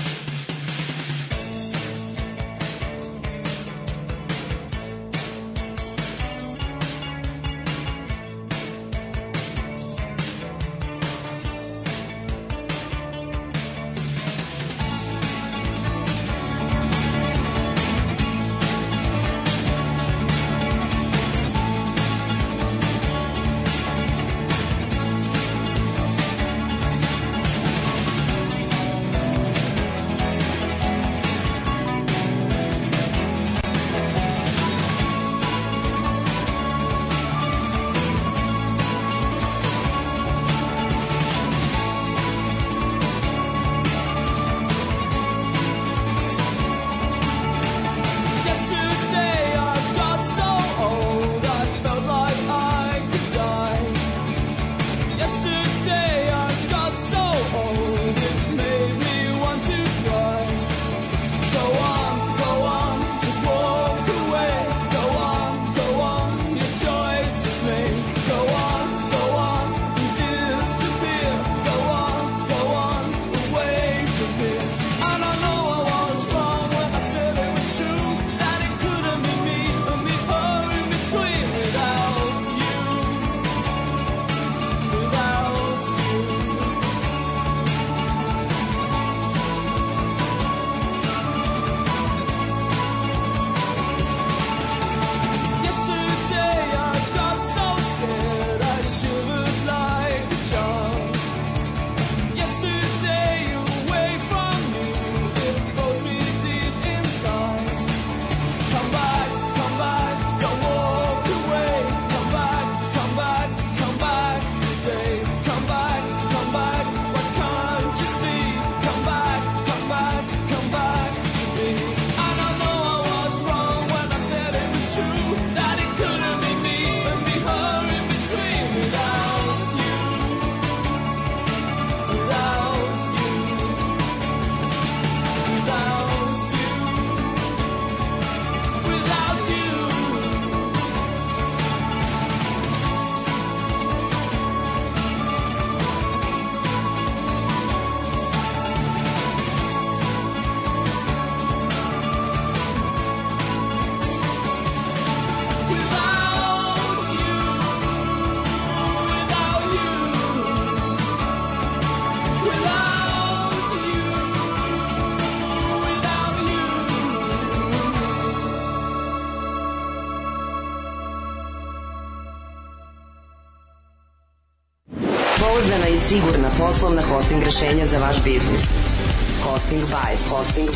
Pouzdana i sigurna poslovna hosting rešenja za vaš biznis. Hosting by. Hosting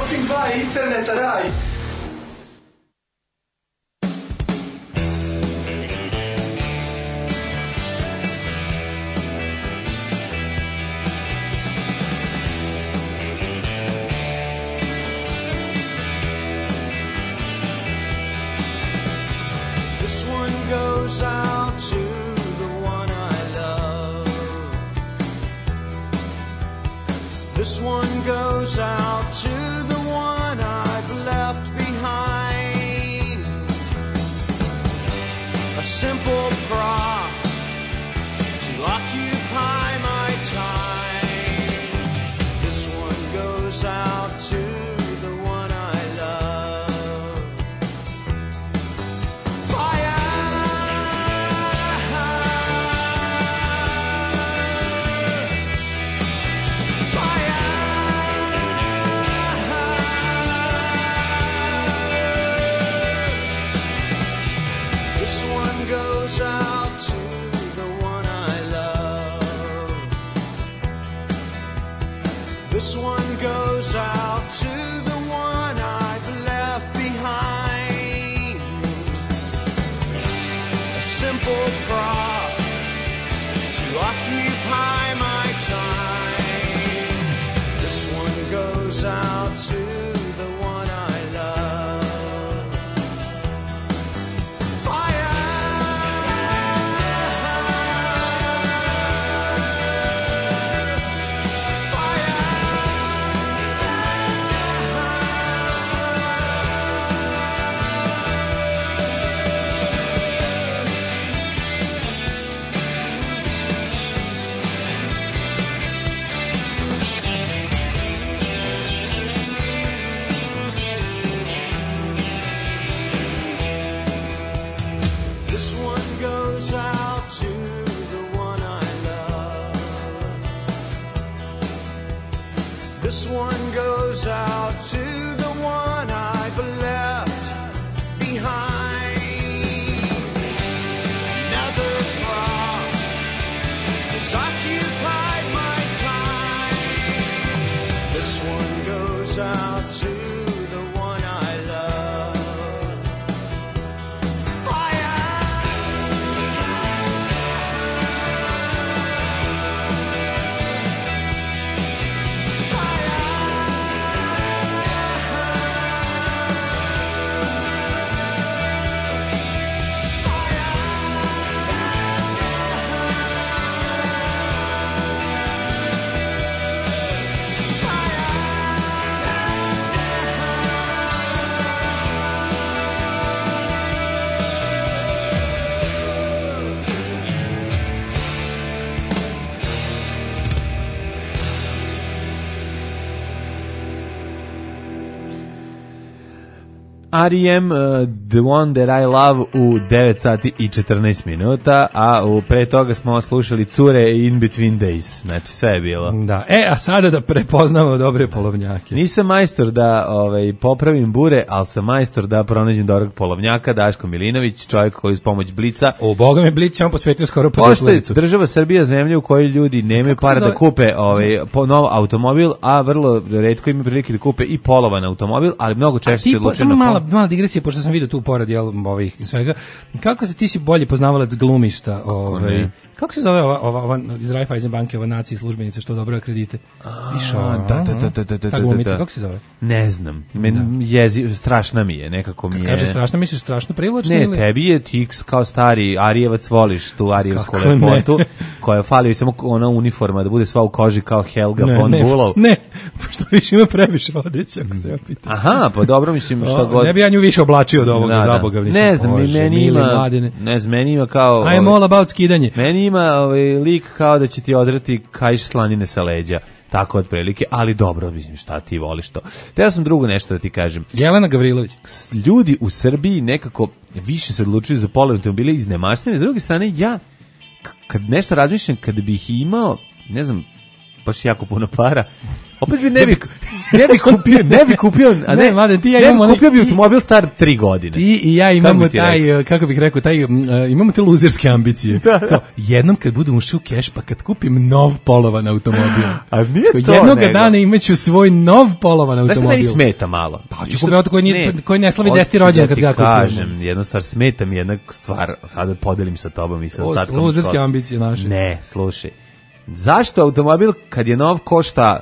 by Internet Raj. This one goes out to This one goes out to the one I've left behind. A simple prop to occupy my time. This one goes out to the one I love. Fire! Goes out to the one I love. This one goes out to the one I've left behind. A simple prop to one goes out to the one I've left behind. Another thought has occupied my time. This one goes out to the one I love. R.E.M. The One That I Love u 9 sati i 14 minuta, a pre toga smo slušali Cure i In Between Days. Znači, sve je bilo. Da. A sada da prepoznamo dobre polovnjake. Nisam majstor da popravim bure, ali sam majstor da pronađem dobrog polovnjaka. Daško Milinović, čovjek koji uz pomoć Blica. O, Boga me Blic, on posvetio skoro postoji država Srbija, zemlja u kojoj ljudi nemaju para da kupe nov automobil, a vrlo retko imaju prilike da kupe i polovan automobil, ali mnogo češće se odluče na mala digresija, pošto sam vidio tu porad ovih svega. Kako se ti si bolji poznavalac glumišta? Kako se zove ova iz Raiffeisen banke, ova nacija službenica što dobro kredite? Ta glumica, kako se zove? Ne znam. Strašna mi je, nekako mi je. Kaže strašna, misliš strašno privlačna? Ne, tebi je ti kao stari Arijevac, voliš tu arijevsku lepotu, koja fali samo ona uniforma da bude sva u koži kao Helga von Bülow. Ne, pošto više ima previše odeće, ako se ja pitam. Aha, pa dobro, mislim što god. Ne bi ja nju više oblačio od ovoga zaboga. Ne znam, meni ima kao... I'm all about skidanje. Meni ima lik kao da će ti odrati kaiš slanine sa leđa. Tako otprilike, ali dobro, mislim, šta ti voliš to. Te ja sam drugo nešto da ti kažem. Jelena Gavrilović. Ljudi u Srbiji nekako više se odlučuju za polovne automobile iz nemaštine. S druge strane, ja, kad nešto razmišljam, kad bih imao, ne znam, baš jako puno para, opet bi ne bi kupio, a ne, mladen, ti ja kupio bi automobil star 3 godine. Ti i ja imamo taj, kako bih rekao, imamo te luzerske ambicije. Kao, jednom kad budem ušao u keš, pa kad kupim nov polovan automobil. A nije to jednog dana imaću svoj nov polovan automobil. Znaš što meni smeta malo? Pa ću kupiti auto koji ne slavi 10. rođendan kad ga kupim. Kažem, jedna stvar, smeta mi jedna stvar, sada podelim sa tobom i sa ostatkom. Luzerske ambicije naše. Ne, slušaj. Zašto automobil kad je nov košta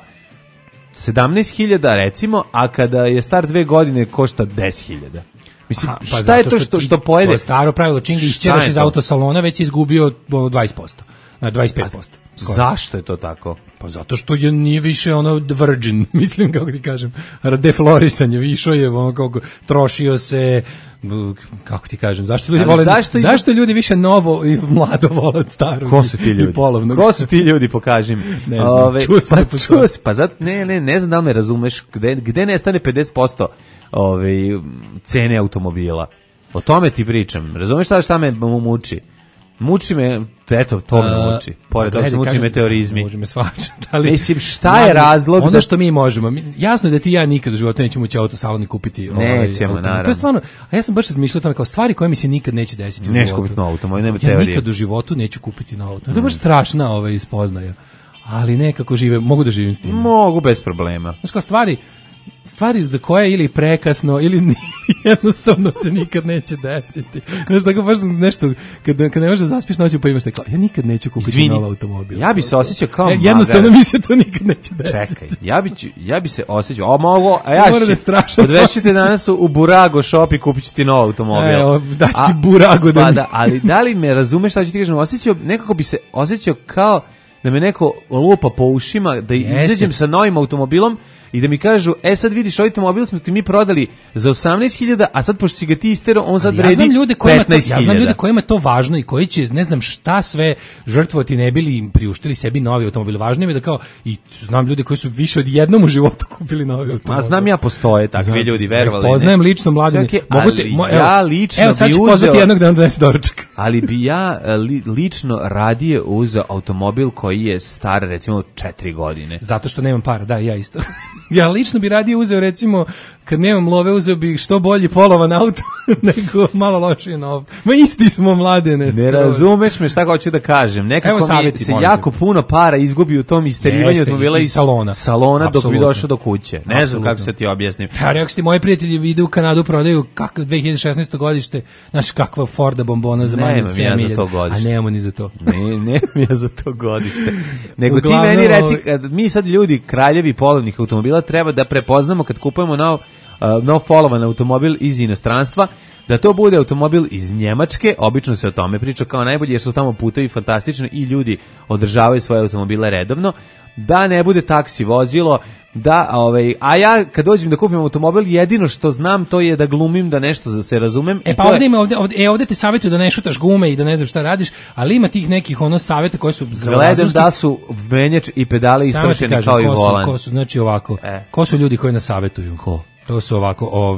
17.000 recimo, a kada je star 2 godine košta 10.000? Mislim, šta je to što pojede? To je staro pravilo, čim ga išćeraš iz autosalona, već si izgubio 20%, 25%. Zašto je to tako? Pa zato što nije više ono virgin, mislim, kako ti kažem, deflorisanje, više je ono kako trošio se, kako ti kažem, zašto ljudi vole, zašto ljudi više novo i mlado vole staro? Ko su ti ljudi? Ko su ti ljudi, pokažim. Ne znam, pa zato, ne znam da li me razumeš, gde nestane 50% cene automobila? O tome ti pričam. Razumeš šta me muči? Muči me, eto, to me muči. Pored toga se muči meteorizmi. Može me svačati. Mislim, šta je razlog? Ono što mi možemo. Jasno je da ti i ja nikad u životu nećemo ući autosalon i kupiti. Nećemo, naravno. To je stvarno, a ja sam baš razmišljao o tome kao stvari koje mi se nikad neće desiti u životu. Neš kupiti novo automobil, nema teorije. Ja nikad u životu neću kupiti novo automobil. To je baš strašna spoznaja. Ali nekako mogu da živim s tim. Mogu, bez problema. Znaš kao stvari za koje ili prekasno ili jednostavno se nikad neće desiti. Znaš, tako baš nešto, kada ne možeš da zaspiš noću pa imaš tako, ja nikad neću kupiti nov automobil. Ja bi se osjećao kao magar. Jednostavno mi se to nikad neće desiti. Čekaj, ja bi se osjećao, odvećete danas u Burago shop i kupit ću ti nov automobil. Evo, daću ti Burago. Ali da li me razumeš šta ću ti kažem, nekako bi se osjećao kao da me neko lupa po ušima, da izađem sa novim automobilom i da mi kažu, sad vidiš, ovaj automobil smo ti mi prodali za 18.000, a sad pošto si ga ti istero, on sad vredi 15.000. Ja znam ljude kojima je to važno i koji će, ne znam šta sve žrtvovati, ne bili im priuštili sebi novi automobil. Važno je da kao, i znam ljude koji su više od jednom u životu kupili novi automobil. A znam ja, postoje takvi ljudi, verovali. Poznajem lično mladine. Ja lično evo, sad ću pozvati jednog da vam donese doručak. Ali bi ja lično radije uzeo automobil koji je star recimo 4 godine. Zato što nemam para, da, ja isto. Ja lično bi radije uzeo, recimo, kad nemam love, uzeo bi što bolji polovan auto nego malo lošije nov. Ma isti smo, Mladene. Ne razumeš me šta hoću da kažem. Nekako mi se jako puno para izgubi u tom isterivanju automobila iz salona dok bi došao do kuće. Ne znam kako se ti objasnim. Ja rekao ti, moji prijatelji ide u Kanadu, prodaju 2016. godište, znaš kakva Forda bombona za manje od 7.000. A nemamo ni za to. Nemam ja za to godište. Nego ti meni reci, mi sad ljudi, kraljevi polovnih automobila, treba da prepoznamo kad kupujemo nov polovan automobil iz inostranstva, da to bude automobil iz Njemačke, obično se o tome priča kao najbolje, jer su tamo putevi fantastično i ljudi održavaju svoje automobile redovno, da ne bude taksi vozilo, a ja kad dođem da kupim automobil, jedino što znam to je da glumim da nešto se razumem. Pa ovde te savjetuju da ne šutaš gume i da ne znam šta radiš, ali ima tih nekih savjeta koji su zdravorazumski. Gledam da su menjač i pedale istrošeni kao i volan. Ko su, znači ovako, ko su ljudi koji nas savjetuju? Ko? To su ovako,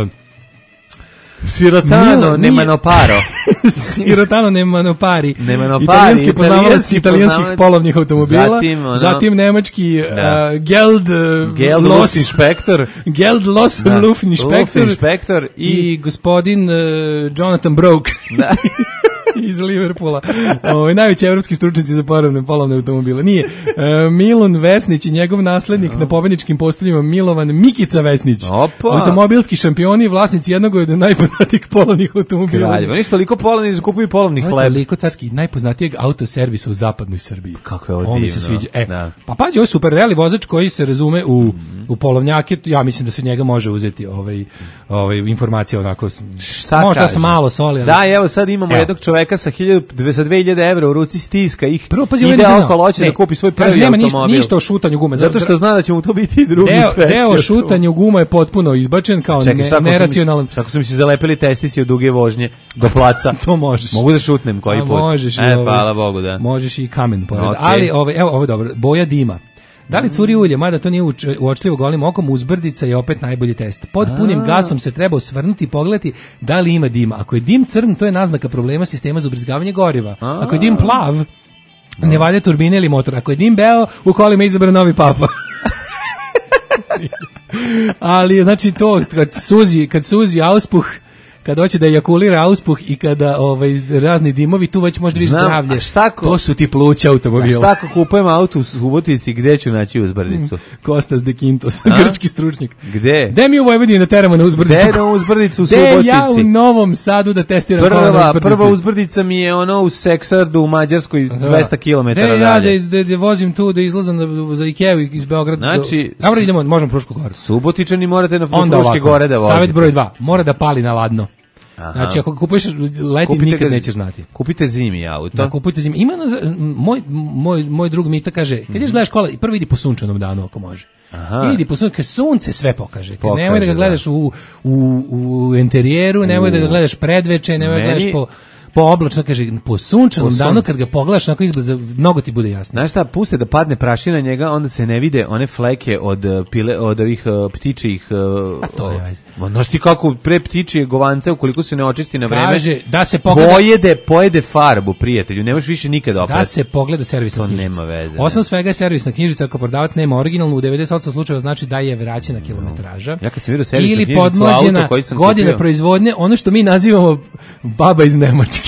Sirotano Nemanoparo. Sirotano Nemanopari. Italijanski poznavalac italijanskih polovnih automobila. Zatim nemački Geld Los Inspektor. Geld Los Inspektor. I gospodin Jonathan Broke. Da. Iz Liverpoola. Najveći evropski stručnjaci za polovne automobile. Nije. Milun Vesnić i njegov naslednik na pobedničkim postoljima Milovan Mikica Vesnić. Automobilski šampioni, vlasnici jednog od najpoznatijih polovnih automobila. Kraljevo, nisu toliko polovni da kupuju polovni hleb. Toliko carski, najpoznatijeg autoservisa u zapadnoj Srbiji. Kako je ovo divno. Mi se sviđa. Pa pađe, ovo je super reali vozač koji se razume u polovnjake. Ja mislim da se od njega može uzeti informacija onako. Možda sa malo soli. Da, evo sad imamo jednog čoveka sa 2000 evra u ruci, stiska ih, ide okolo, hoće da kupi svoj prvi automobil. Ništa o šutanju gume. Zato što zna da će mu to biti i drugi, treći. Deo šutanju guma je potpuno izbačen kao neracionalan. Tako su mi se zalepili testisi od duge vožnje do placa. To možeš. Mogu da šutnem koji put. Možeš. Hvala Bogu, da. Možeš i kamen pored. Ali, ovo je dobro. Boja dima. Da li curi ulje, mada to nije uočljivo golim okom, uzbrdica je opet najbolji test. Pod punim gasom se treba osvrnuti i pogledati da li ima dima. Ako je dim crn, to je naznaka problema sistema za ubrizgavanje goriva. Ako je dim plav, ne valja turbine ili motor. Ako je dim beo, u kolima izabra novi papa. Ali, znači, to, kad suzi auspuh, kad hoće da ejakulira auspuh i kada razni dimovi, tu već možda vidiš zdravlje. To su ti pluća automobila. A šta ako kupujem auto u Subotici, gde ću naći uzbrdicu? Kostas de Quintos, grčki stručnjak. Gde? Gde mi u Vojvodini da teramo na uzbrdicu? Gde na uzbrdicu u Subotici? Gde ja u Novom Sadu da testiram uzbrdicu? Prva uzbrdica mi je u Seksardu u Mađarskoj 200 km dalje. Da vozim tu, da izlazam za Ikeu iz Beograda. Znači, dobro, idemo, možemo Frušku goru. Subotičani morate na Fruške gore da vozite. Savjet broj 2, mora da pali na ladno. Znači, ako kupuješ leti, nikad nećeš znati. Kupite zimi auto. Da, kupite zimi. Ima moj drug Mita kaže, kad ideš gledaš kola, prvo idi po sunčanom danu ako može. Idi po sunčanom, kad sunce sve pokaže. Nemoj da ga gledaš u interijeru, nemoj da ga gledaš predveče, nemoj da ga gledaš po oblačno, kaže, po sunčanom danu, kad ga pogledaš, onako izgleda, mnogo ti bude jasno. Znaš šta, puste da padne prašina na njega, onda se ne vide one fleke od ovih ptičijih... A to je veze. Znaš ti kako pre ptičije govance, ukoliko se ne očisti na vreme, kaže, da se pogleda... pojede farbu, prijatelju, nemaš više nikada opet. Da se pogleda servisna knjižica. To nema veze. Osnov svega je servisna knjižica, ako prodavac nema originalnu, u 98% slučajeva znači da je vraćena kilometraža. Ja kad sam vidio servisnu ili knjižicu, podmlađena godina proizvodnje, ono što mi nazivamo baba iz Nemačke.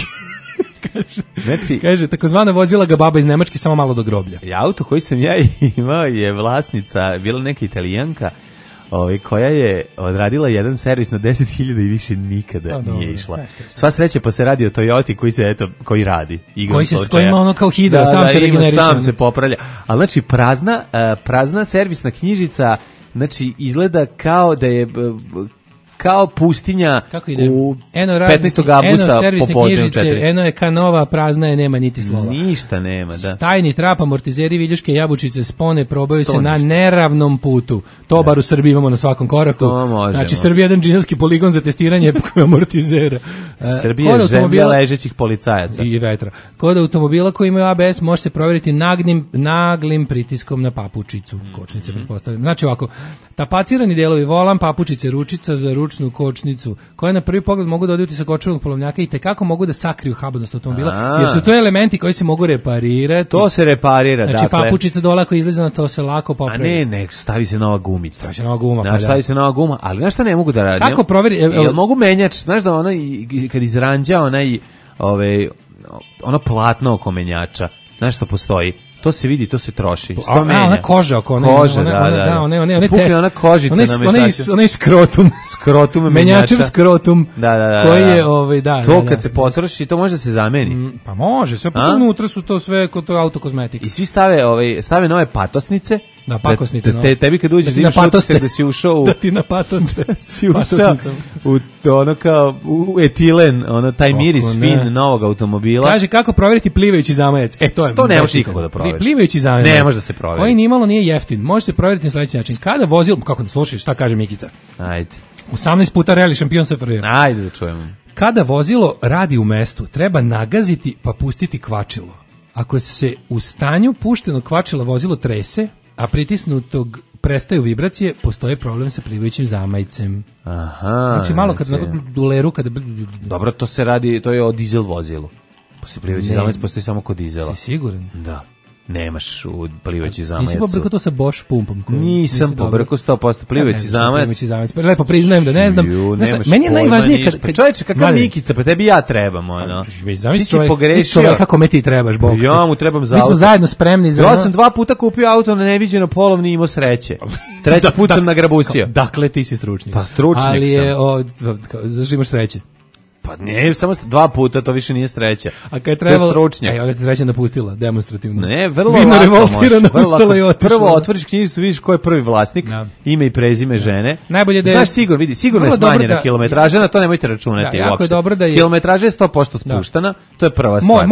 Kaže, takozvana vozila ga baba iz Nemačke, samo malo do groblja. Auto koji sam ja imao je vlasnica, bila neka Italijanka, koja je odradila jedan servis na 10.000 i više nikada nije išla. Sva sreća pa se radi o Toyoti koji radi. S kojima ono kao hidro, sam se regeneriše. Sam se popravlja. Ali znači prazna servisna knjižica, znači izgleda kao da je... kao pustinja u 15. augusta popodne u 4. Eno je kanova, prazna je, nema niti slova. Ništa nema, da. Stajni trap, amortizeri, viljuške, jabučice, spone probaju se na neravnom putu. To bar u Srbiji imamo na svakom koraku. To možemo. Znači, Srbija je jedan džinovski poligon za testiranje amortizera. Srbija je zemlja ležećih policajaca. I vetra. Kod automobila koji imaju ABS može se provjeriti naglim pritiskom na papučicu. Kočnice, pretpostavljam. Znači ovako, tapacirani delovi volan, papučice, ručica za ručnu ručnu kočnicu, koje na prvi pogled mogu da odjuti sa kočevnog polovnjaka i tekako mogu da sakriju habanost automobila, jer su to elementi koji se mogu reparirati. To se reparira, znači, dakle. papučica dole ako izlazi na to se lako popravi. A ne, stavi se nova gumica. Stavi se nova guma, znaš, stavi se nova guma, ali znaš šta ne mogu da radim? Kako proveri? Jel mogu menjač, znaš da kad izranđa ono platno oko menjača, znaš što postoji? To se vidi, to se troši. Ona koža oko one. Koža, da. Pukne ona kožica na mešaču. Onaj skrotum. Skrotum menjača. Menjačev skrotum. Da. Koji je, to kad se potroši, to može da se zameni. Pa može, sve pa unutra su to sve kod autokozmetika. I svi stave nove patosnice. Da, pakosnice, tebi kad uđeš da si ušao u... Da ti na patosnice. Si ušao u etilen, taj miris fin novog automobila. Kaže, kako provjeriti plivajući zamajac? To ne može nikako da provjeri. Plivajući zamajac. Ne može da se provjeri. Koji nimalo nije jeftin. Može se provjeriti na sledeći način. Kada vozilo... Kako ne slušaš, šta kaže Mikica? Ajde. 18 puta reli šampion SFRJ. Ajde da čujemo. Kada vozilo radi u mestu, treba nagaziti pa pustiti kvačilo. Ako se u stanju puštenog kvačila vozilo trese, a pritisnutog prestaju vibracije, postoji problem sa plivajućim zamajcem. Aha. Znači malo kad na duleru kada... Dobro, to se radi, to je o dizel vozilu. Postoji plivajući zamajac, postoji samo kod dizela. Si siguran? Da. Nemaš u plivajući zamajac. Nisi pobrkao to sa Bosch pumpom? Nisam pobrkao 100% plivajući zamajac. Lepo priznajem da ne znam. Meni je najvažnije kad... Čovječe, kakav Mikica, pa tebi ja trebam. Ti si pogrešio. Čovjeka kome ti trebaš, Bog. Ja mu trebam za auto. Mi smo zajedno spremni za... Ja sam 2 puta kupio auto na neviđeno polovni i imao sreće. 3. put sam nagrabusio. Dakle, ti si stručnjak. Pa stručnjak sam. Ali je... Zašto imaš sreće? Pa ne, samo 2 puta, to više nije sreća. A kad je trebalo... stručnjak. Onda te sreća napustila, demonstrativno. Ne, vrlo lako. Prvo otvoriš knjižicu, vidiš ko je prvi vlasnik, ime i prezime žene. Najbolje da je... Znaš, sigurno je smanjena kilometraža, na to nemojte računati uopšte. Kilometraža je 100% spuštana, to je prva stvar.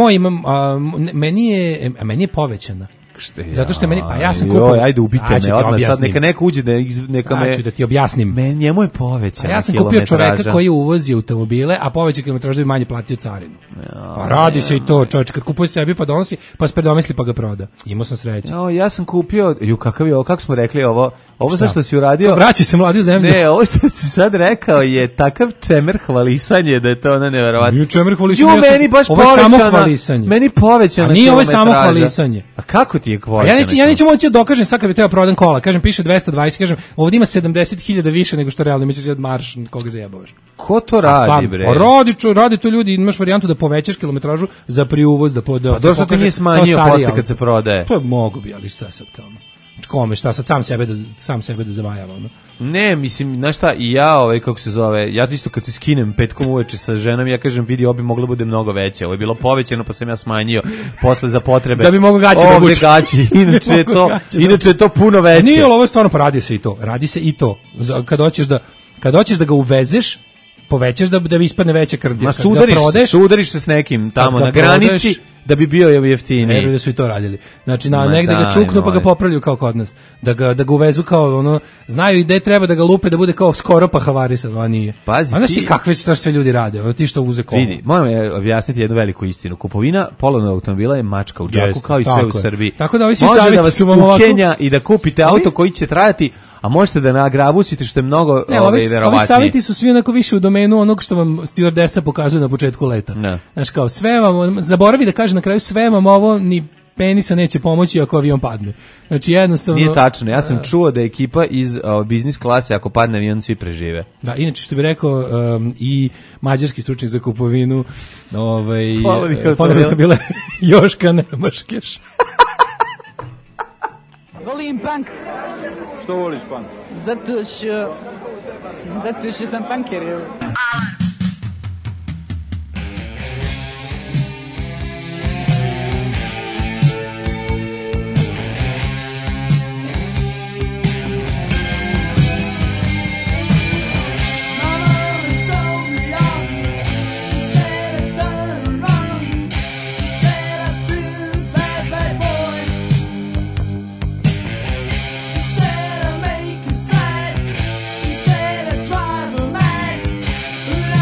Meni je povećana. Zato što meni, pa ja sam kupio. Ajde ubite me, odmah sad neka neko uđe neka me. Znači da ti objasnim. Njemu je povećana. Ja sam kupio čoveka koji uvozi automobile, a poveća kilometražu da bi manje platio carinu. Pa radi se i to, čovjek kad kupuje sebi pa donosi, pa se predomisli pa ga proda. Imao sam sreće. Ja sam kupio, kakav je ovo, kako smo rekli ovo što si uradio. Vraća se mladi u zemlju. Ne, ovo što si sad rekao je takav čemer hvalisanje da je to ona neverovatno. Nije čemer hvalisanje. Meni baš povećana. Meni povećana. A nije ovo samo hvalisanje. A kako ti je povećana? Ja neću moći da dokažem sad kad bi teo prodam kola. Kažem piše 220, kažem ovdje ima 70.000 više nego što realno misliš da marš koga zajebavaš. Ko to radi bre? Radi to ljudi, imaš varijantu da povećaš kilometražu za priuvoz da Pa došto ti nije smanjio posle kad se prodaje. To je mogu bi, ali šta sad kao. Kome, šta sad sam sebe da zavajava, ono. Ne, mislim, znaš šta, i ja, kako se zove, ja isto kad se skinem petkom uveče sa ženom, ja kažem, vidi, ovo bi moglo bude mnogo veće, ovo je bilo povećeno, pa sam ja smanjio posle za potrebe. Da bi mogo gaći da buče. Inače je to puno veće. Nije, ali ovo je stvarno, pa radi se i to. Kad hoćeš da ga uvezeš, povećaš da bi ispadne veća krndija. Ma sudariš se s nekim tamo na granici da bi bio jeftiniji. Verujem da su i to radili. Znači negde ga čuknu pa ga popravljaju kao kod nas. Da ga uvezu kao ono, znaju i gde treba da ga lupe da bude kao skoro pa havarisan, a nije. Pazi, znaš ti kakve sve ljudi rade, ono ti što uze kola. Vidi, moram objasniti jednu veliku istinu. Kupovina polovnog automobila je mačka u džaku kao i sve u Srbiji. Tako da ovi svi savjeti su vam ovako. Može da vas ukenja i da kupite auto koji će trajati, a možete da nagrabusite što je mnogo verovatnije. Ovi savjeti su svi onako više u domenu onog što vam stewardesa pokazuje na početku leta. Znaš kao, sve vam, zaboravi da kaže na kraju, sve vam ovo ni penisa neće pomoći ako avion padne. Znači jednostavno... Nije tačno, ja sam čuo da ekipa iz biznis klase ako padne avion svi prežive. Da, inače što bi rekao i mađarski stručnjak za kupovinu ponovno bile Joška Nemaškeš. Volim punk. Što voliš punk? Zato što sam punker. Drive a man, but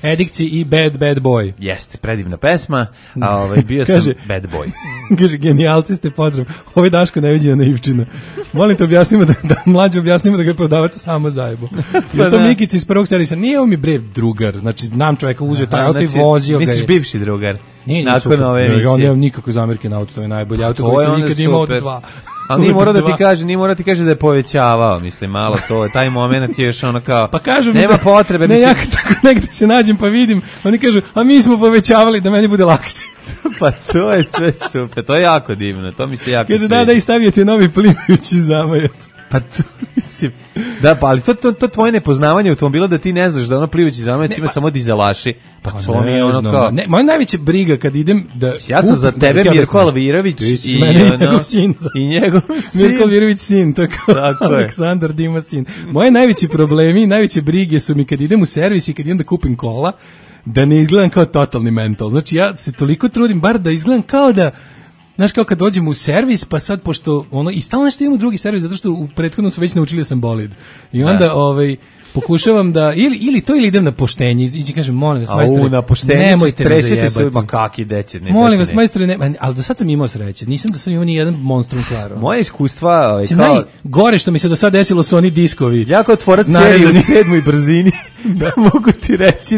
Edikci i Bad Boy. Jeste, predivna pesma, a bio sam Bad Boy. Kaže, genijalci ste, pozdrav. Ovo je Daško neviđena naivčina. Molim te objasnimo da mlađe objasnimo da ga je prodavac samo zajebo. I to Mikić iz prvog servisa, nije on mi bre drugar, znači znam čovjeka, uzeo taj auto i vozio ga je. Misliš bivši drugar? Nije nakon super, ove emisije. On nema nikakve zamerke na auto, to je najbolji auto koji sam ikad imao od 2. Ali nije mora da ti kaže da je povećavao, mislim, malo to, taj moment je još ono kao, pa kažu nema potrebe. Ne, ja tako negde se nađem pa vidim, oni kažu, a mi smo povećavali da meni bude lakše. Pa to je sve super, to je jako divno, to mi se jako kaže, da i stavio ti novi plivajući zamajac. Pa to, mislim, da, pa ali to tvoje nepoznavanje automobila da ti ne znaš da ono plivajući zamajac ima samo dizelaši, pa to mi je ono kao... Ne, moja najveća briga kad idem da... Ja sam za tebe Mirko Alvirović i njegov sin. I njegov sin. Mirko Alvirović sin, tako Aleksandar Dima sin. Moje najveći problemi i najveće brige su mi kad idem u servis i kad idem da kupim kola, da ne izgledam kao totalni mental. Znači ja se toliko trudim, bar da izgledam kao da... Znaš, kao kad dođem u servis, pa sad, pošto ono, i stalno nešto imam u drugi servis, zato što u prethodnom su već naučili da sam bolid. I onda, pokušavam da, ili idem na poštenje, i kažem, molim vas, majstore, na poštenje trećete se, ma kaki deće. Molim vas, majstore, ali do sad sam imao sreće, nisam da sam imao ni jedan monstrum klaro. Moje iskustva, kao... Najgore što mi se do sad desilo su oni diskovi. Ja kao tvorac serije u 7. brzini, da mogu ti reći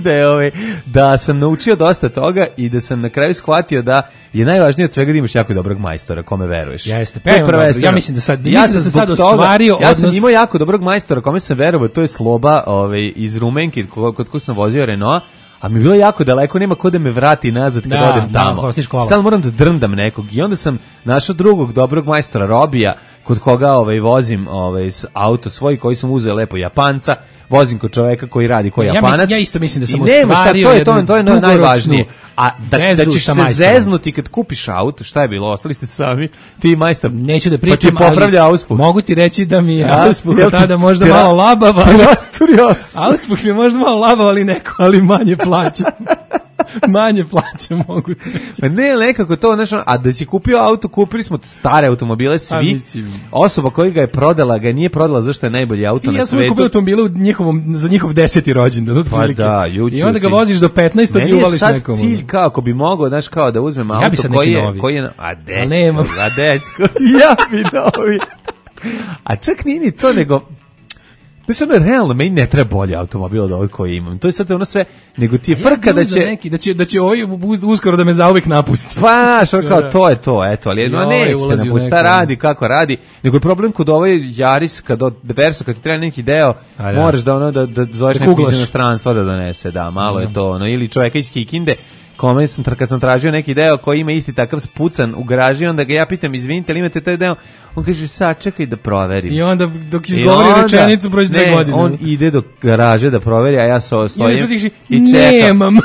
da sam naučio dosta toga i da sam na kraju shvatio da je najvažnije od svega da imaš jako dobrog majstora kome veruješ. Jeste, ja mislim da sad, sam se sad ostvario odnos. Ja sam imao jako dobrog majstora kome sam verovao, to je Sloba iz Rumenke, kod ko sam vozio Renault, a mi je bilo jako daleko, nema ko da me vrati nazad kad odem tamo. Stalno moram da drndam nekog i onda sam našao drugog dobrog majstora Robija, kod koga vozim auto svoj koji sam uzeo lepo Japanca, vozim kod čoveka koji radi koji Japanac. Ja isto mislim da sam ostvario to je najvažnije. A da ćeš se zeznuti kad kupiš auto, šta je bilo? Ostali ste sami, ti i majstor. Neću da pričam, pa ti popravlja auspuh. Mogu ti reći da mi je auspuh tada možda malo labava. Auspuh mi je možda malo labava, ali manje plaća. Manje plaće mogu ti reći. Pa ne, nekako to, znaš, a da si kupio auto, kupili smo stare automobile svi. Osoba koja ga je prodala, ga nije prodala zašto je najbolji auto na svetu. Ja sam kupio automobile za njihov 10. rođendan. Pa da, i onda ga voziš do 15. i uvališ nekomu. Meni je sad cilj kako bi mogao, znaš, kao da uzmem auto koji je... A dečko, ja bi novi. A čak nije ni to, nego... Znači, ono je realno, meni ne treba bolji automobil od ovog koji imam. To je sad ono sve, nego ti je frka da će ovaj uskoro da me zauvek napusti. Pa, što kao, to je to, eto, ali nećete napusti, šta radi, kako radi, nego je problem kod ovaj Yaris, Verso, kad ti treba neki deo, moraš da zoveš nekog iz inostranstva da donese, da, malo je to, ili čoveka iz Kikinde, kome sam, kad sam tražio neki deo koji ima isti takav spucan u garaži, onda ga ja pitam, izvinite, ali imate taj deo? On kaže, sad čekaj da proverim. I onda dok izgovori rečenicu prođe 2 godine. On ide do garaže da proveri, a ja stojim i čekam. Nemam.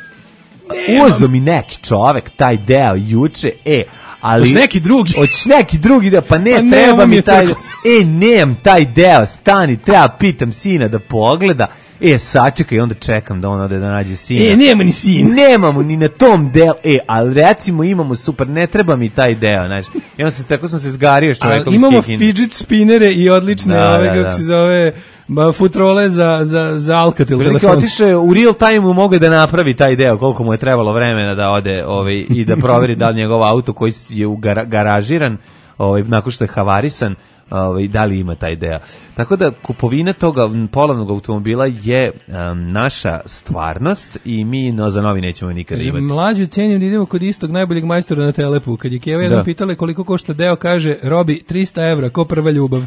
Uzo mi neki čovek taj deo juče, ali... Hoć neki drugi deo, pa treba mi taj deo. Nemam taj deo, stani, treba pitam sina da pogleda. Sačekaj, onda čekam da on ode da nađe sina. Nema ni sin. Nemamo ni na tom delu. Ali recimo imamo super, ne treba mi taj deo, znači. I onda tako sam se zgario s čovekom iz Imamo fidget spinnere i odlične kako se zove futrole za Alcatel telefon. Otiše u real time mogu da napravi taj deo, koliko mu je trebalo vremena da ode i da proveri da li njegov auto koji je garažiran, nakon što je havarisan, da li ima taj deo. Tako da kupovina toga polovnog automobila je naša stvarnost i mi za novi nećemo nikada imati. Mlađu cijenim da idemo kod istog najboljeg majstora na Telepu. Kad je Keva jedan pitala koliko košta deo, kaže, Robi, 300 evra, ko prva ljubav.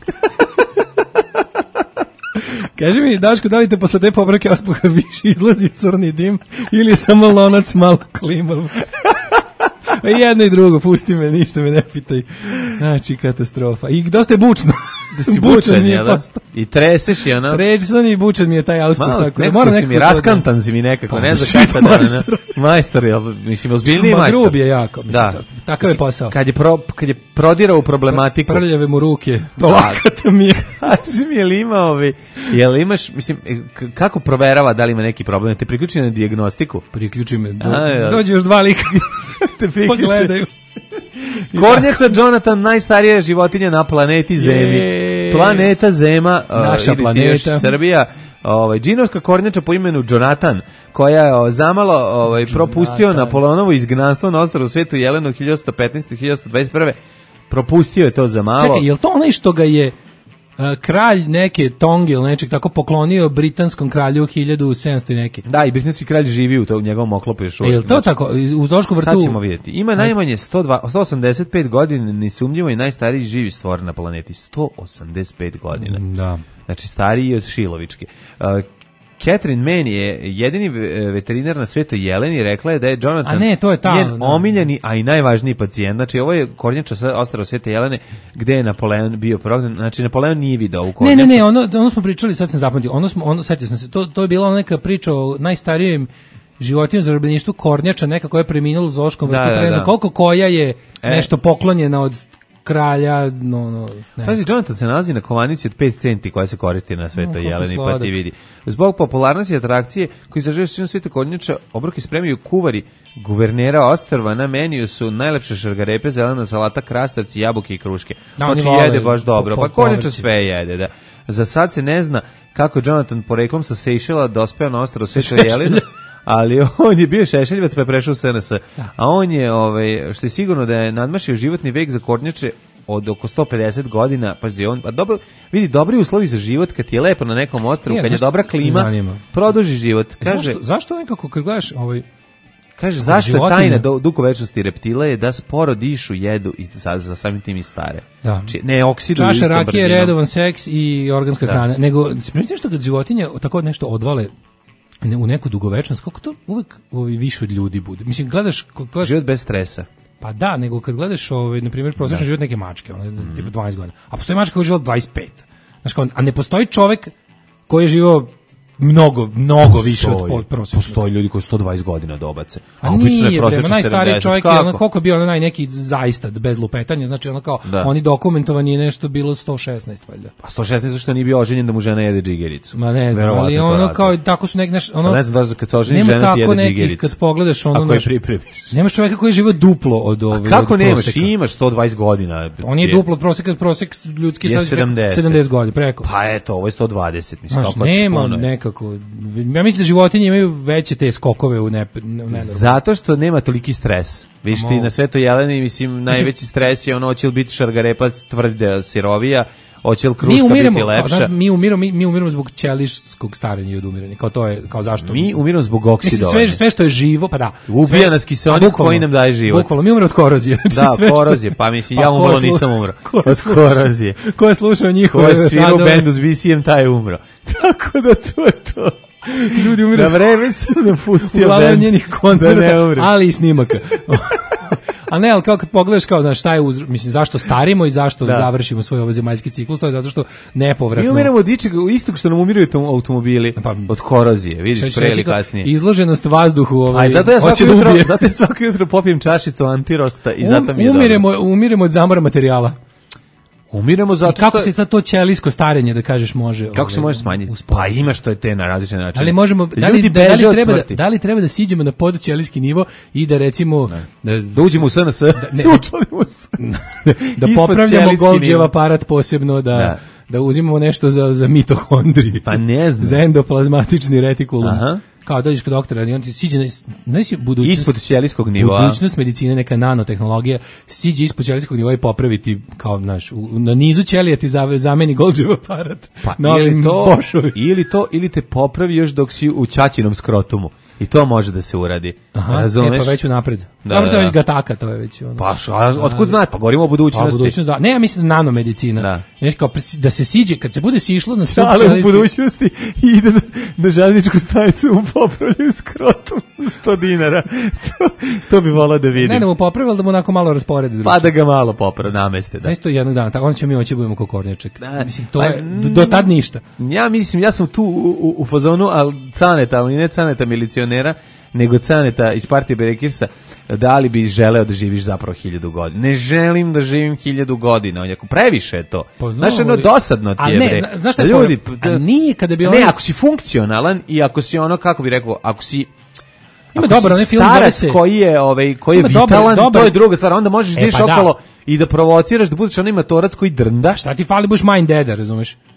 Kaži mi, Daško, da li te posle te popravke auspuha više izlazi crni dim ili samo lonac malo klimav? Jedno i drugo, pusti me, ništa me ne pitaj. Znači, katastrofa. I dosta je bučno. Da si bučan, je da? I treseš je, ono? Trećan i bučan mi je taj auspuh. Nekako si mi raskantan, si mi nekako, ne znam kako da... Majstor, mislim, ozbiljniji majstor. Grub je jako, mislim, takav je posao. Kad je prodirao u problematiku. Prljave mu ruke, to lakata mi je. Kaži mi, jel imaš, mislim, kako proverava da li ima neki problem? Te priključi na dijagnostiku? Priključi me, dođe još 2 lika. Pogledaju. Kornjača Jonathan, najstarija životinja na planeti Zemlji. Planeta Zema, naša planeta. Srbija, Džinovska kornjača po imenu Jonathan, koja je zamalo propustio Napoleonovo izgnanstvo na ostrvu Svetu Jelenu 1115-1121. Propustio je to za malo. Čekaj, je li to onaj što ga je kralj neke Tonge ili nečeg tako poklonio britanskom kralju 1700 i neke? Da, i britanski kralj živi u njegovom oklopu još uvijek. Je li to tako? U Zoološkom vrtu? Sad ćemo vidjeti. Ima najmanje 185 godina, nesumnjivo i najstariji živi stvor na planeti. 185 godina. Da. Znači, stariji od Šilovičke. Catherine Mann je jedini veterinar na Svetoj Jeleni, rekla je da je Jonathan njen omiljeni, a i najvažniji pacijent. Znači, ovo je kornjača sa ostrva Svete Jelene, gde je Napoleon bio prognan. Znači, Napoleon nije video ovu kornjaču. Ne, ono smo pričali, sad sam zapamtio, setio sam se, to je bila neka priča o najstarijem životinju za zarobljeništvu kornjača, neka koja je preminula u Zoološkom vrtu, ne znam koliko koja je nešto poklonjena od kralja, ne. Pazi, Jonathan se nalazi na kovanici od 5 centi koja se koristi na Svetoj Jeleni, pa ti vidi. Zbog popularnosti atrakcije koji zažive svim Svete kornjača, obroke spremaju kuvari guvernera ostrva, na meniju su najlepše šargarepe, zelena salata, krastavci, jabuke i kruške. Znači jede baš dobro, pa kornjača sve jede, da. Za sad se ne zna kako Jonathan poreklom sa Sejšela dospeo na ostrvo Svetoj Jeleni. Ali on je bio šešeljevac pa je prešao u SNS. A on je, što je sigurno da je nadmašio životni vek za kornjače od oko 150 godina, pazi, on, dobro, vidi, dobri uslovi za život, kad ti je lepo na nekom ostrvu, kad je dobra klima, produži život. Kaže, zašto nekako, kad gledaš, kaže, zašto je tajna dugovečnosti reptila je da sporo dišu, jedu i za samim tim i stare. Da. Ne oksiduju istom brzinom. Čaša rakije, redovan seks i organska hrana. Nego, primite što kad životinje tako nešto odvale u neku dugovečnost, kako to uvek više od ljudi bude. Mislim, gledaš život bez stresa. Pa da, nego kad gledaš na primjer prosječan život neke mačke, tipa 12 godina. A postoji mačka koja je živjela 25. Znaš kao, a ne postoji čovjek koji je živio mnogo više od prosječnog. Postoji ljudi koji 120 godina dobace. A nije, najstariji čovjek je koliko je bio neki zaista bez lupetanja, znači kao oni dokumentovani je nešto bilo 116 valjda. Pa 116 što nije bio oženjen da mu žena jede džigericu. Ma ne znam, ali kao tako su ne znam da kad se oženi žena jede džigericu. Kad pogledaš ako je pripremiš. Nemaš čovjeka koji je živio duplo od ove. Kako nemaš? Imaš 120 godina. On je duplo od proseka, prosek ljudski sad 70 godina preko. Pa eto, ovo je 120, mislim kako nema nekako. Ja mislim da životinje imaju veće te skokove u zato što nema toliki stres. Viš ti na Svetoj Jeleni, mislim, najveći stres je hoće li biti šargarepac tvrde sirovija, hoće li kruška biti lepša. Mi umiramo zbog ćelijskog starenja i odumiranja. Kao to je, kao zašto? Mi umiramo zbog oksidovanja. Sve što je živo, pa da. Ubija nas kiseonik koji nam daje život. Bukvalno, mi umiramo od korozije. Da, korozije, pa mislim, ja umrlo nisam umro. Od korozije. Ko je slušao njihove radove? Ko je svirao bendu s BCM, taj je umro. Tako da to je to. Ljudi umiru. Na vreme sam napustio bend njenih koncerta, ali i snimaka. A ne, ali kao kad pogledaš kao da šta je mislim zašto starimo i zašto završimo svoj ovozemaljski ciklus, to je zato što nepovratno. Mi umiramo od ičega istog što nam umiraju automobili, od korozije, vidiš, pre ili kasnije. Izloženost vazduhu, zato ja svako jutro popijem čašicu antirosta i zato mi je umiremo od zamora materijala. Umiremo zato što... I kako se sad to ćelijsko starenje, da kažeš, može... Kako se može smanjiti? Pa ima što je te na različite načine. Ali možemo, da li treba da siđemo na podćelijski nivo i da recimo... Da uđemo u SNS? Da popravljamo Golgijev aparat posebno, da uzimamo nešto za mitohondriji. Pa ne znam. Za endoplazmatični retikulum. Aha. Kao dođeš kod doktora i on ti siđe ispod ćelijskog nivoa. Budućnost medicine, neka nanotehnologija, siđe ispod ćelijskog nivoa i popraviti kao na nizu ćelija ti zameni Golgijev aparat. Pa ili te popravi još dok si u ćaćinom skrotumu. I to može da se uradi. Pa već unapred. Dobro, to je već gataka, to je već ono. Pa otkud znaš, pa govorimo o budućnosti. Ne, ja mislim nanomedicina. Znači kao da se siđe, kad se bude sišlo na stup ćelijski... u budućnosti ide na željezničku stanicu mu popravljaju skrotum za 100 dinara. To bi volao da vidim. Ne, da mu popravi, ali da mu onako malo rasporedi. Pa da ga malo popravi, nameste. Znači to jednog dana, tako onda ćemo mi hoći budemo ko kornjaček. Mislim, to je, do tad ništa. Ja sam tu u fazonu, ali ne caneta milicionera, nego caneta iz partije Berekirsa, da li bi želeo da živiš zapravo 1000 godina. Ne želim da živim 1000 godina. On je previše je to. Znaš, dosadno ti je, bre. Znaš šta je ljudi, nije kada bi ako si funkcionalan i ako si kako bi rekao, ako si ima dobar onaj film starac koji je vitalan, to je druga stvar. Onda možeš diš okolo i da provociraš, da budeš onaj matorac koji drnda. Šta ti fali, budeš mind deader, razumeš?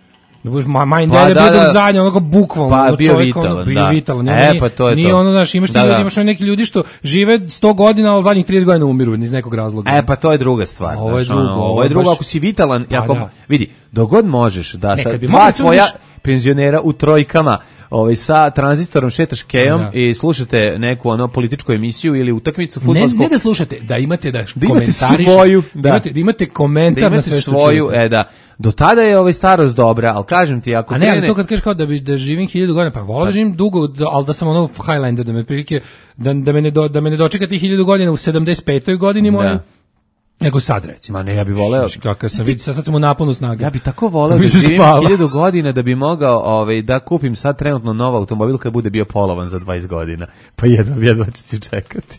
Majn deda bio do zadnje, onako bukvalno. Pa bio vitalan, pa to je nije to. ono, znaš, imaš neki ljudi što žive 100 godina, ali zadnjih 30 godina umiru iz nekog razloga. Pa to je druga stvar. Ovo je drugo. Ovo je drugo, ako si vitalan, vidi, dogod možeš da sa bi dva svoja penzionera u trojkama sa tranzistorom šetaš kejom i slušate neku političku emisiju ili utakmicu fudbalsku. Ne da slušate, da imate komentarišete, da imate komentar na sve što čujete. Do tada je starost dobra, ali kažem ti, ako krene... ali to kad kažeš kao da živim 1000 godina, pa volim da živim dugo, ali da sam Highlander, da me prilike, da me ne dočeka tih 1000 godina u 75. godini moje. Nego sad, recimo. Ma ne, ja bih voleo. Kakav sam vidio, sad sam u naponu snage. Ja bih tako voleo da živim 1000 godina da bi mogao da kupim sad trenutno nov automobil kad bude bio polovan za 20 godina. Pa jedva ću čekati.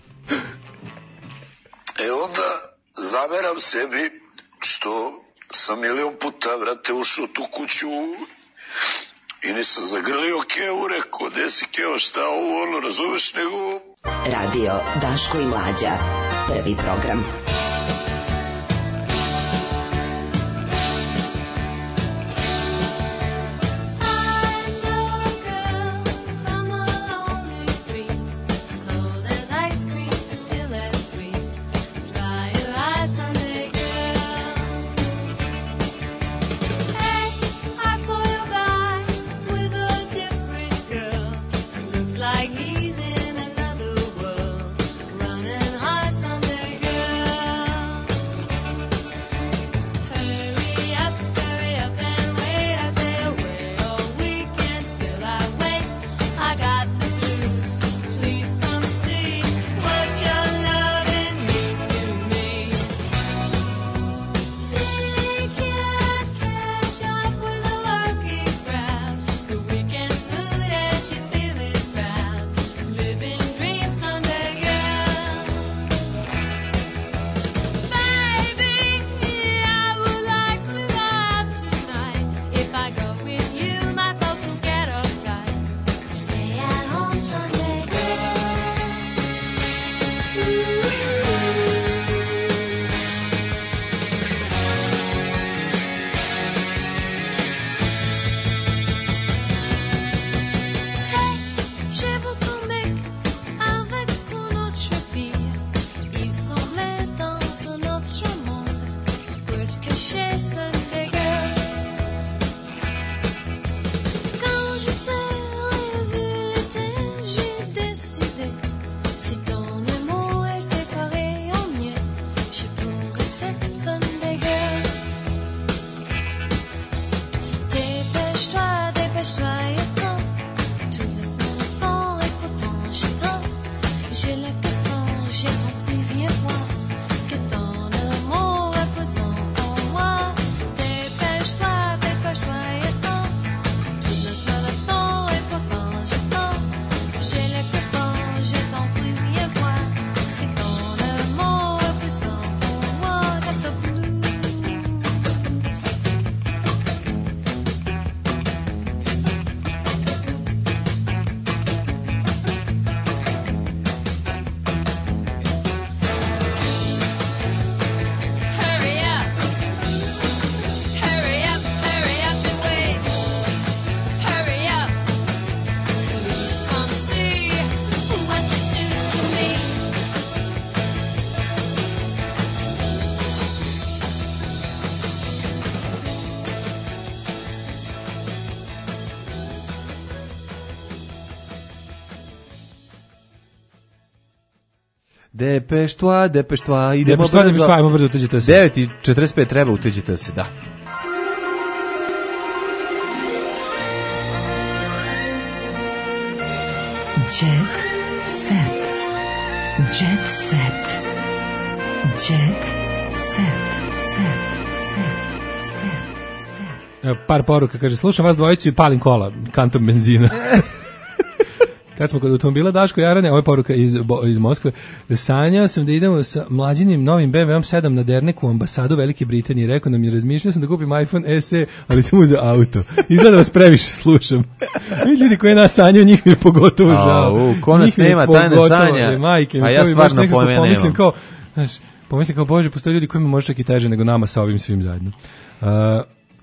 Onda zameram sebi što sam milion puta, vrate, ušao u tu kuću i nisam zagrlio Kevu, rekao, gde si Keo, šta ovo, razumeš, nego... Radio Daško i Mlađa, prvi program. Depeštva, idemo brzo, uteđite se. 9:45 treba, uteđite se, da. Jet set. Jet set. Jet set. Par poruka, kaže, slušam vas dvojicu i palim kola, kantom benzina. Kad smo kod automobila, Daško Jarane, ovo je poruka iz Moskve, sanjao sam da idemo sa mlađinim novim BMW 7 na Derneku u ambasadu Velike Britanije. Rekao nam je, razmišljao sam da kupim iPhone SE, ali sam uzeo auto. Izgleda vas previše slušam. Ljudi koji nas sanjaju, njih mi je pogotovo žao. Ko nas nema, taj nas sanja. Majke, a ja stvarno pomislim kao, znaš, Bože, postoje ljudi koji mi može čak i teže nego nama sa ovim svim zajedno.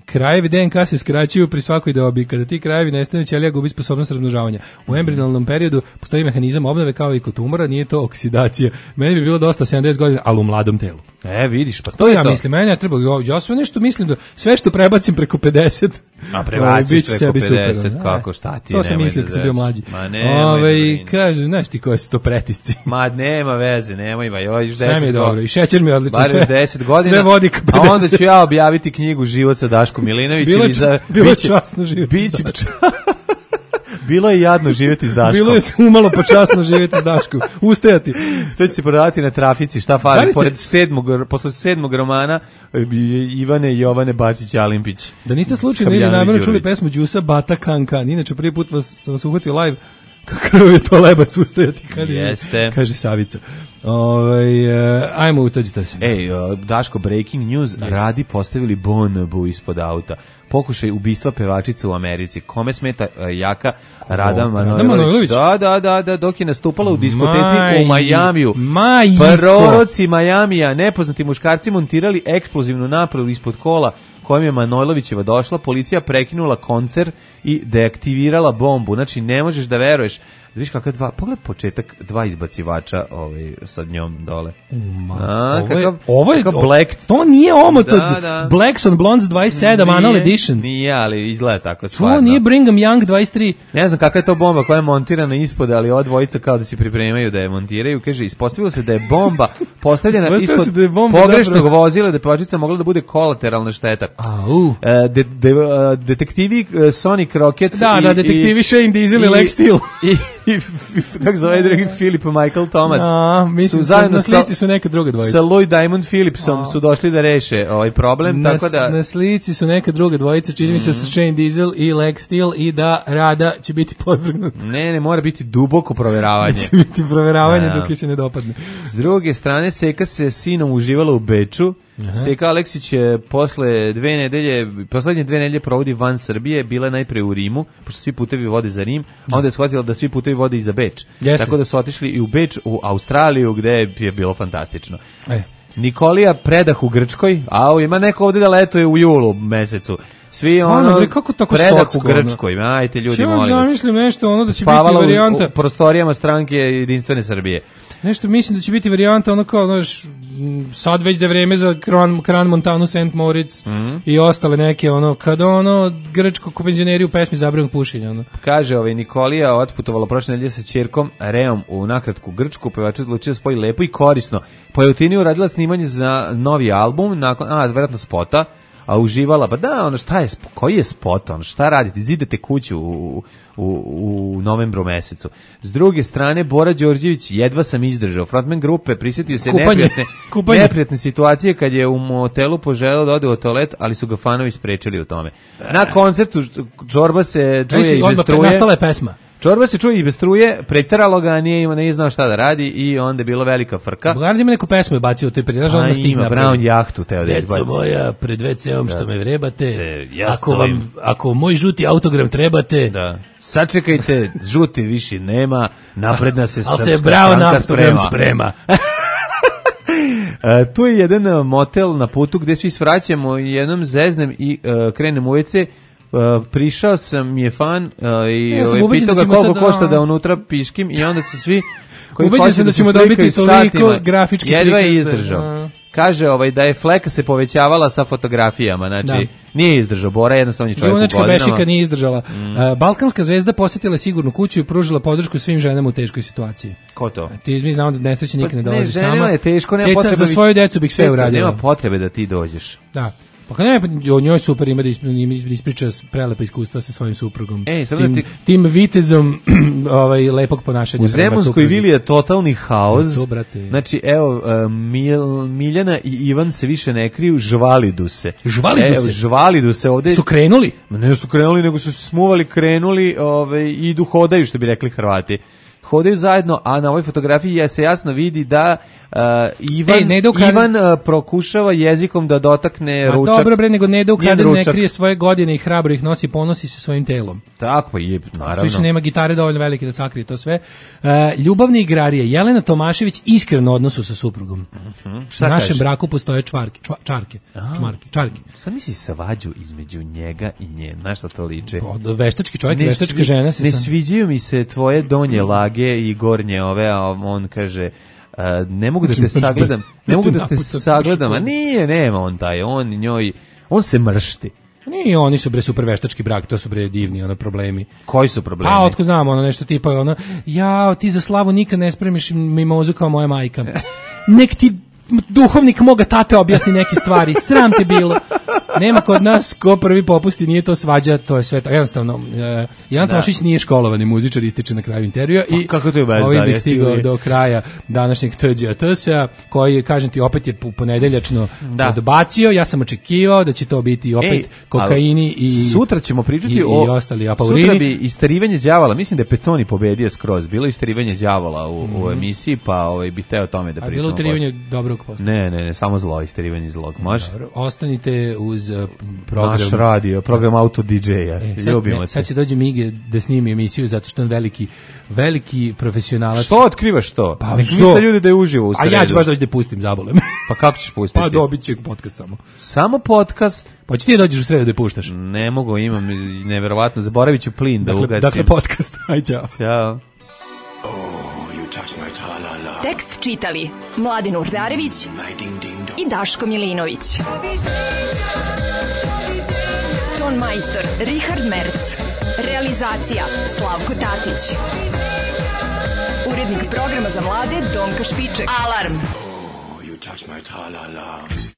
Krajevi DNK se skraćuju pri svakoj dobi. Kada ti krajevi nestanu, ćelija gubi sposobnost razmnožavanja. U embrionalnom periodu postoji mehanizam obnove kao i kod tumora, nije to oksidacija. Meni bi bilo dosta 70 godina, ali u mladom telu. Vidiš, pa to je to. Mislim, meni ne treba, ja sve nešto mislim da sve što prebacim preko 50, a prebaciš preko 50, super, kako, šta ti, to sam mislio kad sam bio mlađi. Ma nemoj. Kaže, znaš ti koji su to pretisci? Ma nema veze, nemoj, još 10 godina. Sve mi je dobro, i šećer mi je odličan. Bar još 10 godina, sve vodi ka 50. A onda ću ja objaviti knjigu Život sa Daškom Milinović. Bilo je časno živjeti. Bilo je jadno živjeti s Daškom. Bilo je umalo počasno živjeti s Daškom. Ustajati. To će se prodavati na trafici, šta fali? Posle 7. romana Ivane i Jovane Bačić-Alimpić. Da niste slučajno ili namjerno čuli pesmu Đusa Bata Kankan. Inače, prvi put sam se uhvatio live. Kakav je to lebac ustajati kad jeste. Kaže Savica. Ajmo, utađite se. Daško, breaking news. Radi postavili bombu ispod auta. Pokušaj ubistva pevačice u Americi. Kome smeta jaka Rada Manojlović? Da, dok je nastupala u diskoteci u Majamiju. Proroci Majamija, nepoznati muškarci montirali eksplozivnu napravu ispod kola kojom je Manojlovićeva došla, policija prekinula koncert i deaktivirala bombu. Znači, ne možeš da veruješ. Viš kakav pogled početak, 2 izbacivača sa njom dole. Ovo je Black. To nije omot od Blacks on Blondes 27 Anal Edition. Nije, ali izgleda tako stvarno. To nije Brigham Young 23. Ne znam kakva je to bomba koja je montirana ispod, ali ova dvojica kao da se pripremaju da je montiraju. Kaže, ispostavilo se da je bomba postavljena ispod pogrešnog vozila, da je pevačica mogla da bude kolateralna šteta. Detektivi Sonic Rocket detektivi Shane Diesel i Lex Steel i kako zove drugi Philip Michael Thomas su zajedno na slici su neka druga dvojica. Sa Lloyd Diamond Phillipsom su došli da reše ovaj problem, tako da na slici su neka druga dvojica, čini mi se su Shane Diesel i Lex Steel i da Rada će biti podvrgnuta. Ne, mora biti duboko proveravanje. Će biti proveravanje dok je se ne dopadne. S druge strane, Seka se sinom uživala u Beču. Seka Aleksić je poslednje 2 nedelje provodi van Srbije, bila je najpre u Rimu, pošto svi putevi vode za Rim, a onda je shvatila da svi putevi vode i za Beč. Tako da su otišli i u Beč, u Australiju, gde je bilo fantastično. Nikolija predah u Grčkoj, ima neko ovde da letuje u julu mesecu. Svi predah u Grčkoj, ajte ljudi, molim vas. Ja zamišljam nešto da će biti varijanta. Spavala u prostorijama stranke Jedinstvene Srbije. Nešto mislim da će biti varijanta sad već da je vreme za Kran Montanu, St. Moritz i ostale neke kada grčko penzioneri u pesmi Zabranog pušenja. Kaže Nikolija otputovala prošle nedelje sa ćerkom Reom u nakratku Grčku, pevač odlučio da spoji lepo i korisno. Po Eutiniju radila snimanje za novi album, verovatno spota, a uživala, koji je spot, šta radite, zidete kuću u novembru mesecu. S druge strane, Bora Đorđević, jedva sam izdržao. Frontman grupe prisjetio se neprijatne situacije kad je u motelu poželeo da ode u toalet, ali su ga fanovi sprečili u tome. Na koncertu Čorba se čuje i bez struje. Nastala je pesma. Čorba se čuje i bez struje, preteralo ga, nije znao šta da radi i onda je bila velika frka. Bogard ima neku pesmu je bacio u toj priježa, onda stih napravi. Ima Brown jahtu teo da izbaci. Deco moja, pred WC-om što me vrebate, ako moj žuti autogram trebate. Da. Sačekajte, žuti više nema, napredna se Srpska stranka sprema. Ali se Brown autogram sprema. Tu je jedan motel na putu gde svi svraćamo, jednom zeznem i krenemo u WC. Prišao sam je fan i pitao ga koliko košta da unutra piškim i onda su svi koji hoće da ćemo dobiti toliko grafički jedva je izdržao. Kaže da je fleka se povećavala sa fotografijama, znači nije izdržao, Bora jednostavno je čovjek u godinama. Bešika nije izdržala. Balkanska zvezda posjetila sigurnu kuću i pružila podršku svim ženama u teškoj situaciji. Ko to? Mi znamo da nesreća nikad ne dolazi sama. Ženama je teško, nema potrebe. Za svoju decu bih sve uradila. Nema potrebe da ti dođeš. Da. Pa kad o njoj super ima da ispriča prelepa iskustva sa svojim suprugom. Tim vitezom lepog ponašanja. U Zemunskoj vili je totalni haos. Znači, evo, Miljana i Ivan se više ne kriju, žvalidu se. Žvalidu se ovde. Su krenuli? Ne su krenuli, nego su se smuvali, krenuli i idu hodaju, što bi rekli Hrvati. hodaju zajedno, a na ovoj fotografiji se jasno vidi da Ivan prokušava jezikom da dotakne ručak. Dobro bre, nego Neda u Kaden ne krije svoje godine i hrabro ih nosi, ponosi se svojim telom. Tako pa je, naravno. Više nema gitare dovoljno velike da sakrije to sve. Ljubavni igrarije, Jelena Tomašević iskreno u odnosu sa suprugom. U našem braku postoje čarke. Sad misli savađu između njega i nje, znaš šta to liče? Veštački čovjek, veštačka žena. Ne sviđaju mi se tvoje donje lage i gornje ove, a on kaže... ne mogu da te sagledam, a nema on taj, on se mršti. Nije, oni su bre super veštački brak, to su bre divni problemi. Koji su problemi? A otko znamo, nešto tipa ti za slavu nikad ne spremiš mimozu kao moja majka. Nek ti duhovnik moga tate objasni neke stvari, sram te bilo. Nema kod nas ko prvi popusti, nije to svađa, to je sve to. Jednostavno, Jelena Tomašević nije školovani muzičar, ističe na kraju intervjua i ovim bih stigao do kraja današnjeg TGA koji, kažem ti, opet je ponedeljačno odbacio. Ja sam očekivao da će to biti opet kokaini i sutra ćemo pričati i ostali apaurini. Sutra bi isterivanje đavola, mislim da je Peconi pobedio skroz, bilo isterivanje đavola u emisiji, pa bi teo o tome da pričamo. A bilo isterivanje dobrog posla? Ne, samo zlo, isterivanje zlog, može? Ostanite uz program. Naš radio, program Auto DJ-a. Ljubimo se. Sad će dođe Mige da snimi emisiju zato što on veliki profesionalac. Što otkrivaš to? Pa nek misle ljudi da je uživo u sredu. A ja ću baš doći da pustim, zabolem. Pa kako ćeš pustiti? Pa dobit će podcast samo. Samo podcast? Pa će ti dođeš u sredu da je puštaš? Ne mogu, imam neverovatno, zaboravit ću plin da ugasim. Dakle podcast, aj čao. Ćao. Tekst čitali Mladin Urdarević i Daško Milinović. Ton majstor Richard Merc. Realizacija Slavko Tatić. Urednik programa za mlade Donka Špiček. Alarm!